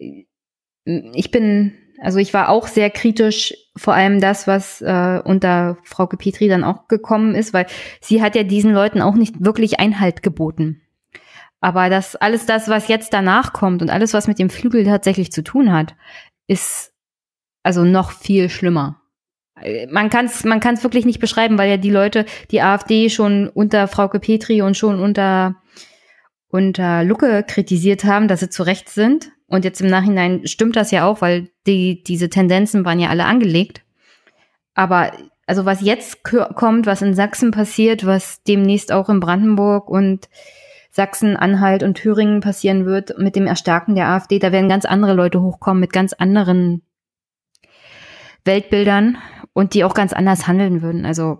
Speaker 1: ich bin, also ich war auch sehr kritisch, vor allem das, was äh, unter Frauke Petry dann auch gekommen ist, weil sie hat ja diesen Leuten auch nicht wirklich Einhalt geboten. Aber das alles das, was jetzt danach kommt und alles, was mit dem Flügel tatsächlich zu tun hat, ist also noch viel schlimmer. Man kann es man kann's wirklich nicht beschreiben, weil ja die Leute, die AfD schon unter Frauke Petry und schon unter unter Lucke kritisiert haben, dass sie zu rechts sind. Und jetzt im Nachhinein stimmt das ja auch, weil die diese Tendenzen waren ja alle angelegt. Aber also was jetzt k- kommt, was in Sachsen passiert, was demnächst auch in Brandenburg und Sachsen, Anhalt und Thüringen passieren wird mit dem Erstarken der AfD, da werden ganz andere Leute hochkommen mit ganz anderen Weltbildern und die auch ganz anders handeln würden. Also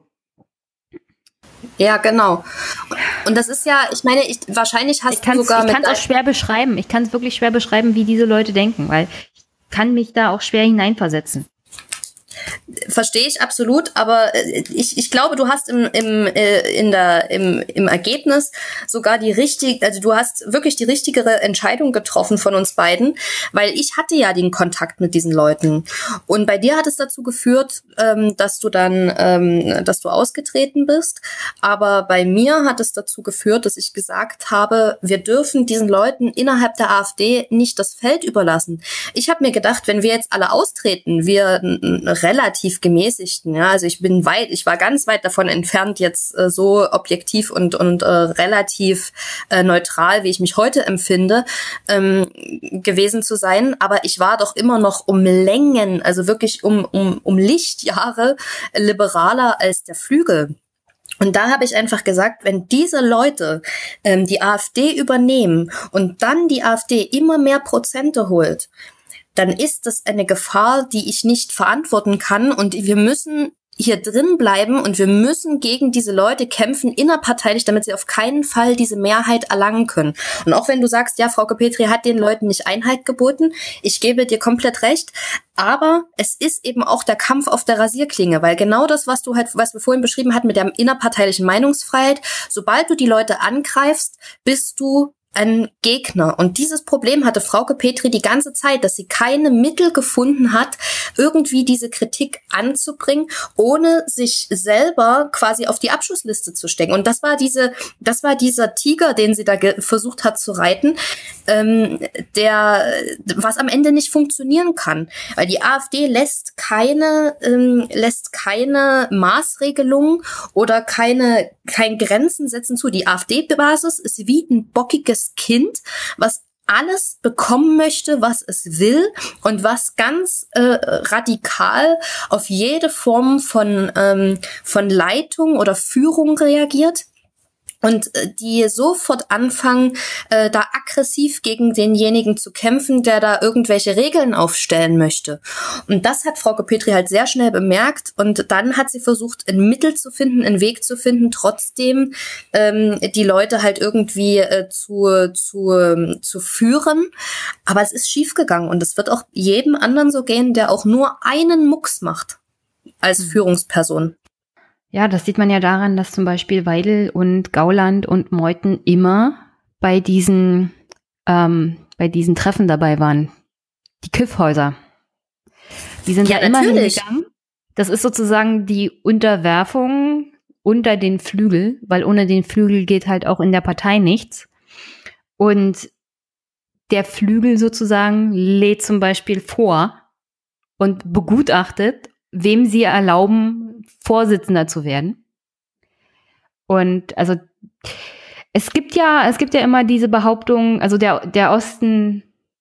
Speaker 2: ja, genau. Und das ist ja, ich meine, ich, wahrscheinlich hast du sogar mit...
Speaker 1: Ich kann es auch schwer beschreiben. Ich kann es wirklich schwer beschreiben, wie diese Leute denken, weil ich kann mich da auch schwer hineinversetzen.
Speaker 2: Verstehe ich absolut, aber ich, ich glaube, du hast im, im, in der, im, im Ergebnis sogar die richtige, also du hast wirklich die richtigere Entscheidung getroffen von uns beiden, weil ich hatte ja den Kontakt mit diesen Leuten. Und bei dir hat es dazu geführt, dass du dann, dass du ausgetreten bist. Aber bei mir hat es dazu geführt, dass ich gesagt habe, wir dürfen diesen Leuten innerhalb der AfD nicht das Feld überlassen. Ich habe mir gedacht, wenn wir jetzt alle austreten, wir relativ gemäßigten, ja, also ich bin weit, ich war ganz weit davon entfernt, jetzt äh, so objektiv und und äh, relativ äh, neutral, wie ich mich heute empfinde, ähm, gewesen zu sein, aber ich war doch immer noch um Längen, also wirklich um um um Lichtjahre liberaler als der Flügel. Und da habe ich einfach gesagt, wenn diese Leute ähm, die AfD übernehmen und dann die AfD immer mehr Prozente holt, dann ist das eine Gefahr, die ich nicht verantworten kann und wir müssen hier drin bleiben und wir müssen gegen diese Leute kämpfen, innerparteilich, damit sie auf keinen Fall diese Mehrheit erlangen können. Und auch wenn du sagst, ja, Frauke Petry hat den Leuten nicht Einhalt geboten, ich gebe dir komplett recht, aber es ist eben auch der Kampf auf der Rasierklinge, weil genau das, was du halt, was wir vorhin beschrieben hatten mit der innerparteilichen Meinungsfreiheit, sobald du die Leute angreifst, bist du ein Gegner. Und dieses Problem hatte Frauke Petry die ganze Zeit, dass sie keine Mittel gefunden hat, irgendwie diese Kritik anzubringen, ohne sich selber quasi auf die Abschussliste zu stecken. Und das war diese, das war dieser Tiger, den sie da ge- versucht hat zu reiten, ähm, der, was am Ende nicht funktionieren kann. Weil die AfD lässt keine, ähm, lässt keine Maßregelungen oder keine, kein Grenzen setzen zu. Die AfD-Basis ist wie ein bockiges Kind, was alles bekommen möchte, was es will und was ganz äh, radikal auf jede Form von ähm, von Leitung oder Führung reagiert. Und die sofort anfangen, äh, da aggressiv gegen denjenigen zu kämpfen, der da irgendwelche Regeln aufstellen möchte. Und das hat Frauke Petry halt sehr schnell bemerkt. Und dann hat sie versucht, ein Mittel zu finden, einen Weg zu finden, trotzdem ähm, die Leute halt irgendwie äh, zu, zu, ähm, zu führen. Aber es ist schiefgegangen. Und es wird auch jedem anderen so gehen, der auch nur einen Mucks macht als mhm. Führungsperson.
Speaker 1: Ja, das sieht man ja daran, dass zum Beispiel Weidel und Gauland und Meuthen immer bei diesen, ähm, bei diesen Treffen dabei waren. Die Kiffhäuser. Die sind ja, ja immer hingegangen. Das ist sozusagen die Unterwerfung unter den Flügel, weil ohne den Flügel geht halt auch in der Partei nichts. Und der Flügel sozusagen lädt zum Beispiel vor und begutachtet, wem sie erlauben, Vorsitzender zu werden. Und also es gibt ja, es gibt ja immer diese Behauptung, also der, der Osten,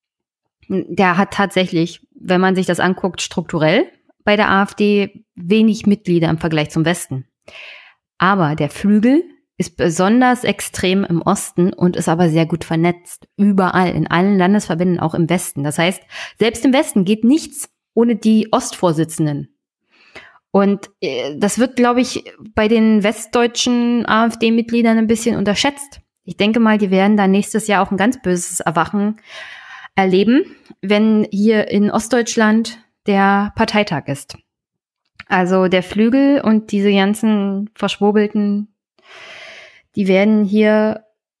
Speaker 1: der hat tatsächlich, wenn man sich das anguckt, strukturell bei der AfD wenig Mitglieder im Vergleich zum Westen. Aber der Flügel ist besonders extrem im Osten und ist aber sehr gut vernetzt. Überall, in allen Landesverbänden, auch im Westen. Das heißt, selbst im Westen geht nichts ohne die Ostvorsitzenden. Und das wird, glaube ich, bei den westdeutschen AfD-Mitgliedern ein bisschen unterschätzt. Ich denke mal, die werden da nächstes Jahr auch ein ganz böses Erwachen erleben, wenn hier in Ostdeutschland der Parteitag ist. Also der Flügel und diese ganzen Verschwurbelten, die werden hier,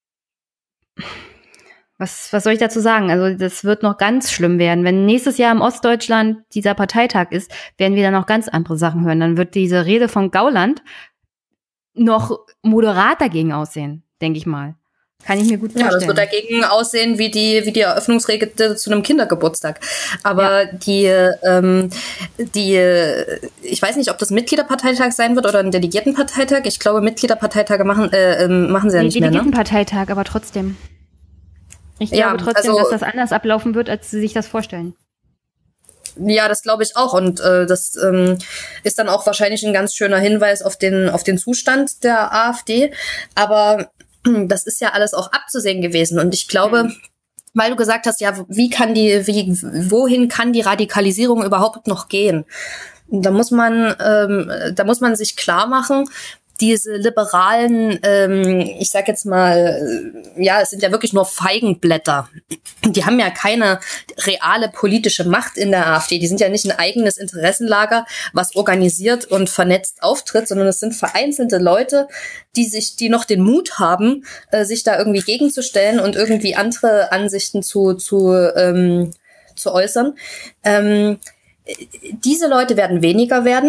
Speaker 1: was, was soll ich dazu sagen? Also das wird noch ganz schlimm werden. Wenn nächstes Jahr im Ostdeutschland dieser Parteitag ist, werden wir dann noch ganz andere Sachen hören. Dann wird diese Rede von Gauland noch moderat dagegen aussehen, denke ich mal. Kann ich mir gut vorstellen.
Speaker 2: Ja, das wird dagegen aussehen wie die wie die Eröffnungsrede zu einem Kindergeburtstag. Aber ja. die ähm, die ich weiß nicht, ob das Mitgliederparteitag sein wird oder ein Delegiertenparteitag. Ich glaube, Mitgliederparteitage machen äh, machen sie ja nicht mehr.
Speaker 1: Delegiertenparteitag, aber trotzdem. Ich glaube ja, trotzdem, also, dass das anders ablaufen wird, als sie sich das vorstellen.
Speaker 2: Ja, das glaube ich auch. Und äh, das ähm, ist dann auch wahrscheinlich ein ganz schöner Hinweis auf den auf den Zustand der AfD. Aber das ist ja alles auch abzusehen gewesen. Und ich glaube, mhm. weil du gesagt hast, ja, wie kann die, wie, wohin kann die Radikalisierung überhaupt noch gehen? Da muss man, ähm, da muss man sich klar machen, diese liberalen, ähm, ich sag jetzt mal, ja, es sind ja wirklich nur Feigenblätter. Die haben ja keine reale politische Macht in der AfD. Die sind ja nicht ein eigenes Interessenlager, was organisiert und vernetzt auftritt, sondern es sind vereinzelte Leute, die sich, die noch den Mut haben, äh, sich da irgendwie gegenzustellen und irgendwie andere Ansichten zu zu ähm, zu äußern. Ähm, diese Leute werden weniger werden.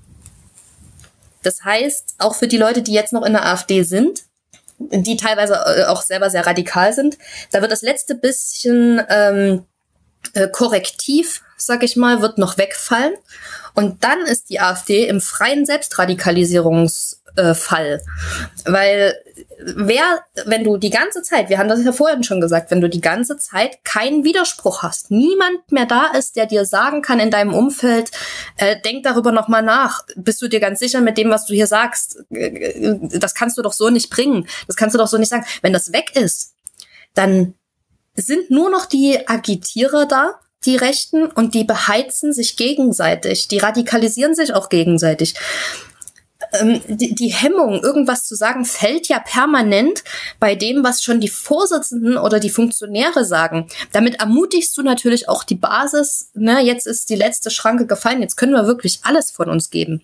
Speaker 2: Das heißt, auch für die Leute, die jetzt noch in der AfD sind, die teilweise auch selber sehr radikal sind, da wird das letzte bisschen ähm, äh, Korrektiv, sag ich mal, wird noch wegfallen. Und dann ist die AfD im freien Selbstradikalisierungsfall. Äh, Weil wer, wenn du die ganze Zeit, wir haben das ja vorhin schon gesagt, wenn du die ganze Zeit keinen Widerspruch hast, niemand mehr da ist, der dir sagen kann in deinem Umfeld, äh, denk darüber nochmal nach, bist du dir ganz sicher mit dem, was du hier sagst, äh, das kannst du doch so nicht bringen, das kannst du doch so nicht sagen. Wenn das weg ist, dann sind nur noch die Agitierer da, die Rechten, und die beheizen sich gegenseitig, die radikalisieren sich auch gegenseitig. Ähm, die, die Hemmung, irgendwas zu sagen, fällt ja permanent bei dem, was schon die Vorsitzenden oder die Funktionäre sagen. Damit ermutigst du natürlich auch die Basis, ne, jetzt ist die letzte Schranke gefallen, jetzt können wir wirklich alles von uns geben.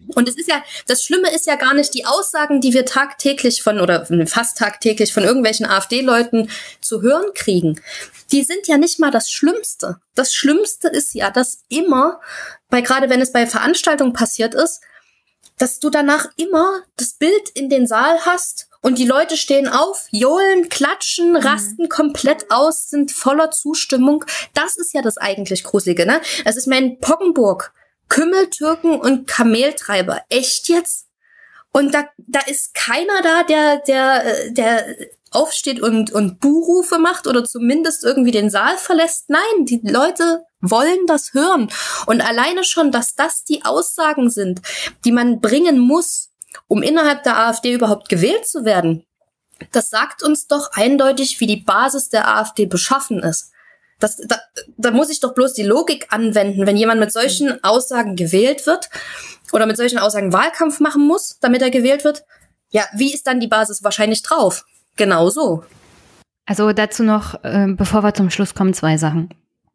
Speaker 2: Und es ist ja, das Schlimme ist ja gar nicht die Aussagen, die wir tagtäglich von oder fast tagtäglich von irgendwelchen AfD-Leuten zu hören kriegen. Die sind ja nicht mal das Schlimmste. Das Schlimmste ist ja, dass immer, bei gerade wenn es bei Veranstaltungen passiert ist, dass du danach immer das Bild in den Saal hast und die Leute stehen auf, johlen, klatschen, mhm. rasten komplett aus, sind voller Zustimmung. Das ist ja das eigentlich Gruselige, ne? Es ist mein Poggenburg. Kümmeltürken und Kameltreiber. Echt jetzt? Und da, da ist keiner da, der, der, der aufsteht und, und Buhrufe macht oder zumindest irgendwie den Saal verlässt. Nein, die Leute wollen das hören. Und alleine schon, dass das die Aussagen sind, die man bringen muss, um innerhalb der AfD überhaupt gewählt zu werden, das sagt uns doch eindeutig, wie die Basis der AfD beschaffen ist. Das, da, da muss ich doch bloß die Logik anwenden, wenn jemand mit solchen Aussagen gewählt wird oder mit solchen Aussagen Wahlkampf machen muss, damit er gewählt wird. Ja, wie ist dann die Basis wahrscheinlich drauf? Genau so.
Speaker 1: Also dazu noch, äh, bevor wir zum Schluss kommen, zwei Sachen.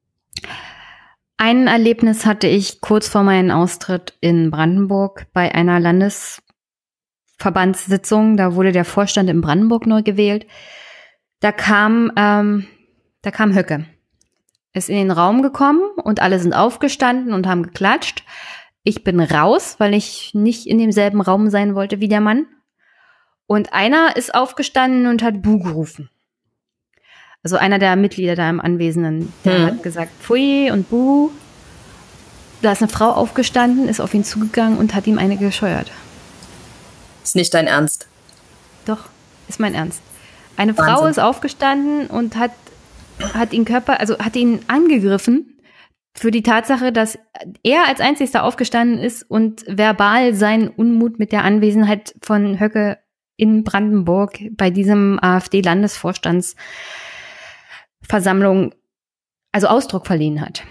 Speaker 1: Ein Erlebnis hatte ich kurz vor meinem Austritt in Brandenburg bei einer Landesverbandssitzung. Da wurde der Vorstand in Brandenburg neu gewählt. Da kam, ähm, da kam Höcke. Ist in den Raum gekommen und alle sind aufgestanden und haben geklatscht. Ich bin raus, weil ich nicht in demselben Raum sein wollte wie der Mann. Und einer ist aufgestanden und hat Buh gerufen. Also einer der Mitglieder da im Anwesenden, der hm. hat gesagt, Pfui und Buh. Da ist eine Frau aufgestanden, ist auf ihn zugegangen und hat ihm eine gescheuert.
Speaker 2: Ist nicht dein Ernst?
Speaker 1: Doch, ist mein Ernst. Eine
Speaker 2: Wahnsinn.
Speaker 1: Frau ist aufgestanden und hat hat ihn Körper, also hat ihn angegriffen für die Tatsache, dass er als einzigster aufgestanden ist und verbal seinen Unmut mit der Anwesenheit von Höcke in Brandenburg bei diesem AfD-Landesvorstandsversammlung also Ausdruck verliehen hat.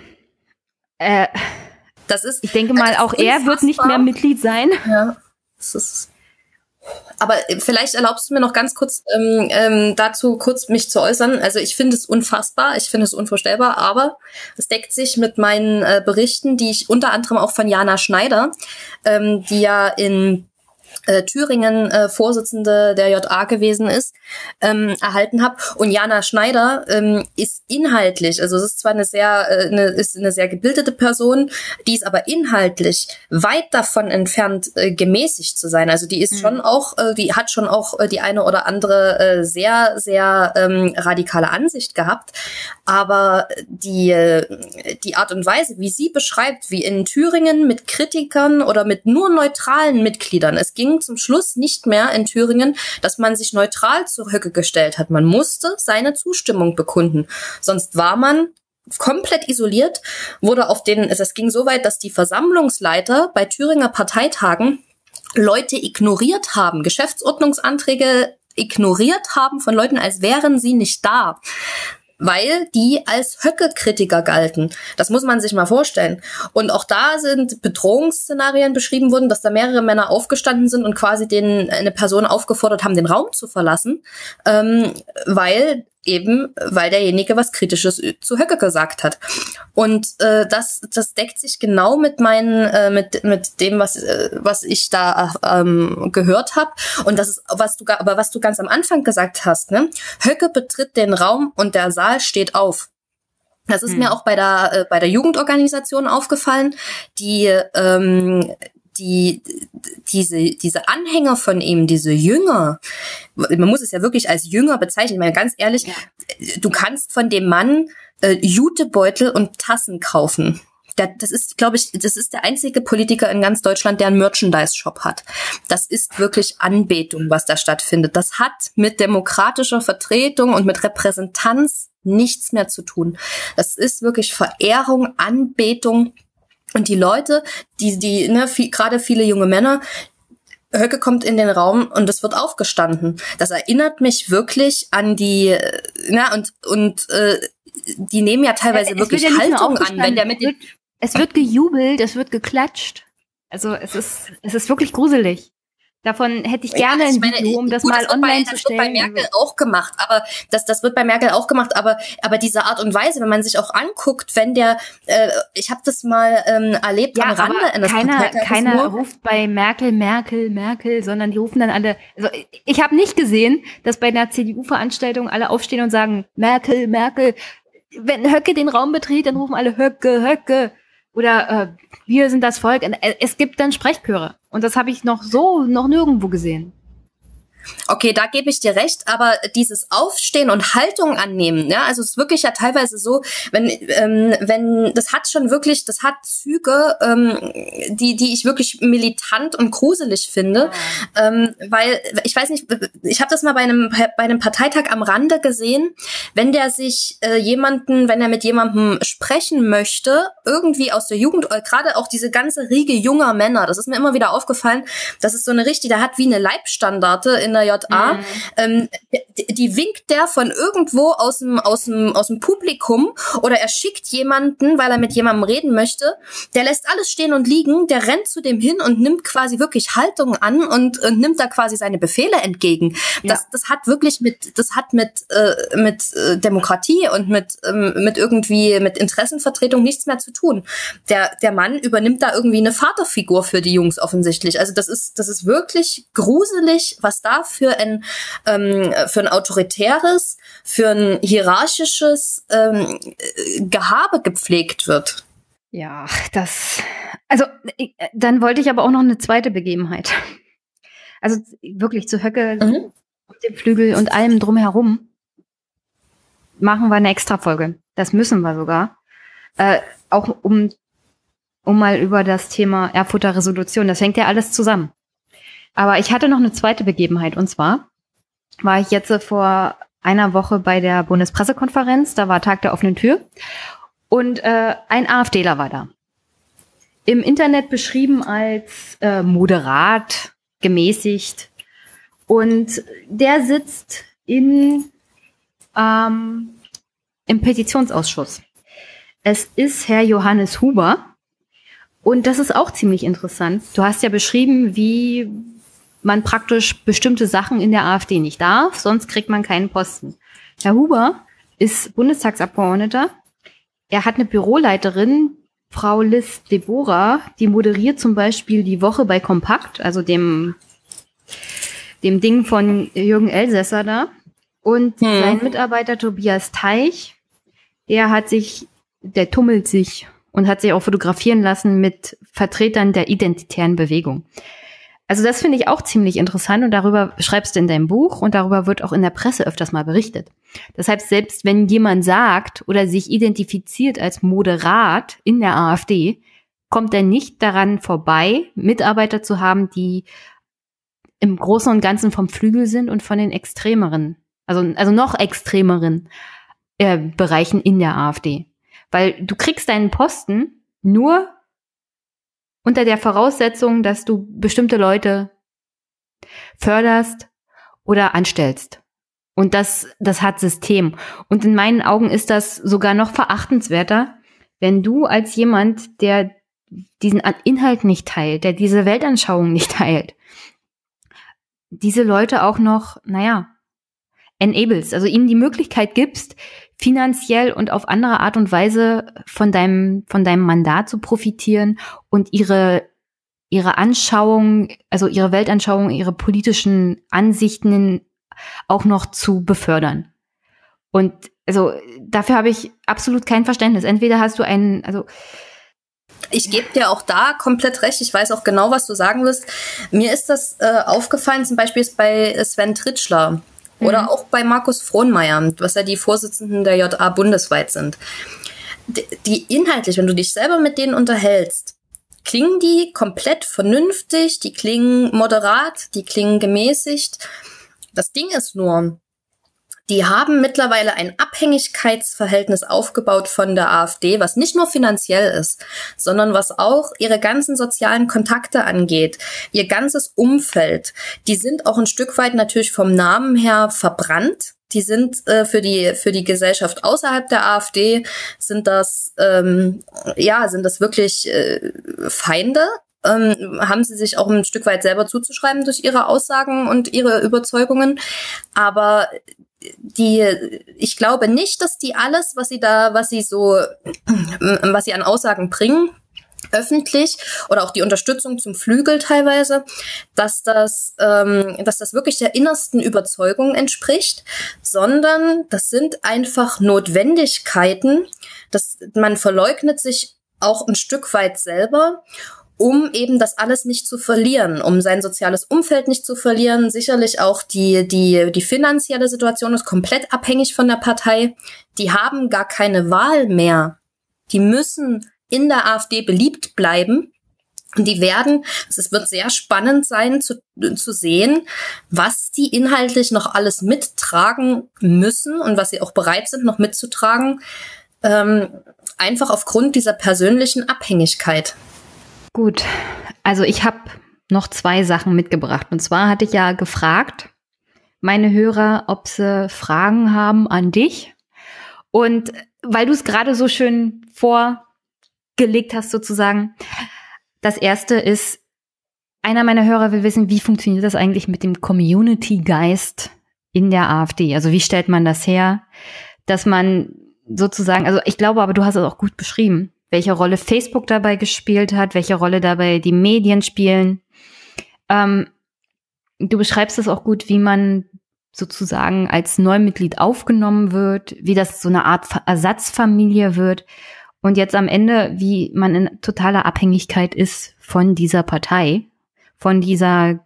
Speaker 1: Äh,
Speaker 2: das ist,
Speaker 1: ich denke mal, auch er wird nicht mehr Mitglied sein.
Speaker 2: Ja, das ist. Aber vielleicht erlaubst du mir noch ganz kurz ähm, ähm, dazu kurz mich zu äußern. Also ich finde es unfassbar, ich finde es unvorstellbar, aber es deckt sich mit meinen äh, Berichten, die ich unter anderem auch von Jana Schneider, ähm, die ja in äh, Thüringen äh, Vorsitzende der J A gewesen ist, ähm, erhalten habe. Und Jana Schneider ähm, ist inhaltlich, also es ist zwar eine sehr, äh, eine, ist eine sehr gebildete Person, die ist aber inhaltlich weit davon entfernt, äh, gemäßigt zu sein. Also die ist mhm. schon auch, äh, die hat schon auch äh, die eine oder andere äh, sehr, sehr ähm, radikale Ansicht gehabt. Aber die, äh, die Art und Weise, wie sie beschreibt, wie in Thüringen mit Kritikern oder mit nur neutralen Mitgliedern, es ging zum Schluss nicht mehr in Thüringen, dass man sich neutral zur Höcke gestellt hat. Man musste seine Zustimmung bekunden. Sonst war man komplett isoliert, wurde auf den, also es ging so weit, dass die Versammlungsleiter bei Thüringer Parteitagen Leute ignoriert haben, Geschäftsordnungsanträge ignoriert haben von Leuten, als wären sie nicht da, weil die als Höcke-Kritiker galten. Das muss man sich mal vorstellen. Und auch da sind Bedrohungsszenarien beschrieben worden, dass da mehrere Männer aufgestanden sind und quasi den, eine Person aufgefordert haben, den Raum zu verlassen, ähm, weil eben, weil derjenige was Kritisches zu Höcke gesagt hat. Und äh, das, das deckt sich genau mit meinen, äh, mit mit dem, was äh, was ich da ähm, gehört habe. Und das ist, was du, aber was du ganz am Anfang gesagt hast, ne? Höcke betritt den Raum und der Saal steht auf. Das ist hm. mir auch bei der äh, bei der Jugendorganisation aufgefallen, die ähm, die diese diese Anhänger von ihm, diese Jünger, man muss es ja wirklich als Jünger bezeichnen, ich meine ganz ehrlich, ja. Du kannst von dem Mann äh, Jutebeutel und Tassen kaufen. Der, das ist, glaube ich, das ist der einzige Politiker in ganz Deutschland, der einen Merchandise-Shop hat. Das ist wirklich Anbetung, was da stattfindet. Das hat mit demokratischer Vertretung und mit Repräsentanz nichts mehr zu tun. Das ist wirklich Verehrung, Anbetung. Und die Leute, die, die, ne, viel, gerade viele junge Männer, Höcke kommt in den Raum und es wird aufgestanden. Das erinnert mich wirklich an die, na, und, und, äh, die nehmen ja teilweise
Speaker 1: es
Speaker 2: wirklich
Speaker 1: ja
Speaker 2: Haltung an, wenn der mit
Speaker 1: es wird, es wird gejubelt, es wird geklatscht. Also, es ist, es ist wirklich gruselig. Davon hätte ich gerne
Speaker 2: ja, ich
Speaker 1: ein
Speaker 2: meine,
Speaker 1: Video, um das
Speaker 2: gut,
Speaker 1: mal
Speaker 2: das
Speaker 1: online
Speaker 2: bei,
Speaker 1: zu stellen.
Speaker 2: Das wird bei Merkel auch gemacht, aber das, das wird bei Merkel auch gemacht, aber, aber diese Art und Weise, wenn man sich auch anguckt, wenn der, äh, ich habe das mal ähm, erlebt
Speaker 1: ja,
Speaker 2: am Rande
Speaker 1: aber
Speaker 2: eines
Speaker 1: keiner, keiner ruft bei Merkel, Merkel, Merkel, sondern die rufen dann alle, also ich habe nicht gesehen, dass bei einer C D U-Veranstaltung alle aufstehen und sagen, Merkel, Merkel. Wenn Höcke den Raum betritt, dann rufen alle Höcke, Höcke. Oder äh, wir sind das Volk. Es gibt dann Sprechchöre. Und das habe ich noch so, noch nirgendwo gesehen.
Speaker 2: Okay, da gebe ich dir recht, aber dieses Aufstehen und Haltung annehmen, ja, also es ist wirklich ja teilweise so, wenn ähm, wenn das hat schon wirklich, das hat Züge, ähm, die die ich wirklich militant und gruselig finde, ja. ähm, weil ich weiß nicht, ich habe das mal bei einem bei einem Parteitag am Rande gesehen, wenn der sich äh, jemanden, wenn er mit jemandem sprechen möchte, irgendwie aus der Jugend, äh, gerade auch diese ganze Riege junger Männer, das ist mir immer wieder aufgefallen, das ist so eine richtige, der hat wie eine Leibstandarte in der J A, mhm. ähm, die, die winkt der von irgendwo aus dem aus dem aus dem Publikum oder er schickt jemanden, weil er mit jemandem reden möchte, der lässt alles stehen und liegen, der rennt zu dem hin und nimmt quasi wirklich Haltung an und, und nimmt da quasi seine Befehle entgegen. Ja. Das das hat wirklich mit das hat mit äh, mit äh, Demokratie und mit ähm, mit irgendwie mit Interessenvertretung nichts mehr zu tun. Der der Mann übernimmt da irgendwie eine Vaterfigur für die Jungs offensichtlich. Also das ist das ist wirklich gruselig, was da für ein ähm, für ein autoritäres, für ein hierarchisches ähm, Gehabe gepflegt wird.
Speaker 1: Ja, das, also dann wollte ich aber auch noch eine zweite Begebenheit. Also wirklich zu Höcke, mhm. dem Flügel und allem drumherum machen wir eine Extra-Folge. Das müssen wir sogar. Äh, auch um, um mal über das Thema Erfurter Resolution, das hängt ja alles zusammen. Aber ich hatte noch eine zweite Begebenheit und zwar war ich jetzt vor einer Woche bei der Bundespressekonferenz, da war Tag der offenen Tür und äh, ein AfDler war da. Im Internet beschrieben als äh, moderat, gemäßigt und der sitzt in, ähm, im Petitionsausschuss. Es ist Herr Johannes Huber und das ist auch ziemlich interessant. Du hast ja beschrieben, wie man praktisch bestimmte Sachen in der AfD nicht darf, sonst kriegt man keinen Posten. Herr Huber ist Bundestagsabgeordneter. Er hat eine Büroleiterin, Frau Liz Deborah, die moderiert zum Beispiel die Woche bei Kompakt, also dem, dem Ding von Jürgen Elsässer da. Und hm. sein Mitarbeiter Tobias Teich, der hat sich, der tummelt sich und hat sich auch fotografieren lassen mit Vertretern der identitären Bewegung. Also das finde ich auch ziemlich interessant und darüber schreibst du in deinem Buch und darüber wird auch in der Presse öfters mal berichtet. Das heißt, selbst wenn jemand sagt oder sich identifiziert als moderat in der AfD, kommt er nicht daran vorbei, Mitarbeiter zu haben, die im Großen und Ganzen vom Flügel sind und von den extremeren, also, also noch extremeren äh, Bereichen in der AfD. Weil du kriegst deinen Posten nur unter der Voraussetzung, dass du bestimmte Leute förderst oder anstellst. Und das, das hat System. Und in meinen Augen ist das sogar noch verachtenswerter, wenn du als jemand, der diesen Inhalt nicht teilt, der diese Weltanschauung nicht teilt, diese Leute auch noch, naja, enablest, also ihnen die Möglichkeit gibst, finanziell und auf andere Art und Weise von deinem, von deinem Mandat zu profitieren und ihre, ihre Anschauung, also ihre Weltanschauung, ihre politischen Ansichten auch noch zu befördern. Und also dafür habe ich absolut kein Verständnis. Entweder hast du einen, also
Speaker 2: ich gebe dir auch da komplett recht. Ich weiß auch genau, was du sagen willst. Mir ist das äh, aufgefallen, zum Beispiel ist bei Sven Tritschler. Oder mhm. auch bei Markus Frohnmeier, was ja die Vorsitzenden der J A bundesweit sind. Die, die inhaltlich, wenn du dich selber mit denen unterhältst, klingen die komplett vernünftig, die klingen moderat, die klingen gemäßigt. Das Ding ist nur, die haben mittlerweile ein Abhängigkeitsverhältnis aufgebaut von der AfD, was nicht nur finanziell ist, sondern was auch ihre ganzen sozialen Kontakte angeht, ihr ganzes Umfeld. Die sind auch ein Stück weit natürlich vom Namen her verbrannt. Die sind äh, für die für die Gesellschaft außerhalb der AfD sind das ähm, ja sind das wirklich äh, Feinde. ähm, haben sie sich auch ein Stück weit selber zuzuschreiben durch ihre Aussagen und ihre Überzeugungen. Aber die, ich glaube nicht, dass die alles, was sie da, was sie so, was sie an Aussagen bringen, öffentlich oder auch die Unterstützung zum Flügel teilweise, dass das, ähm, dass das wirklich der innersten Überzeugung entspricht, sondern das sind einfach Notwendigkeiten, dass man verleugnet sich auch ein Stück weit selber, um eben das alles nicht zu verlieren, um sein soziales Umfeld nicht zu verlieren. Sicherlich auch die, die, die finanzielle Situation ist komplett abhängig von der Partei. Die haben gar keine Wahl mehr. Die müssen in der AfD beliebt bleiben. Und die werden, also es wird sehr spannend sein zu, zu sehen, was die inhaltlich noch alles mittragen müssen und was sie auch bereit sind, noch mitzutragen, ähm, einfach aufgrund dieser persönlichen Abhängigkeit.
Speaker 1: Gut, also ich habe noch zwei Sachen mitgebracht. Und zwar hatte ich ja gefragt, meine Hörer, ob sie Fragen haben an dich. Und weil du es gerade so schön vorgelegt hast sozusagen, das erste ist, einer meiner Hörer will wissen, wie funktioniert das eigentlich mit dem Community-Geist in der AfD? Also wie stellt man das her, dass man sozusagen, also ich glaube aber, du hast es auch gut beschrieben, welche Rolle Facebook dabei gespielt hat, welche Rolle dabei die Medien spielen. Ähm, du beschreibst es auch gut, wie man sozusagen als Neumitglied aufgenommen wird, wie das so eine Art Ersatzfamilie wird und jetzt am Ende, wie man in totaler Abhängigkeit ist von dieser Partei, von dieser,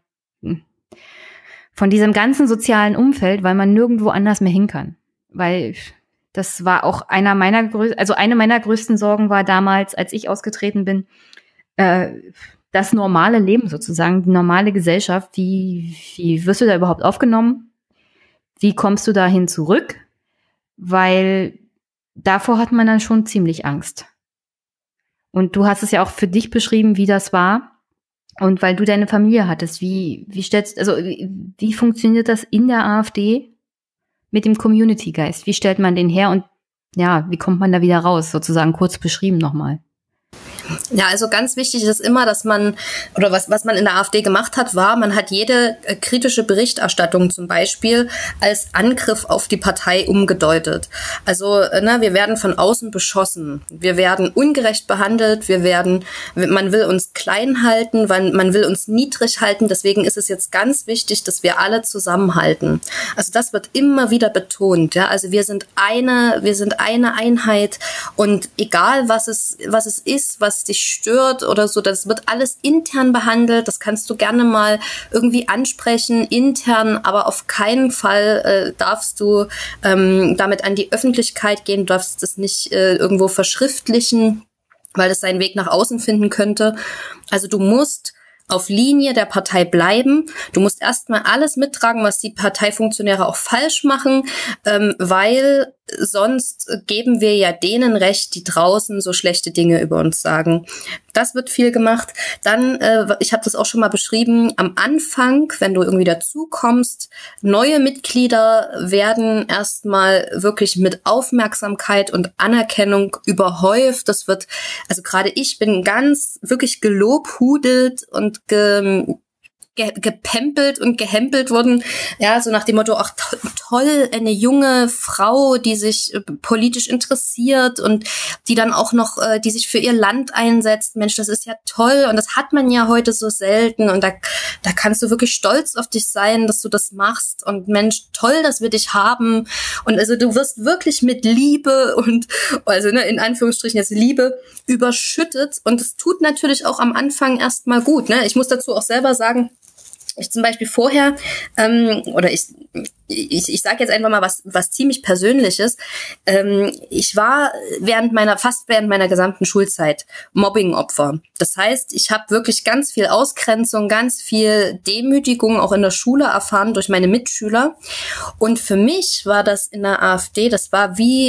Speaker 1: von diesem ganzen sozialen Umfeld, weil man nirgendwo anders mehr hin kann. Weil das war auch einer meiner größten, also eine meiner größten Sorgen war damals, als ich ausgetreten bin, äh, das normale Leben sozusagen, die normale Gesellschaft. Wie, wie wirst du da überhaupt aufgenommen? Wie kommst du dahin zurück? Weil davor hat man dann schon ziemlich Angst. Und du hast es ja auch für dich beschrieben, wie das war. Und weil du deine Familie hattest, wie, wie stellst, also wie, wie funktioniert das in der AfD mit dem Community-Geist? Wie stellt man den her und ja, wie kommt man da wieder raus? Sozusagen kurz beschrieben nochmal.
Speaker 2: Ja, also ganz wichtig ist immer, dass man, oder was, was man in der AfD gemacht hat, war, man hat jede äh, kritische Berichterstattung zum Beispiel als Angriff auf die Partei umgedeutet. Also, äh, ne, wir werden von außen beschossen. Wir werden ungerecht behandelt. Wir werden, man will uns klein halten, man, man will uns niedrig halten. Deswegen ist es jetzt ganz wichtig, dass wir alle zusammenhalten. Also, das wird immer wieder betont, ja. Also, wir sind eine, wir sind eine Einheit und egal was es, was es ist, was dich stört oder so, das wird alles intern behandelt, das kannst du gerne mal irgendwie ansprechen, intern, aber auf keinen Fall äh, darfst du ähm, damit an die Öffentlichkeit gehen, du darfst das nicht äh, irgendwo verschriftlichen, weil es seinen Weg nach außen finden könnte. Also du musst auf Linie der Partei bleiben. Du musst erstmal alles mittragen, was die Parteifunktionäre auch falsch machen, ähm, weil sonst geben wir ja denen recht, die draußen so schlechte Dinge über uns sagen. Das wird viel gemacht. Dann, äh, ich habe das auch schon mal beschrieben, am Anfang, wenn du irgendwie dazukommst, neue Mitglieder werden erstmal wirklich mit Aufmerksamkeit und Anerkennung überhäuft. Das wird, also gerade ich bin ganz wirklich gelobhudelt und ge Ge- gepempelt und gehempelt wurden, ja, so nach dem Motto, ach to- toll, eine junge Frau, die sich äh, politisch interessiert und die dann auch noch, äh, die sich für ihr Land einsetzt, Mensch, das ist ja toll und das hat man ja heute so selten und da, da kannst du wirklich stolz auf dich sein, dass du das machst und Mensch, toll, dass wir dich haben und also du wirst wirklich mit Liebe und, also ne, in Anführungsstrichen jetzt Liebe überschüttet und es tut natürlich auch am Anfang erstmal gut, ne, ich muss dazu auch selber sagen, ich zum Beispiel vorher, ähm, oder ich, ich, ich sage jetzt einfach mal was, was ziemlich Persönliches. Ähm, ich war während meiner, fast während meiner gesamten Schulzeit Mobbing-Opfer. Das heißt, ich habe wirklich ganz viel Ausgrenzung, ganz viel Demütigung auch in der Schule erfahren durch meine Mitschüler. Und für mich war das in der AfD, das war wie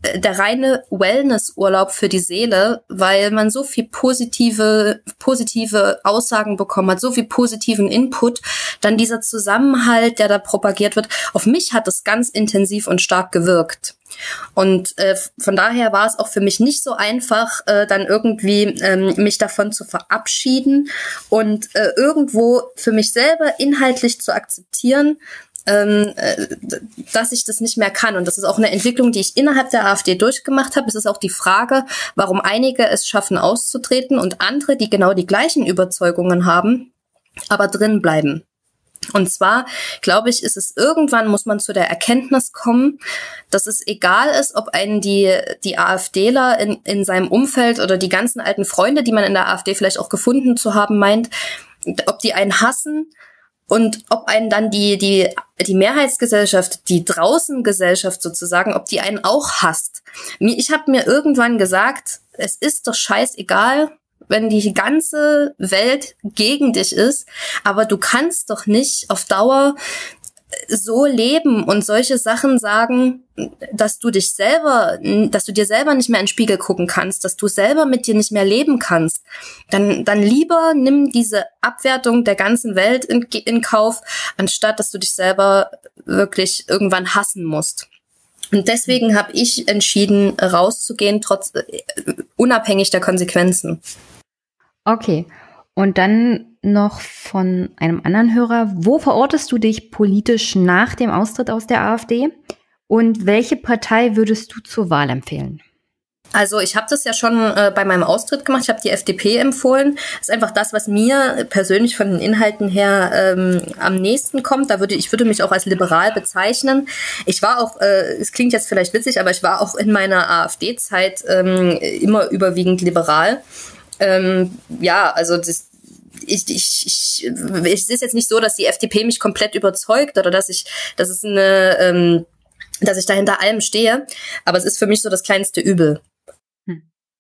Speaker 2: der reine Wellness-Urlaub für die Seele, weil man so viel positive, positive Aussagen bekommen hat, so viel positiven Input. Dann dieser Zusammenhalt, der da propagiert wird. Auf mich hat es ganz intensiv und stark gewirkt. Und äh, von daher war es auch für mich nicht so einfach, äh, dann irgendwie ähm, mich davon zu verabschieden und äh, irgendwo für mich selber inhaltlich zu akzeptieren, ähm, äh, dass ich das nicht mehr kann. Und das ist auch eine Entwicklung, die ich innerhalb der AfD durchgemacht habe. Es ist auch die Frage, warum einige es schaffen, auszutreten und andere, die genau die gleichen Überzeugungen haben, aber drin bleiben. Und zwar, glaube ich, ist es irgendwann, muss man zu der Erkenntnis kommen, dass es egal ist, ob einen die, die AfDler in, in seinem Umfeld oder die ganzen alten Freunde, die man in der AfD vielleicht auch gefunden zu haben meint, ob die einen hassen und ob einen dann die, die, die Mehrheitsgesellschaft, die Draußengesellschaft sozusagen, ob die einen auch hasst. Ich habe mir irgendwann gesagt, es ist doch scheißegal, wenn die ganze Welt gegen dich ist, aber du kannst doch nicht auf Dauer so leben und solche Sachen sagen, dass du dich selber, dass du dir selber nicht mehr in den Spiegel gucken kannst, dass du selber mit dir nicht mehr leben kannst. Dann, dann lieber nimm diese Abwertung der ganzen Welt in, in Kauf, anstatt dass du dich selber wirklich irgendwann hassen musst. Und deswegen habe ich entschieden, rauszugehen, trotz unabhängig der Konsequenzen.
Speaker 1: Okay, und dann noch von einem anderen Hörer. Wo verortest du dich politisch nach dem Austritt aus der AfD? Und welche Partei würdest du zur Wahl empfehlen?
Speaker 2: Also ich habe das ja schon äh, bei meinem Austritt gemacht. Ich habe die F D P empfohlen. Das ist einfach das, was mir persönlich von den Inhalten her ähm, am nächsten kommt. Da würde ich würde mich auch als liberal bezeichnen. Ich war auch, äh, es klingt jetzt vielleicht witzig, aber ich war auch in meiner AfD-Zeit ähm, immer überwiegend liberal. Ähm, ja, also das, ich, ich, ich, es ist jetzt nicht so, dass die F D P mich komplett überzeugt oder dass ich, dass es eine, ähm, dass ich da hinter allem stehe, aber es ist für mich so das kleinste Übel.
Speaker 1: Hm.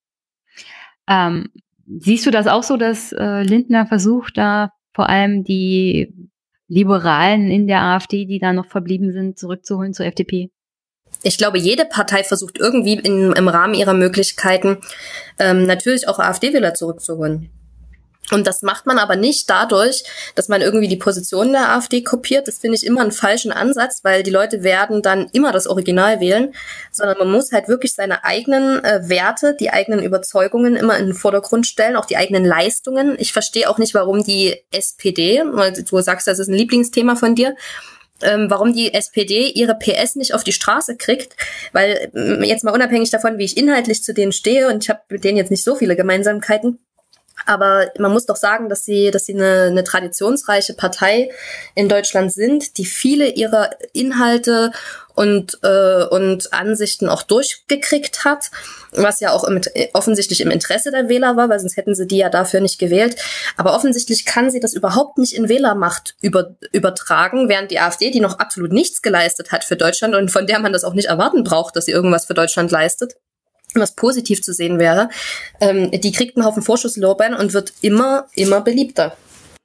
Speaker 1: Ähm, siehst du das auch so, dass äh, Lindner versucht, da vor allem die Liberalen in der AfD, die da noch verblieben sind, zurückzuholen zur F D P?
Speaker 2: Ich glaube, jede Partei versucht irgendwie in, im Rahmen ihrer Möglichkeiten ähm, natürlich auch AfD-Wähler zurückzuholen. Und das macht man aber nicht dadurch, dass man irgendwie die Position der AfD kopiert. Das finde ich immer einen falschen Ansatz, weil die Leute werden dann immer das Original wählen, sondern man muss halt wirklich seine eigenen äh, Werte, die eigenen Überzeugungen immer in den Vordergrund stellen, auch die eigenen Leistungen. Ich verstehe auch nicht, warum die S P D, weil du sagst, das ist ein Lieblingsthema von dir, Ähm, warum die S P D ihre P S nicht auf die Straße kriegt, weil jetzt mal unabhängig davon, wie ich inhaltlich zu denen stehe, und ich habe mit denen jetzt nicht so viele Gemeinsamkeiten, aber man muss doch sagen, dass sie, dass sie eine, eine traditionsreiche Partei in Deutschland sind, die viele ihrer Inhalte und äh, und Ansichten auch durchgekriegt hat, was ja auch im, offensichtlich im Interesse der Wähler war, weil sonst hätten sie die ja dafür nicht gewählt. Aber offensichtlich kann sie das überhaupt nicht in Wählermacht über, übertragen, während die AfD, die noch absolut nichts geleistet hat für Deutschland und von der man das auch nicht erwarten braucht, dass sie irgendwas für Deutschland leistet, was positiv zu sehen wäre, ähm, die kriegt einen Haufen Vorschusslorbeeren und wird immer, immer beliebter.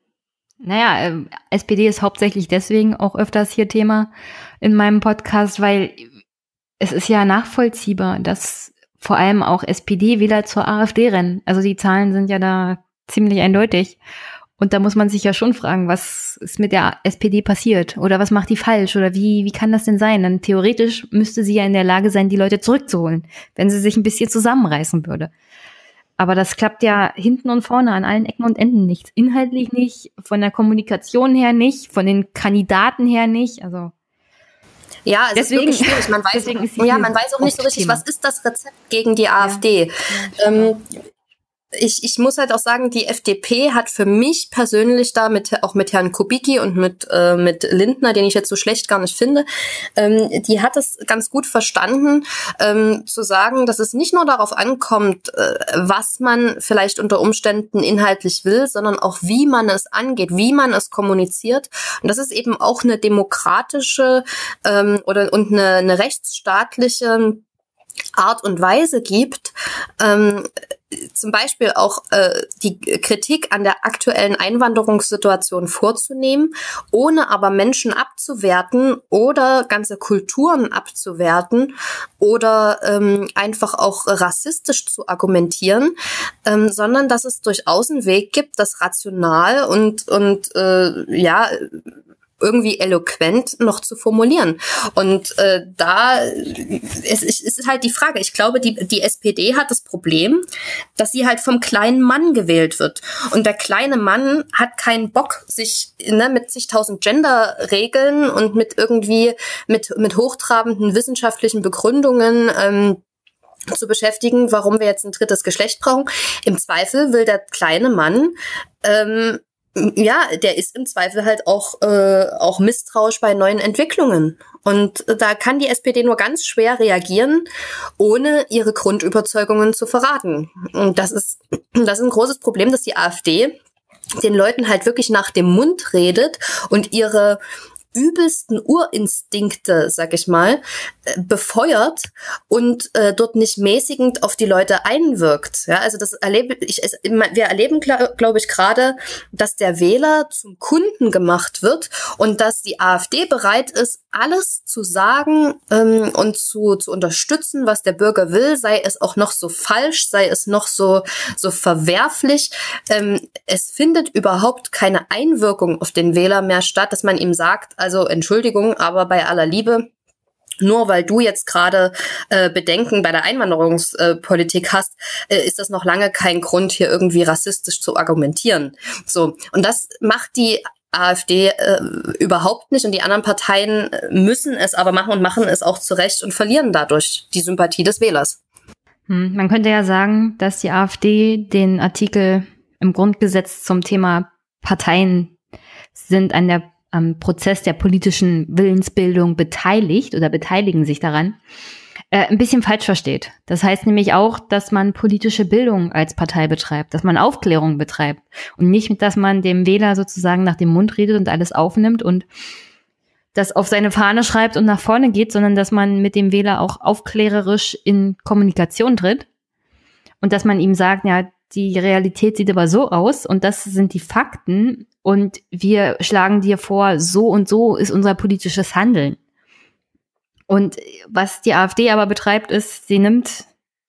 Speaker 1: Naja, äh, S P D ist hauptsächlich deswegen auch öfters hier Thema in meinem Podcast, weil es ist ja nachvollziehbar, dass vor allem auch S P D-Wähler zur AfD rennen. Also die Zahlen sind ja da ziemlich eindeutig. Und da muss man sich ja schon fragen, was ist mit der S P D passiert? Oder was macht die falsch? Oder wie, wie kann das denn sein? Dann theoretisch müsste sie ja in der Lage sein, die Leute zurückzuholen, wenn sie sich ein bisschen zusammenreißen würde. Aber das klappt ja hinten und vorne an allen Ecken und Enden nicht. Inhaltlich nicht, von der Kommunikation her nicht, von den Kandidaten her nicht. Also
Speaker 2: ja, es
Speaker 1: deswegen,
Speaker 2: ist wirklich schwierig. Man weiß, ja, man weiß auch nicht so richtig, was ist das Rezept gegen die AfD? Ja. Ja, ähm, Ich, ich muss halt auch sagen, die F D P hat für mich persönlich da mit, auch mit Herrn Kubicki und mit, äh, mit Lindner, den ich jetzt so schlecht gar nicht finde, ähm, die hat es ganz gut verstanden, ähm, zu sagen, dass es nicht nur darauf ankommt, äh, was man vielleicht unter Umständen inhaltlich will, sondern auch wie man es angeht, wie man es kommuniziert. Und das ist eben auch eine demokratische ähm, oder und eine, eine rechtsstaatliche Art und Weise gibt, ähm, zum Beispiel auch äh, die Kritik an der aktuellen Einwanderungssituation vorzunehmen, ohne aber Menschen abzuwerten oder ganze Kulturen abzuwerten oder ähm, einfach auch rassistisch zu argumentieren, ähm, sondern dass es durchaus einen Weg gibt, das rational und und äh, ja irgendwie eloquent noch zu formulieren. Und äh, da es, es ist halt die Frage, ich glaube, die, die S P D hat das Problem, dass sie halt vom kleinen Mann gewählt wird. Und der kleine Mann hat keinen Bock, sich ne, mit zigtausend Gender-Regeln und mit irgendwie mit, mit hochtrabenden wissenschaftlichen Begründungen ähm, zu beschäftigen, warum wir jetzt ein drittes Geschlecht brauchen. Im Zweifel will der kleine Mann ähm, ja, der ist im Zweifel halt auch äh, auch misstrauisch bei neuen Entwicklungen. Und da kann die S P D nur ganz schwer reagieren, ohne ihre Grundüberzeugungen zu verraten. Und das ist das ist ein großes Problem, dass die AfD den Leuten halt wirklich nach dem Mund redet und ihre übelsten Urinstinkte, sag ich mal, befeuert und äh, dort nicht mäßigend auf die Leute einwirkt. Ja, also das erlebe ich. Es, wir erleben, glaube glaub ich, gerade, dass der Wähler zum Kunden gemacht wird und dass die AfD bereit ist, alles zu sagen ähm, und zu zu unterstützen, was der Bürger will, sei es auch noch so falsch, sei es noch so so verwerflich. Ähm, es findet überhaupt keine Einwirkung auf den Wähler mehr statt, dass man ihm sagt, also Entschuldigung, aber bei aller Liebe, nur weil du jetzt gerade äh, Bedenken bei der Einwanderungspolitik hast, äh, ist das noch lange kein Grund, hier irgendwie rassistisch zu argumentieren. So, und das macht die AfD äh, überhaupt nicht und die anderen Parteien müssen es aber machen und machen es auch zu Recht und verlieren dadurch die Sympathie des Wählers.
Speaker 1: Hm, man könnte ja sagen, dass die AfD den Artikel im Grundgesetz zum Thema Parteien sind an der am Prozess der politischen Willensbildung beteiligt oder beteiligen sich daran, äh, ein bisschen falsch versteht. Das heißt nämlich auch, dass man politische Bildung als Partei betreibt, dass man Aufklärung betreibt und nicht, dass man dem Wähler sozusagen nach dem Mund redet und alles aufnimmt und das auf seine Fahne schreibt und nach vorne geht, sondern dass man mit dem Wähler auch aufklärerisch in Kommunikation tritt und dass man ihm sagt, ja, die Realität sieht aber so aus und das sind die Fakten und wir schlagen dir vor, so und so ist unser politisches Handeln. Und was die AfD aber betreibt, ist, sie nimmt,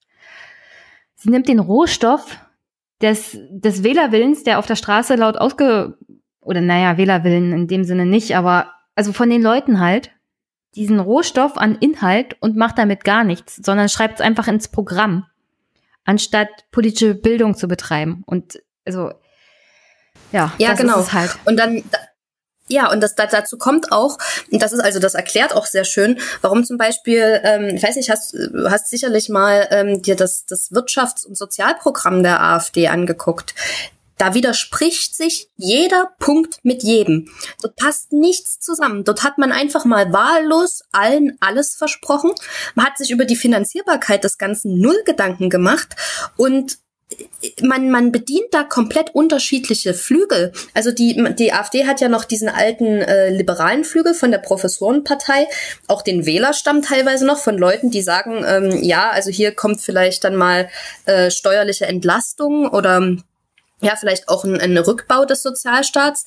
Speaker 1: sie nimmt den Rohstoff des, des Wählerwillens, der auf der Straße laut ausge, oder naja, Wählerwillen in dem Sinne nicht, aber also von den Leuten halt, diesen Rohstoff an Inhalt und macht damit gar nichts, sondern schreibt es einfach ins Programm, anstatt politische Bildung zu betreiben. Und also ja,
Speaker 2: ja,
Speaker 1: das
Speaker 2: genau.
Speaker 1: Ist es halt.
Speaker 2: Und dann ja, und das, das dazu kommt auch, und das ist also, das erklärt auch sehr schön, warum zum Beispiel, ähm, ich weiß nicht, hast hast sicherlich mal ähm, dir das das Wirtschafts- und Sozialprogramm der AfD angeguckt. Da widerspricht sich jeder Punkt mit jedem. Dort passt nichts zusammen. Dort hat man einfach mal wahllos allen alles versprochen. Man hat sich über die Finanzierbarkeit des Ganzen null Gedanken gemacht und man man bedient da komplett unterschiedliche Flügel. Also die die AfD hat ja noch diesen alten äh, liberalen Flügel von der Professorenpartei, auch den Wählerstamm teilweise noch von Leuten, die sagen, ähm, ja, also hier kommt vielleicht dann mal äh, steuerliche Entlastung oder ja, vielleicht auch ein, ein Rückbau des Sozialstaats.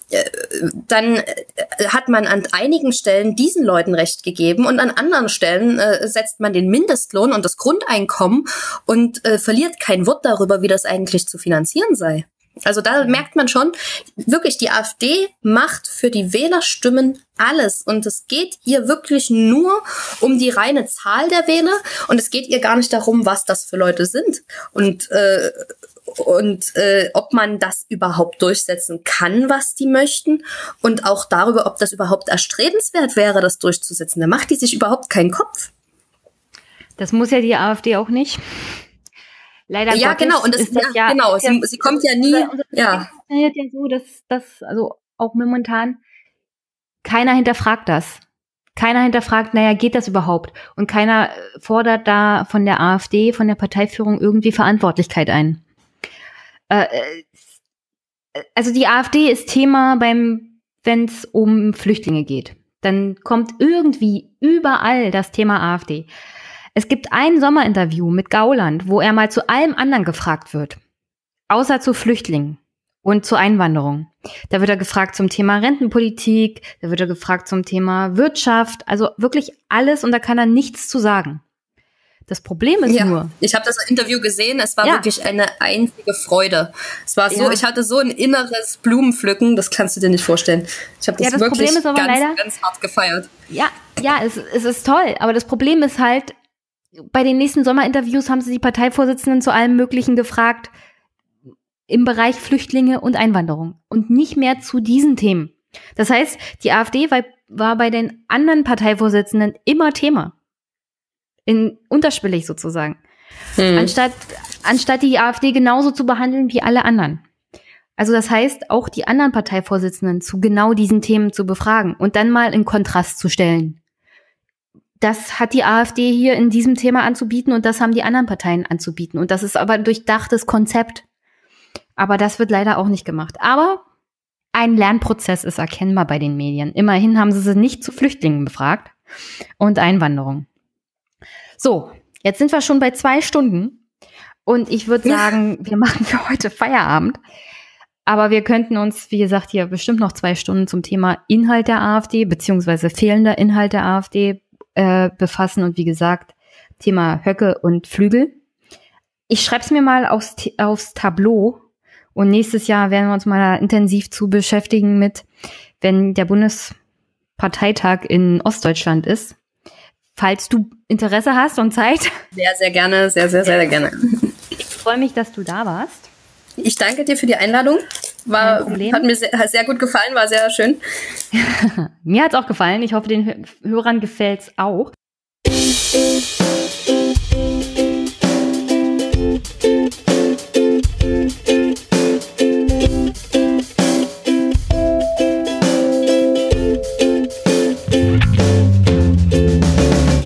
Speaker 2: Dann hat man an einigen Stellen diesen Leuten Recht gegeben und an anderen Stellen äh, setzt man den Mindestlohn und das Grundeinkommen und äh, verliert kein Wort darüber, wie das eigentlich zu finanzieren sei. Also da merkt man schon, wirklich, die AfD macht für die Wählerstimmen alles und es geht ihr wirklich nur um die reine Zahl der Wähler und es geht ihr gar nicht darum, was das für Leute sind und äh, und äh, ob man das überhaupt durchsetzen kann, was die möchten und auch darüber, ob das überhaupt erstrebenswert wäre, das durchzusetzen. Da macht die sich überhaupt keinen Kopf.
Speaker 1: Das muss ja die AfD auch nicht. Leider
Speaker 2: ja,
Speaker 1: Gottes
Speaker 2: genau. Und das,
Speaker 1: ist das
Speaker 2: ja,
Speaker 1: ja,
Speaker 2: genau.
Speaker 1: ja,
Speaker 2: Sie, sie kommt ja nie.
Speaker 1: Unser, unser
Speaker 2: ja.
Speaker 1: funktioniert ja so, dass das also auch momentan keiner hinterfragt das. Keiner hinterfragt, naja, geht das überhaupt? Und keiner fordert da von der AfD, von der Parteiführung irgendwie Verantwortlichkeit ein. Also die AfD ist Thema beim, wenn es um Flüchtlinge geht. Dann kommt irgendwie überall das Thema AfD. Es gibt ein Sommerinterview mit Gauland, wo er mal zu allem anderen gefragt wird, außer zu Flüchtlingen und zur Einwanderung. Da wird er gefragt zum Thema Rentenpolitik, da wird er gefragt zum Thema Wirtschaft, also wirklich alles, und da kann er nichts zu sagen. Das Problem ist
Speaker 2: ja,
Speaker 1: nur...
Speaker 2: Ich habe das Interview gesehen, es war
Speaker 1: ja.
Speaker 2: wirklich eine einzige Freude. Es war so,
Speaker 1: ja.
Speaker 2: ich hatte so ein inneres Blumenpflücken, das kannst du dir nicht vorstellen. Ich habe das,
Speaker 1: ja, das
Speaker 2: wirklich
Speaker 1: Problem ist aber
Speaker 2: ganz,
Speaker 1: leider,
Speaker 2: ganz hart gefeiert.
Speaker 1: Ja, ja, es, es ist toll, aber das Problem ist halt, bei den nächsten Sommerinterviews haben sie die Parteivorsitzenden zu allem Möglichen gefragt im Bereich Flüchtlinge und Einwanderung und nicht mehr zu diesen Themen. Das heißt, die AfD war, war bei den anderen Parteivorsitzenden immer Thema. In, unterschwellig sozusagen. Hm. Anstatt, anstatt die AfD genauso zu behandeln wie alle anderen. Also das heißt, auch die anderen Parteivorsitzenden zu genau diesen Themen zu befragen und dann mal in Kontrast zu stellen. Das hat die AfD hier in diesem Thema anzubieten und das haben die anderen Parteien anzubieten. Und das ist aber ein durchdachtes Konzept. Aber das wird leider auch nicht gemacht. Aber ein Lernprozess ist erkennbar bei den Medien. Immerhin haben sie sie nicht zu Flüchtlingen befragt und Einwanderung. So, jetzt sind wir schon bei zwei Stunden und ich würde sagen, wir machen für heute Feierabend. Aber wir könnten uns, wie gesagt, hier bestimmt noch zwei Stunden zum Thema Inhalt der AfD beziehungsweise fehlender Inhalt der AfD äh, befassen. Und wie gesagt, Thema Höcke und Flügel. Ich schreibe es mir mal aufs, aufs Tableau und nächstes Jahr werden wir uns mal intensiv zu beschäftigen mit, wenn der Bundesparteitag in Ostdeutschland ist. Falls du Interesse hast und Zeit.
Speaker 2: Sehr, sehr gerne, sehr, sehr, sehr, sehr gerne.
Speaker 1: Ich freue mich, dass du da warst.
Speaker 2: Ich danke dir für die Einladung. War, hat mir sehr, sehr gut gefallen, war sehr schön.
Speaker 1: Mir hat es auch gefallen. Ich hoffe, den Hörern gefällt es auch.